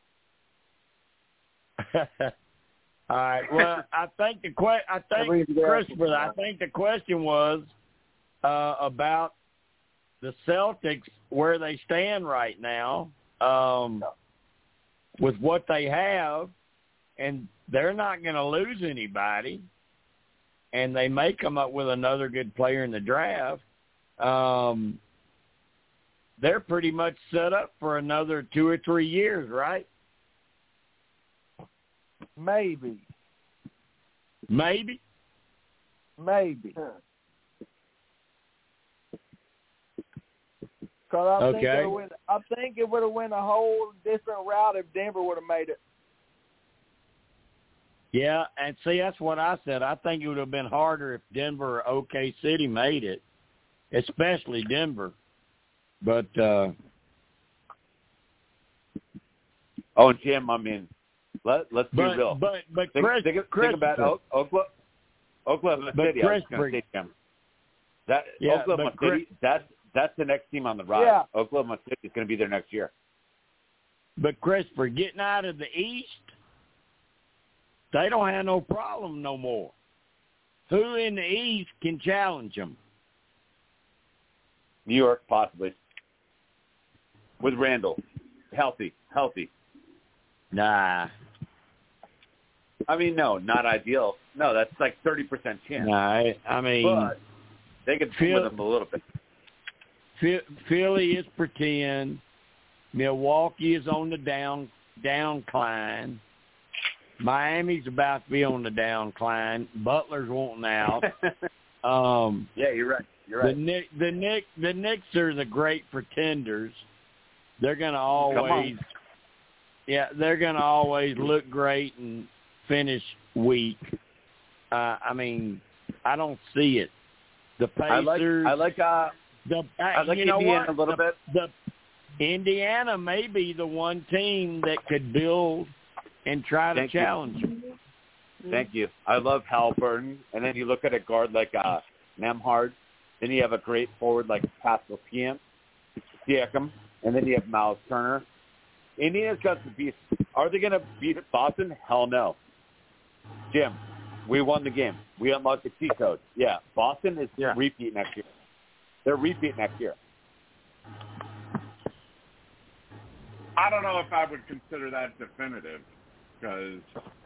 All right. Well, I think the que- I think Christopher. I think the question was uh, about the Celtics, where they stand right now, um, with what they have, and they're not going to lose anybody, and they may come up with another good player in the draft. Um, they're pretty much set up for another two or three years, right? Maybe. Maybe. Maybe. Cause I Okay. think it would. I think it would have went a whole different route if Denver would have made it. Yeah, and see, that's what I said. I think it would have been harder if Denver or O K City made it, especially Denver. But uh, oh, Jim, I mean, let let's be but, real. But but think, Chris, think, Chris, think about o- Oklahoma, Oklahoma but City. I was Chris, going to say, Jim, that yeah, Oklahoma but Chris, City. That's that's the next team on the rise. Yeah. Oklahoma City is going to be there next year. But Christopher, getting out of the East, they don't have no problem no more. Who in the East can challenge them? New York, possibly. With Randall. Healthy. Healthy. Nah. I mean, no, not ideal. No, that's like thirty percent chance. Nah, I, I mean, But they could Phil, with them a little bit. Philly is pretend. Milwaukee is on the down downcline. Miami's about to be on the downcline. Butler's wanting out. um, yeah, you're right. You're right. The Nick, the Nick, the Knicks are the great pretenders. They're gonna always, yeah, they're gonna always look great and finish weak. Uh, I mean, I don't see it. The Pacers. I like. I like. Uh, the uh, I like you know Indiana what? a little the, bit. The Indiana may be the one team that could build and try to Thank challenge you. them. Thank you. I love Halliburton, and then you look at a guard like uh, Nembhard. Then you have a great forward like Pascal Siakam, Siakam, and then you have Miles Turner. Indiana's got to beat. Are they going to beat Boston? Hell no. Jim, we won the game. We unlocked the cheat code. Yeah, Boston is Yeah. repeat next year. They're repeat next year. I don't know if I would consider that definitive because,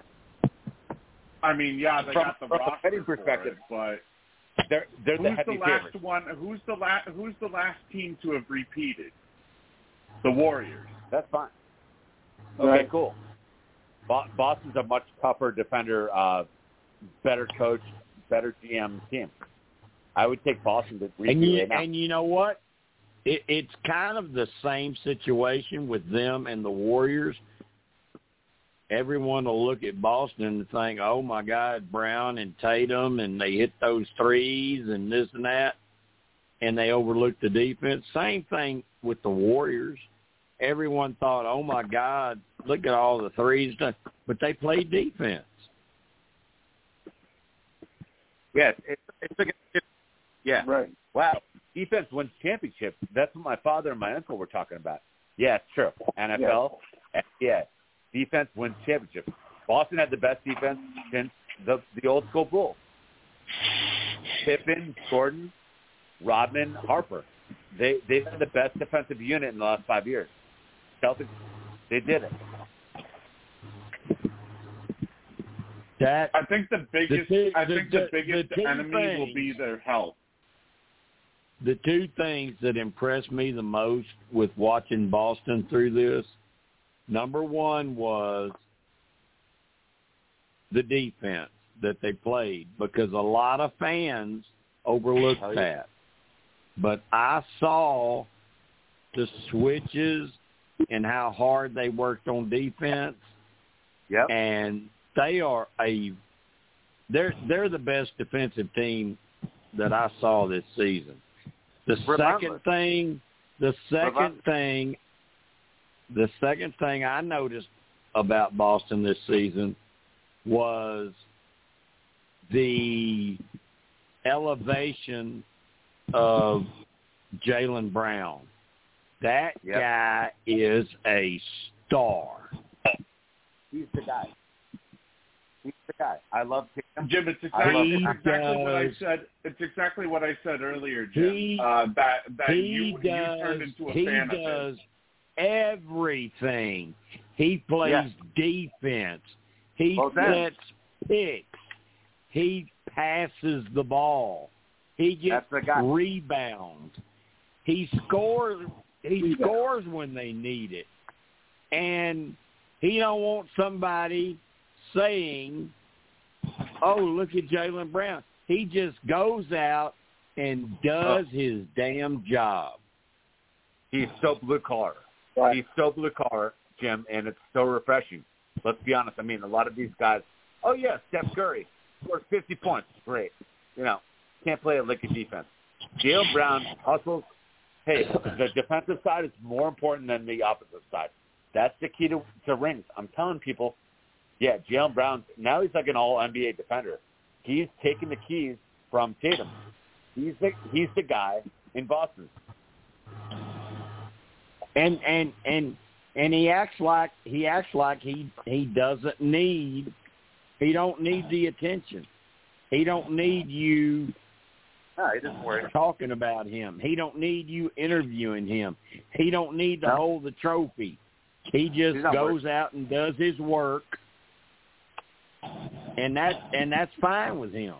I mean, yeah, they From- got the from a roster betting for perspective, it, but They're they're the who's heavy the last favorites. one? Who's the last? Who's the last team to have repeated? The Warriors. That's fine. Okay, Right. cool. Bo- Boston's a much tougher defender, uh, better coach, better G M team. I would take Boston to repeat And you, right now. and you know what? It, it's kind of the same situation with them and the Warriors. Everyone will look at Boston and think, oh, my God, Brown and Tatum, and they hit those threes and this and that, and they overlook the defense. Same thing with the Warriors. Everyone thought, oh, my God, look at all the threes. But they played defense. Yes, it, it's like a, yeah. Right. Wow, defense wins championships. That's what my father and my uncle were talking about. Yeah, it's true. N F L, yeah, defense wins championships. Boston had the best defense since the the old school Bulls. Pippen, Gordon, Rodman, Harper. They they had the best defensive unit in the last five years. Celtics, they did it. That I think the biggest. the- I think the, the- biggest the two enemy will things- be their health. The two things that impressed me the most with watching Boston through this, number one was the defense that they played, because a lot of fans overlooked Oh, yeah. that. But I saw the switches and how hard they worked on defense, Yep. and they are a they're they're the best defensive team that I saw this season. The Relentless. second thing, the second Relentless. thing, the second thing I noticed about Boston this season was the elevation of Jaylen Brown. That Yep. guy is a star. He's the guy. He's the guy. I love Tatum. Jim, it's exactly, He it's exactly what I does. said. It's exactly what I said earlier, Jim. He- uh, that that He you, you does. turned into a He fan does of his. everything. He plays Yeah. defense. He Well done. sets picks. He passes the ball. He gets That's the guy. rebounds. He scores. He scores when they need it, and he don't want somebody saying, "Oh, look at Jaylen Brown." He just goes out and does Oh. his damn job. He's so blue collar. Right. He's so blue collar, Jim, and it's so refreshing. Let's be honest. I mean, a lot of these guys. Oh yeah, Steph Curry scored fifty points. Great. You know, can't play a lick of defense. Jaylen Brown hustles. Hey, the defensive side is more important than the opposite side. That's the key to, to rings. I'm telling people, yeah, Jaylen Brown, now he's like an all N B A defender. He's taking the keys from Tatum. He's the, he's the guy in Boston. And and and and he acts like he acts like he he doesn't need he don't need the attention. He don't need you No, he doesn't worry. talking about him. He don't need you interviewing him. He don't need to No. hold the trophy. He just He's not goes worried. out and does his work, and that and that's fine with him.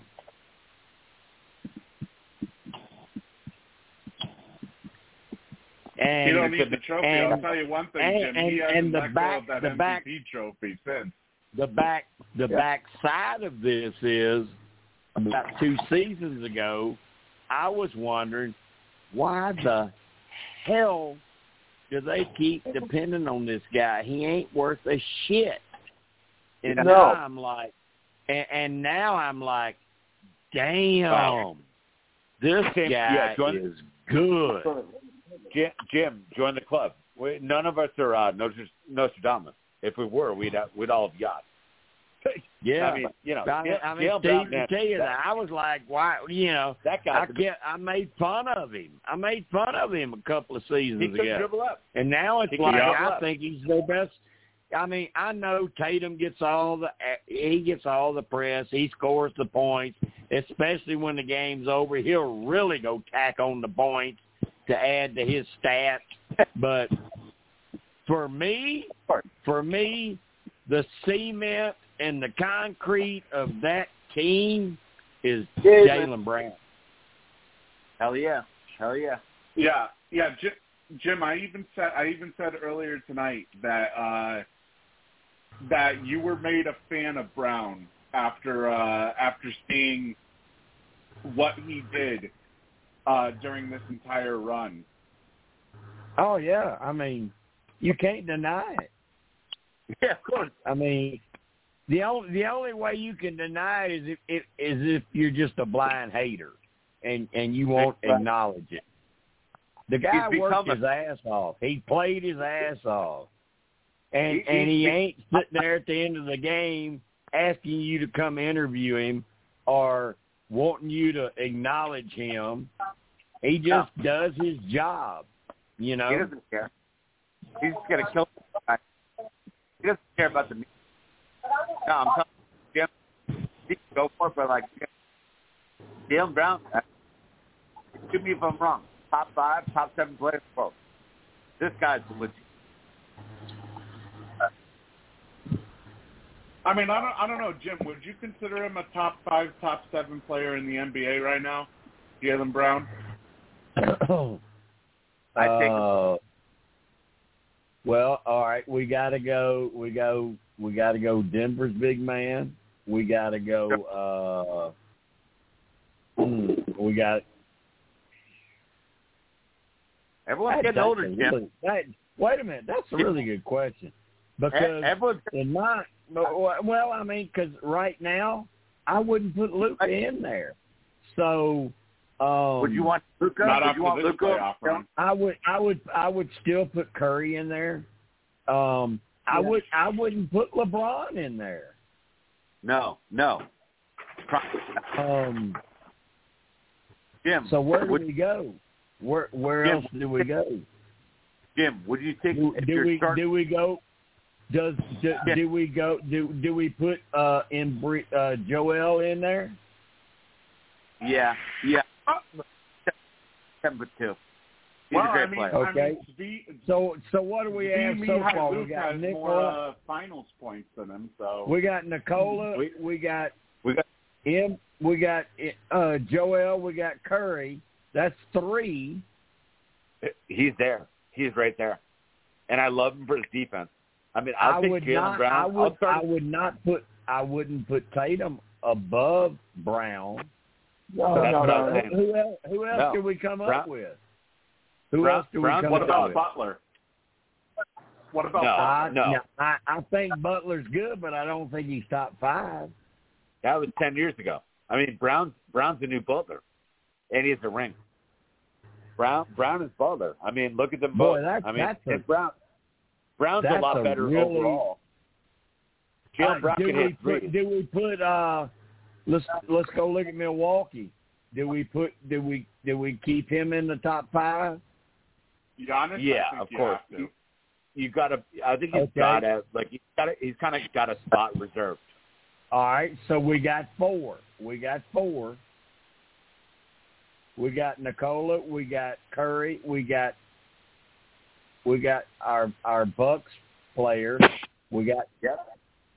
And He don't need the trophy. and- I'll tell you one thing, and- Jim. and- he hasn't and the let back- go of the that back- M V P trophy since. the back the Yeah. back side of this is about two seasons ago, I was wondering why the hell do they keep depending on this guy? He ain't worth a shit. And No. now I'm like, and, and now I'm like, damn, Wow. this guy Yeah, join- is good. Jim, Jim, join the club. We, none of us are uh, Nostr- Nostradamus. If we were, we'd have, we'd all have yachts. Yeah, I mean, you know, I mean, Jim- I mean Jim Steve, Brown, to man, tell you that, that, I was like, why, you know, that I guy, get, I made fun of him. I made fun of him a couple of seasons he could ago, dribble up. and now it's He can like dribble I up. think he's the best. I mean, I know Tatum gets all the he gets all the press. He scores the points, especially when the game's over. He'll really go tack on the points to add to his stats. But for me, for me, the cement and the concrete of that team is Jaylen Brown. Hell yeah, hell yeah. Yeah, yeah, Jim, Jim. I even said I even said earlier tonight that uh, that you were made a fan of Brown after uh, after seeing what he did uh, during this entire run. Oh yeah, I mean, you can't deny it. Yeah, of course. I mean, the only the only way you can deny it is if, if is if you're just a blind hater and and you won't Right. acknowledge it. The guy He's worked become his ass off. He played his ass off, and He- and he he's- ain't sitting there at the end of the game asking you to come interview him or wanting you to acknowledge him. He just does his job, you know. He doesn't care. He's just gonna kill the guy. He doesn't care about the music. No, I'm telling you, Jim, he can go for it, but like Jim, Jaylen Brown, uh, excuse me if I'm wrong, top five, top seven player in the world. This guy's legit. I mean, I don't, I don't know, Jim. Would you consider him a top five, top seven player in the N B A right now, Jaylen Brown? I think Uh, well, all right, we gotta go. We go. We gotta go. Denver's big man. We gotta go. Uh, hmm, we got. everyone's that- getting that's older, a Jim. really- that- wait a minute, that's a really good question because Everyone's in my well, I mean, because right now I wouldn't put Luka in there. So, um, Would you want Luka? Not Would after you want this Luka? playoff run. I would, I would, I would still put Curry in there. Um, I Yeah. would, I wouldn't put LeBron in there. No, no. Um, Jim. so where do would, we go? Where, where Jim, else do we go? Jim, would you take Do, if do you're we start, do we go? Does do, Yeah. do we go? Do do we put uh in uh, Joel in there? Yeah, yeah. Seven foot two. He's well, a great I mean, player. Okay. I mean, Svi, So so what do we have Svi so far? We Mihai got has more Nicola. uh, finals points than him, so We got Nicola. We- We got We got M. We got uh, Joel. We got Curry. That's three. he's there. He's right there, and I love him for his defense. I mean, I'll I take would Jaylen not. Brown. I I'll would. start. I would not put. I wouldn't put Tatum above Brown. No, That's no, what no, I'm no. saying. Who else? Who else No. did we come Brown- up with? Who Brown- else did we Brown- come what up about with? Butler? What about No. Butler? I, No. no, I, I think Butler's good, but I don't think he's top five. That was ten years ago. I mean, Brown's Brown's the new Butler, and he has a ring. Brown Brown is Butler. I mean, look at them Boy, both. that's- I mean, that's a- and Brown Brown's a that's lot a better really- overall. Jaylen Uh, Brown do can we hit put? threes. Do we put? Uh, let's let's go look at Milwaukee. Do we put? Do we? Do we keep him in the top five? Giannis, Yeah, I think of you course. have to. You, you got to. I think he's Okay. got to like he's got. He's kind of got a spot reserved. All right, so we got four. We got four. We got Nicola. We got Curry. We got. We got our our Bucks player. We got. Yep.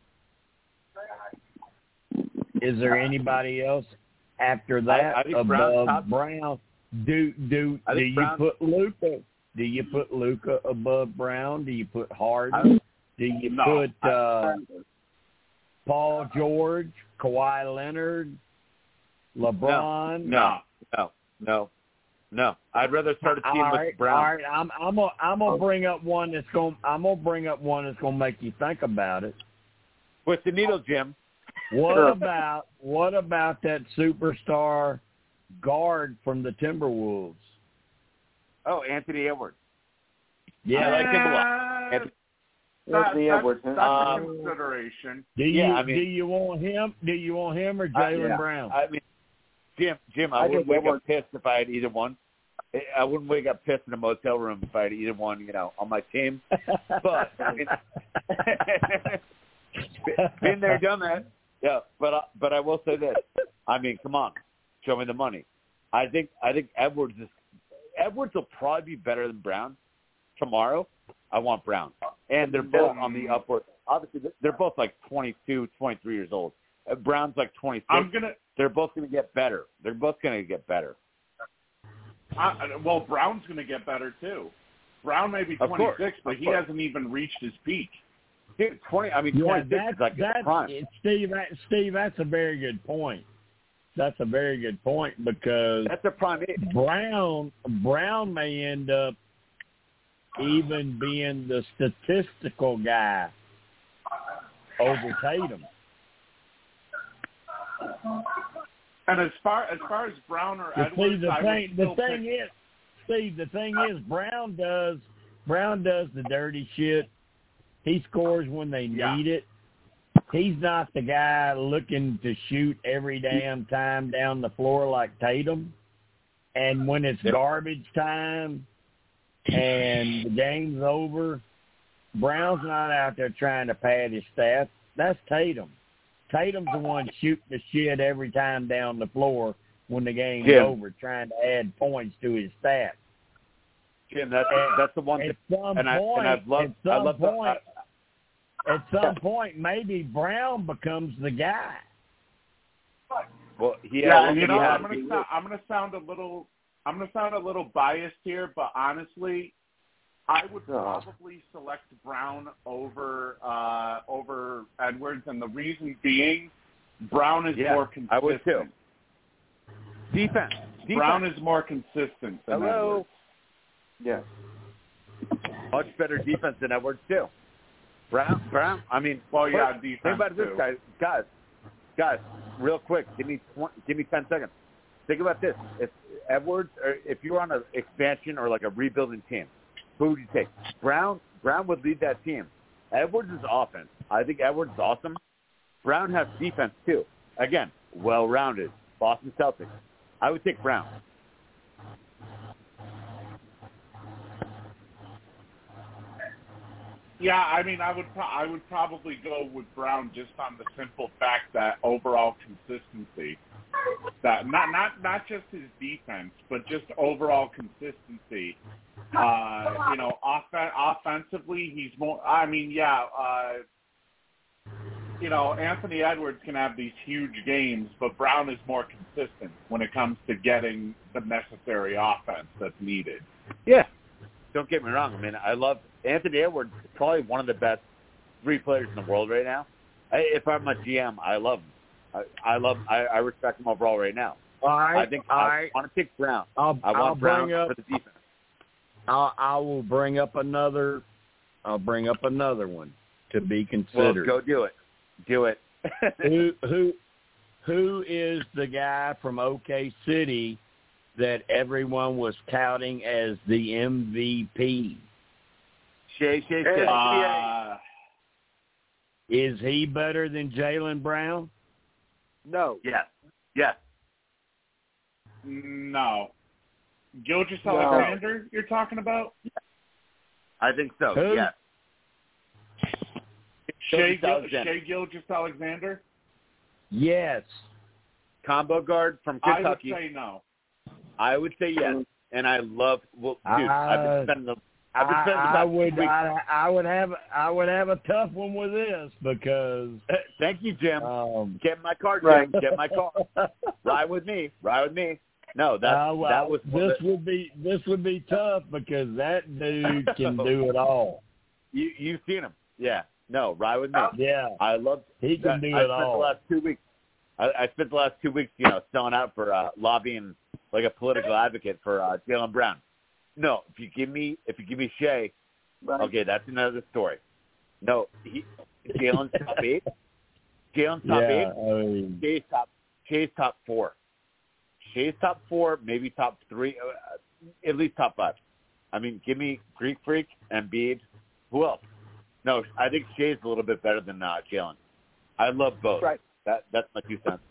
Is there anybody else after that I think Brown's above top- Brown? Do do I do think you Brown- put Luka? Do you put Luka above Brown? Do you put Harden? I- do you No, put I- uh, Paul George, Kawhi Leonard, LeBron? No, no, no, no. I'd rather start a team All with right, Brown. all right. I'm I'm gonna I'm gonna bring up one that's going. I'm gonna bring up one that's gonna make you think about it. With the needle, Jim. What Sure. about what about that superstar guard from the Timberwolves? Oh, Anthony Edwards. Yeah, I like him a lot. Uh, Anthony- that, Anthony that's, Edwards, huh? that's Um, a consideration. Do you Yeah, I mean- do you want him? Do you want him or Uh, Jalen yeah. Brown? I mean, Jim, Jim, I, I wouldn't think wake Edwards- up pissed if I had either one. I wouldn't wake up pissed in a motel room if I had either one, you know, on my team. But I mean, been there, done that. Yeah, but I, but I will say this. I mean, come on, show me the money. I think I think Edwards is Edwards will probably be better than Brown tomorrow. I want Brown, and they're both on the upward. Obviously, they're both like twenty-two, twenty-three years old. Uh, Brown's like twenty-six. I'm gonna. They're both going to get better. They're both going to get better. I, well, Brown's going to get better too. Brown may be Of course, twenty-six, but of he course. hasn't even reached his peak. Dude, twenty. I mean, Yeah, twenty-six that's, is like the that's prime. Steve. that- Steve, that's a very good point. That's a very good point because That's a prime age. Brown Brown may end up even being the statistical guy over Tatum. And as far as far as Brown or You Edwards, see, the I thing, would the still thing pick, is, Steve, the thing is, Brown does Brown does the dirty shit. He scores when they Yeah. need it. He's not the guy looking to shoot every damn time down the floor like Tatum. And when it's garbage time and the game's over, Brown's not out there trying to pad his stats. That's Tatum. Tatum's the one shooting the shit every time down the floor when the game's Jim. over, trying to add points to his stats. Jim, that's And- that's the one. At Thing, some and I point, and I've loved. at I some love the, point, I, at some point, maybe Brown becomes the guy. well, he yeah, had, and you he know, had I'm going to sound, I'm going to sound a little, I'm going to sound a little biased here, but honestly, I would probably select Brown over uh, over Edwards, and the reason being, Brown is Yeah, more I consistent. would too. defense. defense. Brown is more consistent than Hello. Edwards. Yes. Much better defense than Edwards too. Brown, Brown. I mean, Well, yeah, think defense about this, too. guys. Guys, guys, real quick. Give me twenty, give me ten seconds. Think about this. If Edwards, or if you were on an expansion or like a rebuilding team, who would you take? Brown. Brown would lead that team. Edwards is offense. I think Edwards is awesome. Brown has defense too. Again, well-rounded. Boston Celtics. I would take Brown. Yeah, I mean, I would pro- I would probably go with Brown just on the simple fact that overall consistency, that not not not just his defense, but just overall consistency. Uh, you know, off- offensively, he's more. I mean, yeah. Uh, you know, Anthony Edwards can have these huge games, but Brown is more consistent when it comes to getting the necessary offense that's needed. Yeah. Don't get me wrong. I mean, I love Anthony Edwards. Is probably one of the best three players in the world right now. I, if I'm a G M, I love him. I, I love. I, I respect him overall right now. All right. I think all I right. want to pick Brown. I'll, I want I'll Brown bring up, for the defense. I'll, I will bring up another. I'll bring up another one to be considered. Well, go do it. Do it. who who who is the guy from O K City that everyone was touting as the M V P? Shay, Shay, Shay. Uh, Is he better than Jaylen Brown? No. Yes. Yes. no. Gilgeous No. Alexander, you're talking about? I think so. Who? Yes. Shea, Gilgeous Gil- Alexander. Shea Gilgeous Alexander? Yes. Combo guard from I would Kentucky. say no. I would say yes. And I love. Well, dude, Uh, I've been spending the. I've been I, spending the I last two would weeks. I, I would have I would have a tough one with this because Thank you, Jim. um, Get my card, Right. Jim. Get my card. Ride with me. Ride with me. No, that Uh, well, that was one this of the- would be this would be tough because that dude can do it all. you you've seen him. Yeah. No, ride with me. Yeah, I love. he can do I it spent all. the last two weeks. I, I spent the last two weeks, you know, selling out for uh, lobbying like a political advocate for uh, Jaylen Brown. No, if you give me if you give me Shea, Right. okay, that's another story. No, he, Jalen's top eight. Jalen's top yeah, eight. I mean, Shea's top. Shea's top four. Shea's top four, maybe top three, uh, at least top five. I mean, give me Greek Freak and Embiid. Who else? No, I think Shea's a little bit better than uh, Jalen. I love both. Right. That that's my two cents.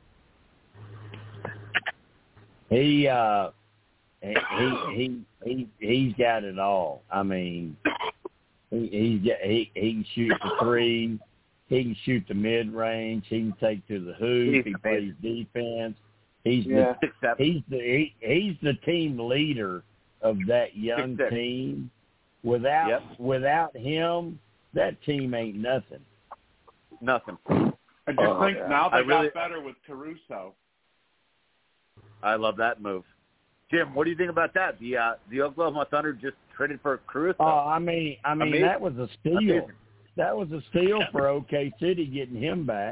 he uh, he he he he's got it all. I mean, he he's got, he he can shoot the three, he can shoot the mid range, he can take to the hoop, He's he amazing. plays defense. He's Yeah. Six the seven. he's the he, he's the team leader of that young Six, six. team. Without Yep. without him, that team ain't nothing. Nothing. I just Oh, think yeah. now they I really- got better with Caruso. I love that move. Jim, what do you think about that? The uh, the Oklahoma Thunder just traded for Caruso. Oh, I mean, I mean Amazing. that was a steal. Amazing. That was a steal for O K City getting him back.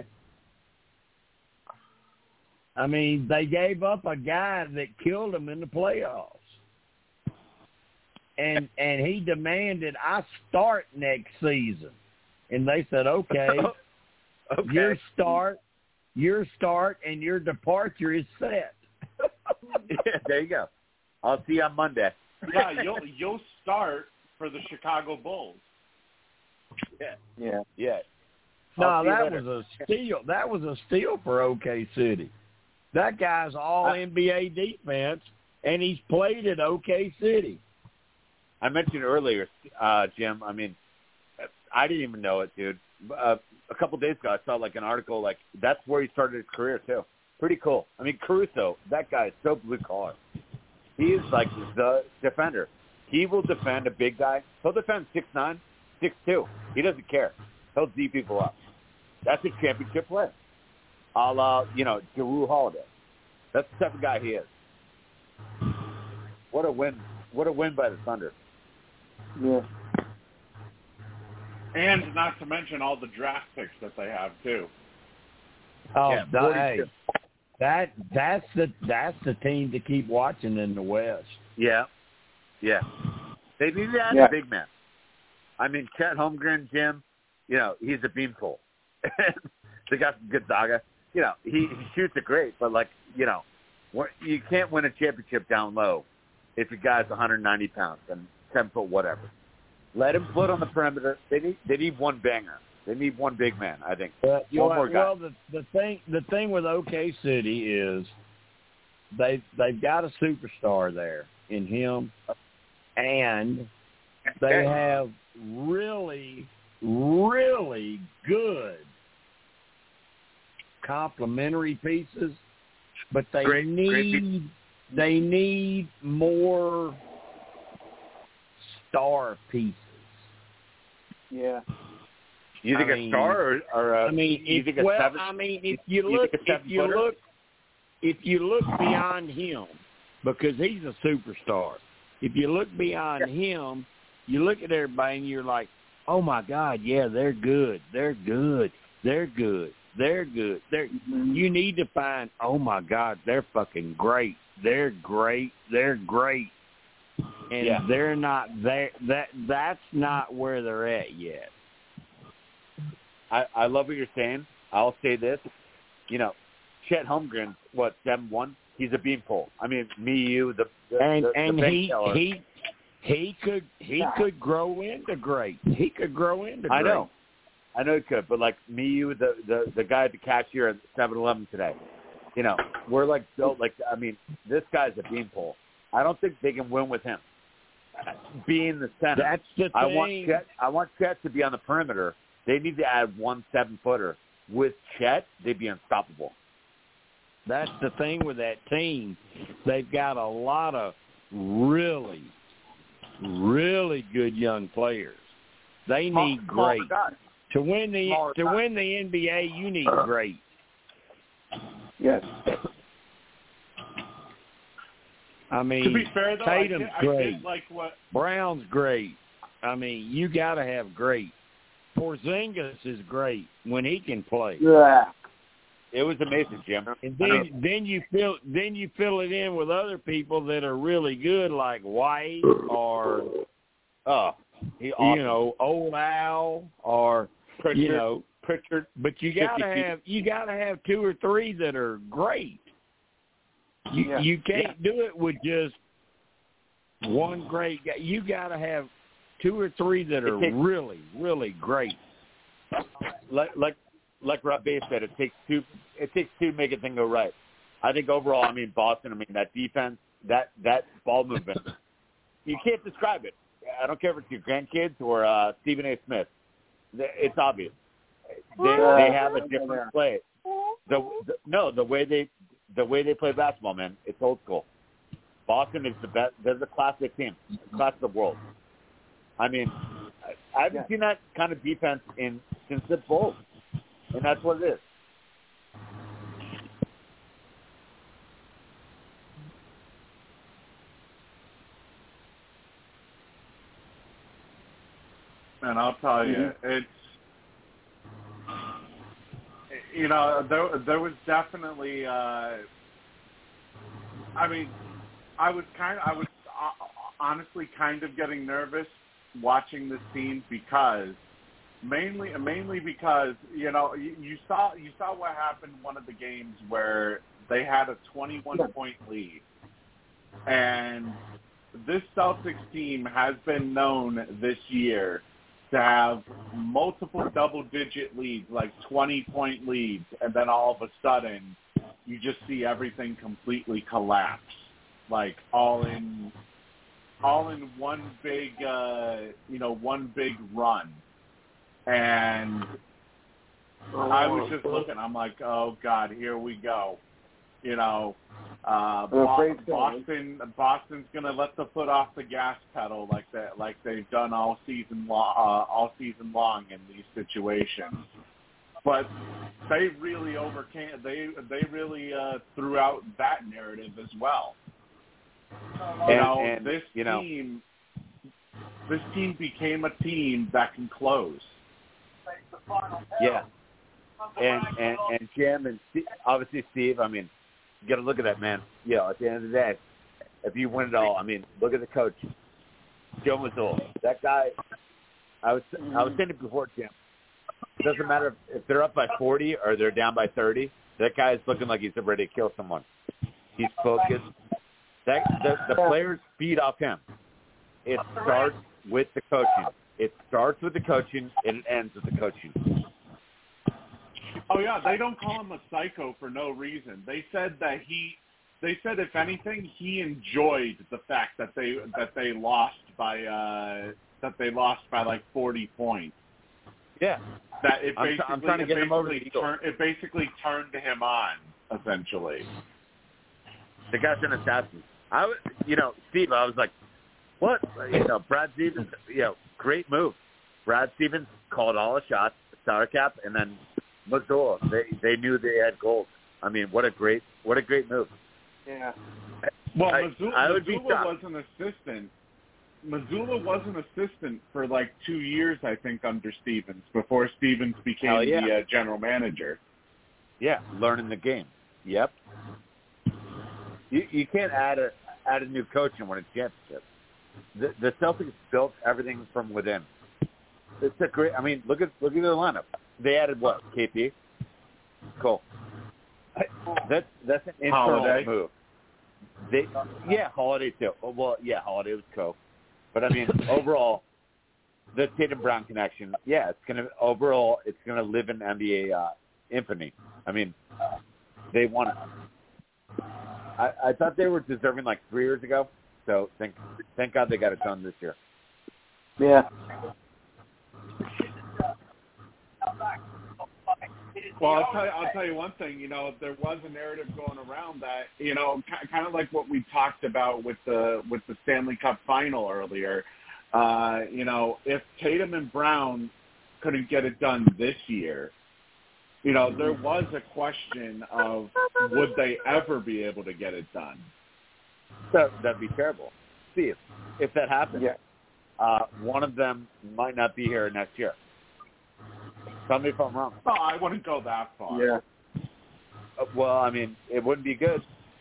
I mean, they gave up a guy that killed him in the playoffs, and and he demanded I start next season, and they said, okay, okay. your start, your start, and your departure is set. Yeah, there you go. I'll see you on Monday. Yeah, you'll you'll start for the Chicago Bulls. Yeah. Yeah. Yeah. No, I'll see you that later. was a steal. That was a steal for O K City. That guy's all N B A defense, and he's played at O K City. I mentioned earlier, uh, Jim. I mean, I didn't even know it, dude. Uh, a couple days ago, I saw like an article like that's where he started his career too. Pretty cool. I mean, Caruso, that guy is so blue collar. He is like the defender. He will defend a big guy. He'll defend six nine, six two. He doesn't care. He'll D people up. That's a championship player. A la, you know, Jrue Holiday. That's the type of guy he is. What a win! What a win by the Thunder. Yeah. And not to mention all the draft picks that they have too. Oh, Yeah, that, hey, forty-two. that that's the that's the team to keep watching in the West. Yeah, yeah. They need to add Yeah. a big man. I mean, Chet Holmgren, Jim. You know, he's a beanful. They got some Gonzaga. You know, he, he shoots it great, but like, you know, what- you can't win a championship down low if your guy's one hundred ninety pounds and ten foot whatever. Let him float on the perimeter. They need they need one banger. They need one big man. I think But you one know, more guy. well, the the thing the thing with O K City is they they've got a superstar there in him, and they have really really good complementary pieces, but they Great, need great they need more star pieces. Yeah. You think I a mean, star or, or a, I mean, you if, think a well, seven? I mean, if you you look, think a if you seven-footer? look, if you look beyond him, because he's a superstar. If you look beyond Yeah. him, you look at everybody and you're like, oh my God, yeah, they're good, they're good, they're good, they're good. They're. Mm-hmm. You need to find, oh my God, they're fucking great, they're great, they're great, and Yeah. they're not there. That that's not where they're at yet. I, I love what you're saying. I'll say this. You know, Chet Holmgren's, what, seven one? He's a beanpole. I mean, me, you, the, the And the, and the bank he teller. he he could he could grow into great. He could grow into great. I know. I know he could, but like me, you, the, the, the guy at the cashier at seven eleven today, you know, we're like built like, I mean, this guy's a beanpole. I don't think they can win with him. Being the center. That's the thing. I want Chet, I want Chet to be on the perimeter. They need to add one seven-footer. With Chet, they'd be unstoppable. That's the thing with that team. They've got a lot of really, really good young players. They need Small- great. smaller guys. To win the Smaller to guys. win the N B A, you need great. Yes. I mean, To be fair, though, Tatum's I did, I great. did like what Brown's great. I mean, you got to have great. Porzingis is great when he can play. Yeah. It was amazing, Jim. And I then mean, then you fill then you fill it in with other people that are really good, like White or oh, he awesome. you know Old Al or Pritchard, you know. Pritchard. But you gotta fifty feet. have you gotta have two or three that are great. You Yeah. you can't do it with just one great guy. You gotta have two or three that are takes- really really great. Like like like Rob Bay said, it takes two. It takes two to make a thing go right. I think overall, I mean Boston. I mean that defense, that that ball movement. You can't describe it. I don't care if it's your grandkids or uh, Stephen A. Smith. It's obvious. They they have a different play. The, the no, the way they the way they play basketball, man, it's old school. Boston is the best. They're the classic team, class of the world. I mean, I, I haven't Yeah. seen that kind of defense in since the Bulls, and that's what it is. And I'll tell you, it's you know there there was definitely. Uh, I mean, I was kind of I was uh, honestly kind of getting nervous watching this team because mainly mainly because you know you, you saw you saw what happened in one of the games where they had a twenty-one point lead, and this Celtics team has been known this year to have multiple double-digit leads, like twenty-point leads, and then all of a sudden you just see everything completely collapse, like all in, all in one big, uh, you know, one big run. And I was just looking. I'm like, oh God, here we go. You know, uh, Bo- Boston. Boston's gonna let the foot off the gas pedal like that, like they've done all season long, uh, all season long in these situations. But they really overcame. They they really uh, threw out that narrative as well. You And- know, and, this you know- team. This team became a team that can close. Yeah. And and and Jim and Steve, obviously Steve. I mean, you got to look at that, man. You know, at the end of the day, if you win it all, I mean, look at the coach, Joe Mazzulla. That guy. I was I was saying it before, Jim. It doesn't matter if, if they're up by forty or they're down by thirty. That guy is looking like he's ready to kill someone. He's focused. That the, the players feed off him. It starts with the coaching. It starts with the coaching and it ends with the coaching. Oh yeah, they don't call him a psycho for no reason. They said that he, they said if anything, he enjoyed the fact that they that they lost by uh, that they lost by like forty points, Yeah. That it I'm, basically, I'm trying to get it him over the basically Eagles. turn, it basically turned him on, essentially. The guy's an assassin. I was, you know, Steve, I was like, what? You know, Brad Stevens, you know, great move. Brad Stevens called all the shots, Sauerkapp, and then Mazzola. They they knew they had gold. I mean, what a great what a great move. Yeah. Well, I- Mazzola, I would be Mazzola shocked. was an assistant. Mazzola was an assistant for like two years, I think, under Stevens before Stevens became Hell yeah. the uh, general manager. Yeah, learning the game. Yep. You you can't add a add a new coach and win a championship. The the Celtics built everything from within. It's a great. I mean, look at look at the lineup. They added what? K P. Cool. That's that's an internal Holiday. move. They yeah, Holiday too. Well, yeah, Holiday was cool. But I mean, overall, the Tatum Brown connection, yeah, it's gonna overall it's gonna live in N B A uh, infamy. I mean, they won it. I, I thought they were deserving like three years ago. So thank thank God they got it done this year. Yeah. Well, I'll tell you, I'll tell you one thing. You know, there was a narrative going around that, you know, kind of like what we talked about with the with the Stanley Cup final earlier. Uh, you know, if Tatum and Brown couldn't get it done this year, you know, there was a question of would they ever be able to get it done? So that'd be terrible. See, if, if that happens, Yeah. uh, one of them might not be here next year. Tell me if I'm wrong. No, I wouldn't go that far. Yeah. Uh, well, I mean, it wouldn't be good.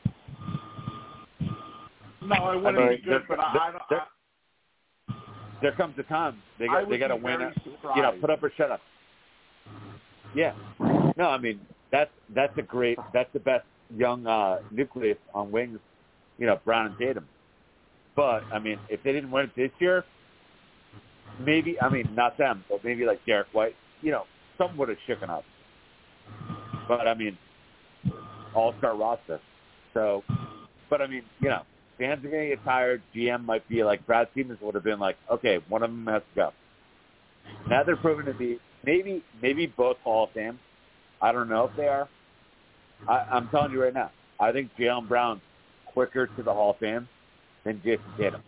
No, it wouldn't I mean, be good, there, but I, I don't. there, I, there comes a time they I got would they got to be win very it. surprised. You know, put up or shut up. Yeah. No, I mean that's that's a great that's the best young uh, nucleus on wings. You know, Brown and Tatum. But I mean, if they didn't win it this year, maybe I mean not them, but maybe like Derek White. You know, something would have shaken up. But I mean, all-star roster. So, but I mean, you know, fans are going to get tired. G M might be like, Brad Stevens would have been like, okay, one of them has to go. Now they're proven to be maybe maybe both Hall of Fame. I don't know if they are. I, I'm telling you right now, I think Jaylen Brown's quicker to the Hall of Fame than Jason Tatum.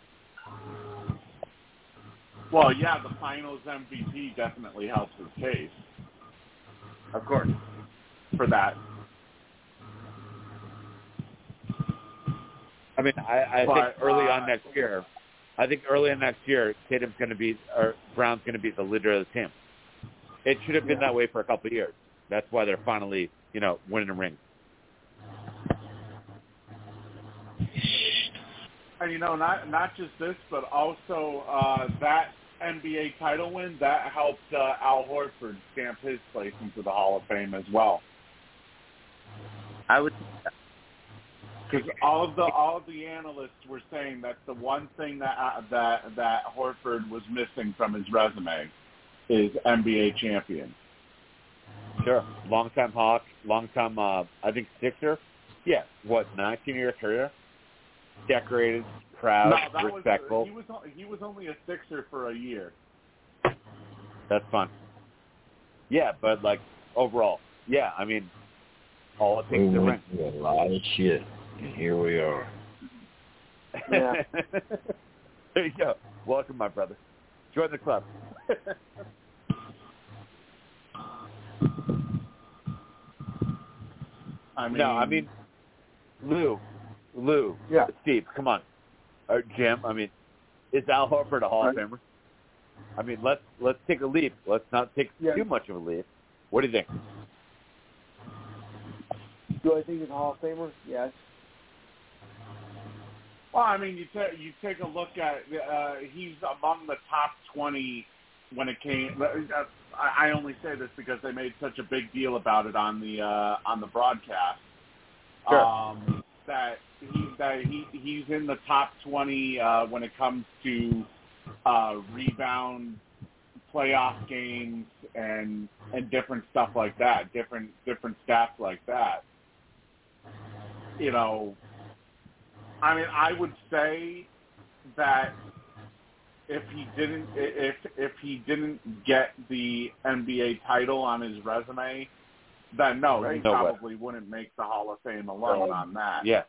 Well, yeah, the Finals M V P definitely helps his case. Of course, for that. I mean, I, I But, think early uh, on next year, I think early on next year, Tatum's going to be, or Brown's going to be the leader of the team. It should have been Yeah. that way for a couple of years. That's why they're finally, you know, winning a ring. And, you know, not not just this, but also uh, that N B A title win, that helped uh, Al Horford stamp his place into the Hall of Fame as well. I would. Because all of the all of the analysts were saying that's the one thing that uh, that that Horford was missing from his resume is N B A champion. Sure. Long-time Hawk, long-time, uh, I think, Sixer. Yeah, what, nineteen-year career? Decorated, proud, No, that respectful. was he was he was only a Sixer for a year. That's fun. Yeah, but, like, overall, yeah, I mean, all it takes We is a ring. went through a lot of shit, and here we are. Yeah. There you go. Welcome, my brother. Join the club. I mean, no, I mean, Lou, Lou, Yeah. Steve, come on, or Jim. I mean, is Al Horford a Hall of Right. Famer? I mean, let's let's take a leap. Let's not take Yeah. too much of a leap. What do you think? Do I think he's a Hall of Famer? Yes. well, I mean, you take you take a look at uh, he's among the top twenty when it came. Uh, I only say this because they made such a big deal about it on the uh, on the broadcast. Sure. Um, that he that he he's in the top twenty uh, when it comes to uh, rebound, playoff games, and and different stuff like that, different different stats like that. You know, I mean, I would say that if he didn't if if he didn't get the N B A title on his resume, then no, he no probably way. wouldn't make the Hall of Fame alone on that. Yeah.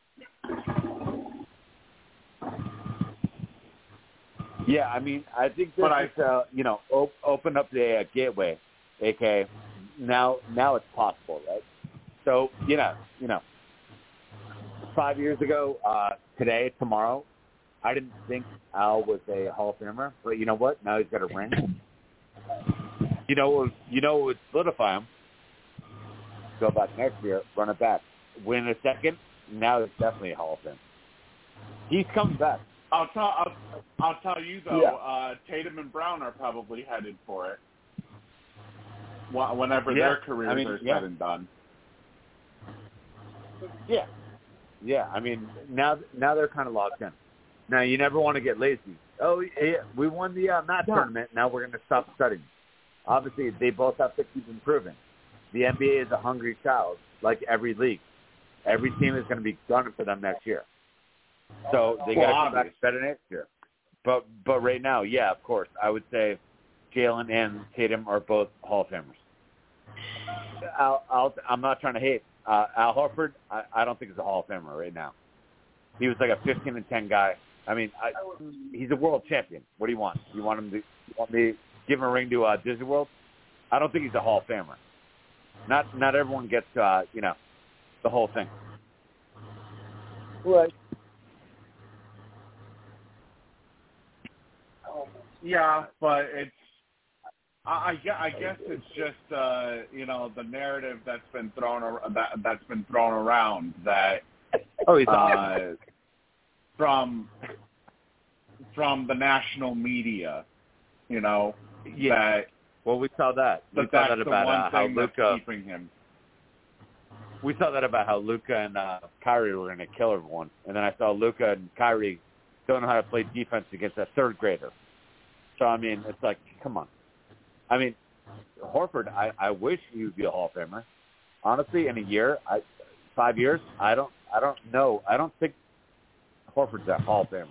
Yeah, I mean, I think this but is, I, uh, you know, op- open up the uh, gateway, A K. Now, now it's possible, right? So, you know, you know, five years ago, uh, today, tomorrow, I didn't think Al was a Hall of Famer, but you know what? Now he's got a ring. You know, what, you know what would solidify him? Go back next year, run it back, win a second. Now he's definitely a Hall of Famer. He's coming back. I'll tell I'll, I'll tell you though, Yeah. uh, Tatum and Brown are probably headed for it. Whenever Yeah. their careers I mean, are yeah. said and done. Yeah, yeah. I mean, now now they're kind of locked in. Now you never want to get lazy. Oh, yeah, we won the uh, math Yeah. tournament. Now we're going to stop studying. Obviously, they both have to keep improving. The N B A is a hungry child, like every league. Every team is going to be gunning for them next year. So they Well, got to come back obvious. better next year. But but right now, yeah, of course, I would say Jalen and Tatum are both Hall of Famers. I'll, I'll, I'm not trying to hate. Uh, Al Horford, I, I don't think he's a Hall of Famer right now. He was like a fifteen and ten guy. I mean, I, he's a world champion. What do you want? You want him to you want me to give him a ring to uh, Disney World? I don't think he's a Hall of Famer. Not not everyone gets uh, you know the whole thing. Right. Yeah, but it's I, I gue- I guess it's just uh, you know the narrative that's been thrown ar- that that's been thrown around that Oh, he's uh, from from the national media, you know, Yeah. that, Well, we saw that. We that saw that's that the about one uh, how thing that's Luka. keeping him. We saw that about how Luka and uh, Kyrie were going to kill everyone, and then I saw Luka and Kyrie don't know how to play defense against a third grader. So I mean, it's like, come on. I mean, Horford, I, I wish he would be a Hall of Famer. Honestly, in a year, I, five years, I don't, I don't know. I don't think Horford's a Hall of Famer.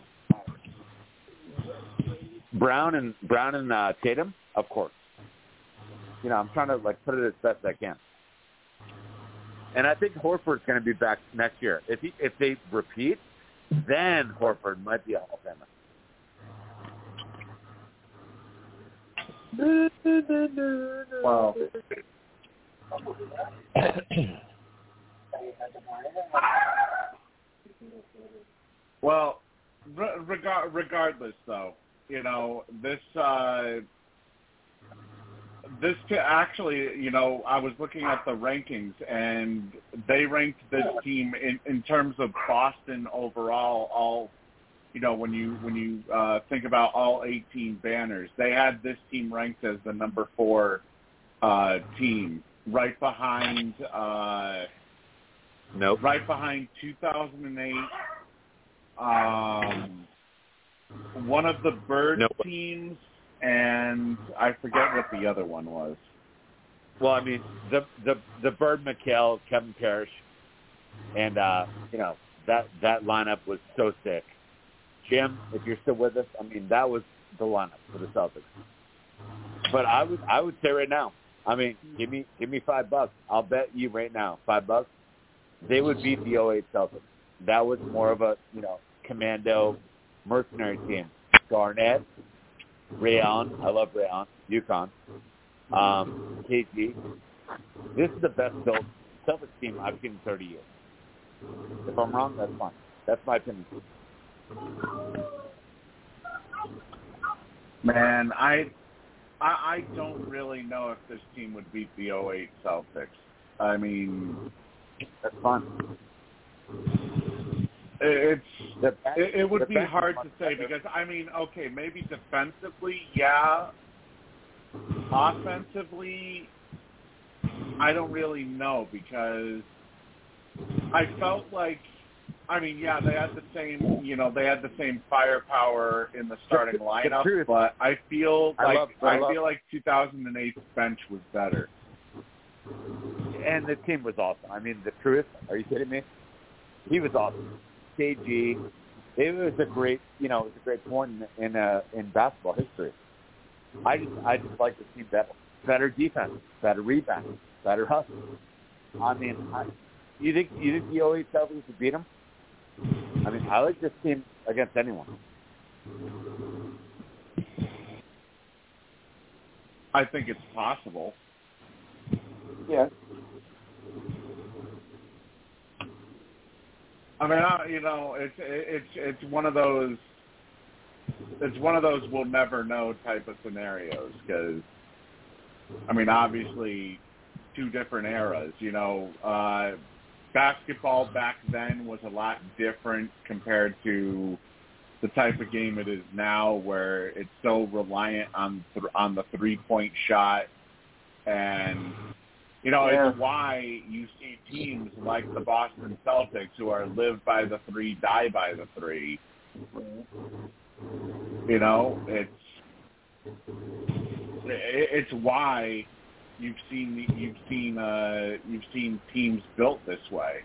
Brown and Brown and uh, Tatum, of course. You know, I'm trying to like put it as best I can. And I think Horford's going to be back next year. If he, if they repeat, then Horford might be a Hall of Famer. Well, well, re- regar- regardless, though, you know this. Uh, this to actually, you know, I was looking at the rankings, and they ranked this team in, in terms of Boston overall. All, you know, when you when you uh, think about all eighteen banners, they had this team ranked as the number four uh, team, right behind, uh, nope. right behind two thousand eight. Um, one of the Bird nope. teams. And I forget what the other one was. Well, I mean, the the the Bird, McHale, Kevin Parrish, and uh, you know that that lineup was so sick. Jim, if you're still with us, I mean that was the lineup for the Celtics. But I would I would say right now, I mean, give me give me five bucks. I'll bet you right now, five bucks, they would beat the oh eight Celtics. That was more of a you know commando mercenary team. Garnett. Ray Allen, I love Ray Allen, UConn, um, K G. This is the best built Celtics team I've seen in thirty years. If I'm wrong, that's fine. That's my opinion. Man, I, I I don't really know if this team would beat the oh eight Celtics. I mean, that's fine. It's the bench, it, it would be hard to say better. because I mean, okay, maybe defensively, yeah. Offensively, I don't really know because I felt like, I mean, yeah, they had the same, you know, they had the same firepower in the starting lineup, but I feel I like love, I, I love, feel like two thousand eight's bench was better. And the team was awesome. I mean, the truth. Are you kidding me? He was awesome. K G, It was a great, you know, it was a great point in in, uh, in basketball history. I just, I just like to see better, better defense, better rebound, better hustle. I mean, I, you think you think the oh eight Celtics could beat them? I mean, I like this team against anyone. I think it's possible. Yeah. I mean, I, you know, it's it's it's one of those it's one of those we'll never know type of scenarios because, I mean, obviously, two different eras. You know, uh, basketball back then was a lot different compared to the type of game it is now, where it's so reliant on th- on the three point shot, and you know, yeah. it's why you see teams like the Boston Celtics who are live by the three, die by the three. You know, it's it's why you've seen you've seen uh, you've seen teams built this way.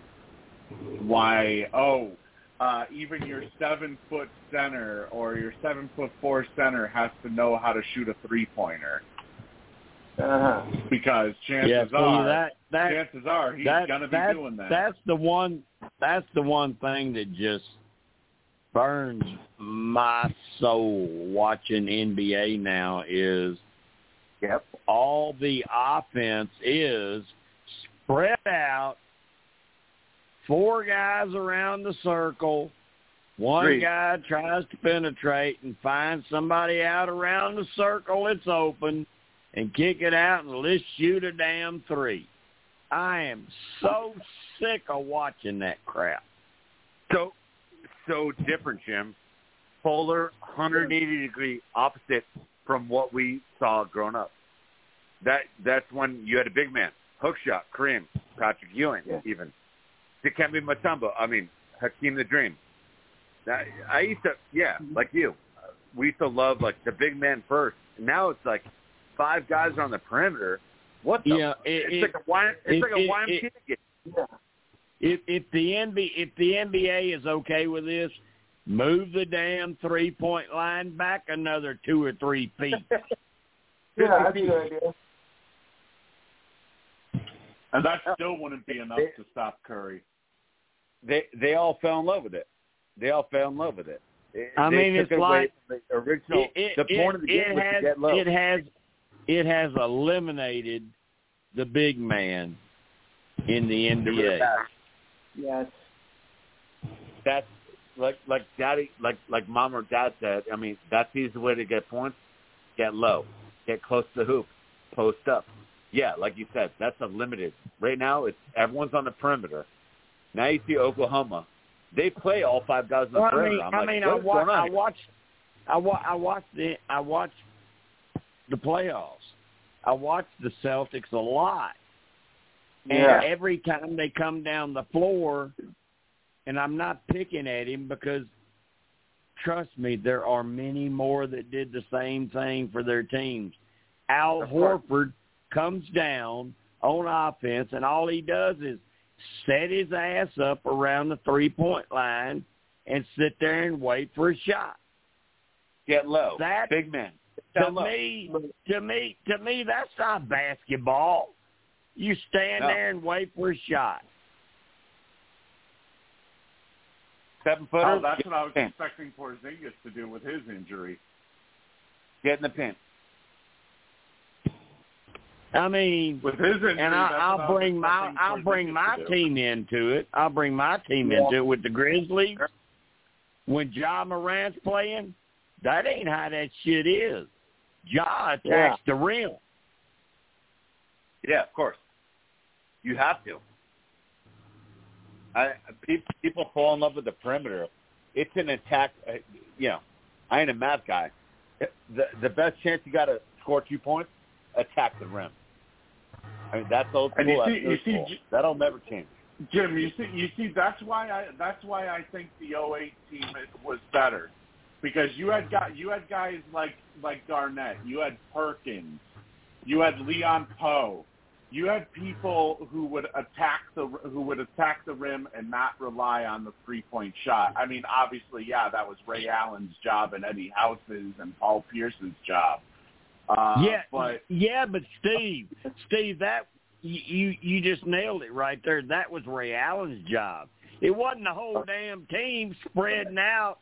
Why? Oh, uh, even your seven foot center or your seven foot four center has to know how to shoot a three pointer. Uh-huh. Because chances yeah, see, are, that, that, chances are he's that, going to be that, doing that. That's the one. That's the one thing that just burns my soul watching N B A now is Yep. all the offense is spread out, four guys around the circle, one Three. guy tries to penetrate and find somebody out around the circle that's open and kick it out and let's shoot a damn three. I am so sick of watching that crap. So, so different, Jim. Polar, one hundred eighty degree opposite from what we saw growing up. That that's when you had a big man, hook shot, Kareem, Patrick Ewing, Yeah. even Dikembe Mutombo. I mean, Hakeem the Dream. That, I used to, yeah, like you. We used to love like the big man first. Now it's like five guys on the perimeter. What the? Yeah, it, it's it, like a Y, it's it, like a it, Y M C A it, game. Yeah. If if the N B A if the N B A is okay with this, move the damn three point line back another two or three feet. Yeah, that's a good idea. And that still wouldn't be enough to stop Curry. They they all fell in love with it. They all fell in love with it. it I they mean, took it's it away like from the original. it, the it, point of the game it was has, to get low. It has it has eliminated the big man in the N B A. Yes. That's like like daddy like like mom or dad said. I mean, that's the easy way to get points. Get low, get close to the hoop, post up. Yeah, like you said, that's unlimited. Right now, it's everyone's on the perimeter. Now you see Oklahoma. They play all five guys on the Well, I perimeter. mean, I'm I like, mean, what I, is wa- going on I here? watched, I, wa- I watched the, I watched the playoffs. I watched the Celtics a lot, and Yeah. every time they come down the floor, and I'm not picking at him because, trust me, there are many more that did the same thing for their teams. Al Horford comes down on offense, and all he does is set his ass up around the three-point line and sit there and wait for a shot. Get low, That, big man. to Get low. me, to me, to me, that's not basketball. You stand No. there and wait for a shot. Seven footer. Oh, that's get what I was in the paint. expecting Porzingis to do with his injury. Get in the paint. I mean, With his injury, and that's I, what I I'll was bring my expecting I'll bring Porzingis my to do. team into it. I'll bring my team Yeah. into it with the Grizzlies. When Ja Morant's playing, that ain't how that shit is. Ja attacks Yeah. the rim. Yeah, of course. You have to. I pe- people fall in love with the perimeter. It's an attack. Uh, you know, I ain't a math guy. The the best chance you got to score two points, attack the rim. I mean, that's old And you school. see- that's you new see school. J- That'll never change. Jim, you see, you see, that's why I that's why I think the oh eight team was better, because you had got you had guys like like Garnett, you had Perkins, you had Leon Poe, you had people who would attack the who would attack the rim and not rely on the three-point shot. I mean, obviously, yeah, that was Ray Allen's job and Eddie House's and Paul Pierce's job. Uh, yeah, but yeah, but Steve, Steve, that you you just nailed it right there. That was Ray Allen's job. It wasn't the whole damn team spreading out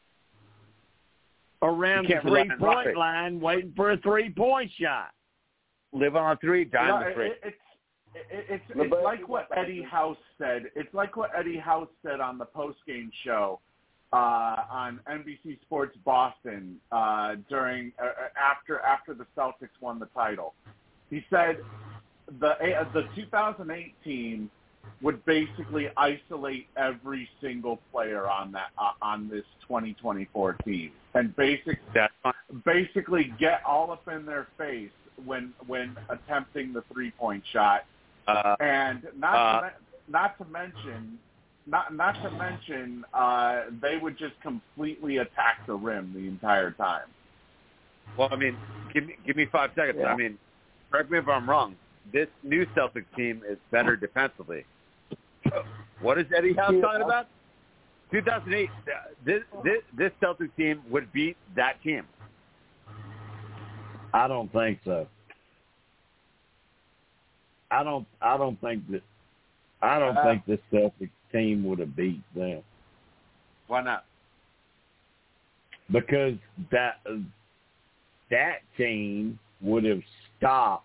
around the three-point line waiting for a three-point shot. Live on a three, die on the three. It, it's it, it's it's like what Eddie House said. It's like what Eddie House said on the post-game show uh, on N B C Sports Boston uh, during uh, after after the Celtics won the title. He said the the two thousand eight team would basically isolate every single player on that uh, on this twenty twenty-four team, and basic, basically get all up in their face when when attempting the three-point shot, uh, and not uh, to, not to mention not not to mention uh, they would just completely attack the rim the entire time. Well, I mean, give me give me five seconds. Yeah. I mean, correct me if I'm wrong. This new Celtics team is better defensively. What is Eddie House talking about? two thousand eight. This this this Celtics team would beat that team. I don't think so. I don't. I don't think that. I don't Uh, think this Celtics team would have beat them Why not? because that that team would have stopped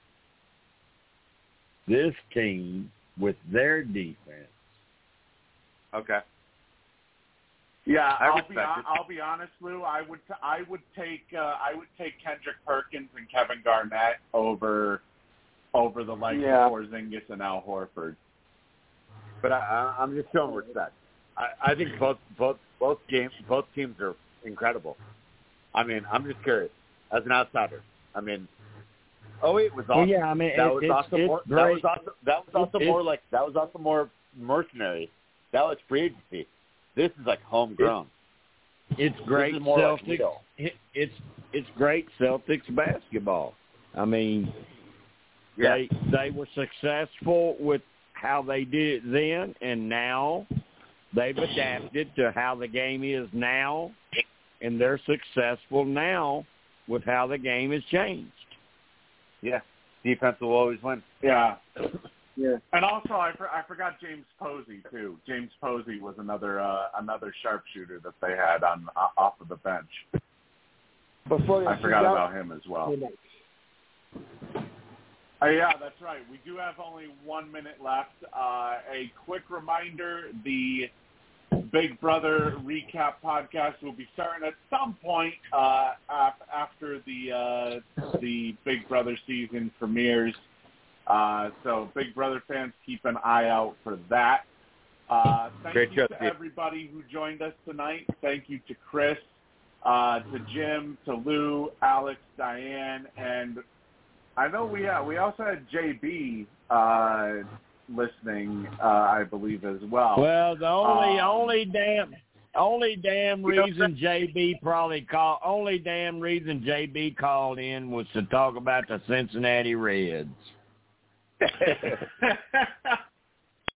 this team with their defense. Okay. Yeah, I I'll respect be it. I'll be honest, Lou. I would I would take uh, I would take Kendrick Perkins and Kevin Garnett over over the likes Yeah. of Porzingis and Al Horford. But I, I, I'm just showing respect. I, I think both both both games both teams are incredible. I mean, I'm just curious as an outsider. I mean, oh, it was awesome. Well, yeah, I mean, that it, was it's, also it's more. great. That was also that was also It- more like that was also more mercenary. That was free agency. This is like homegrown. It's great This is more like Celtics. real. it, it's it's great Celtics basketball. I mean, Yeah. they they were successful with how they did it then, and now they've adapted to how the game is now, and they're successful now with how the game has changed. Yeah. Defense will always win. Yeah. Yeah. And also, I, for, I forgot James Posey too. James Posey was another uh, another sharpshooter that they had on uh, off of the bench. Before I forgot about him as well. Uh, yeah, that's right. We do have only one minute left. Uh, a quick reminder: the Big Brother recap podcast will be starting at some point uh, af- after the uh, the Big Brother season premieres. Uh, so Big Brother fans, keep an eye out for that. Uh, thank Great you show, to Steve. everybody who joined us tonight. Thank you to Chris, uh, to Jim, to Lou, Alex, Diane, and I know we uh, we also had J B uh, listening, uh, I believe, as well. Well, the only Um, only damn only damn You know, reason J B probably called only damn reason J B called in was to talk about the Cincinnati Reds.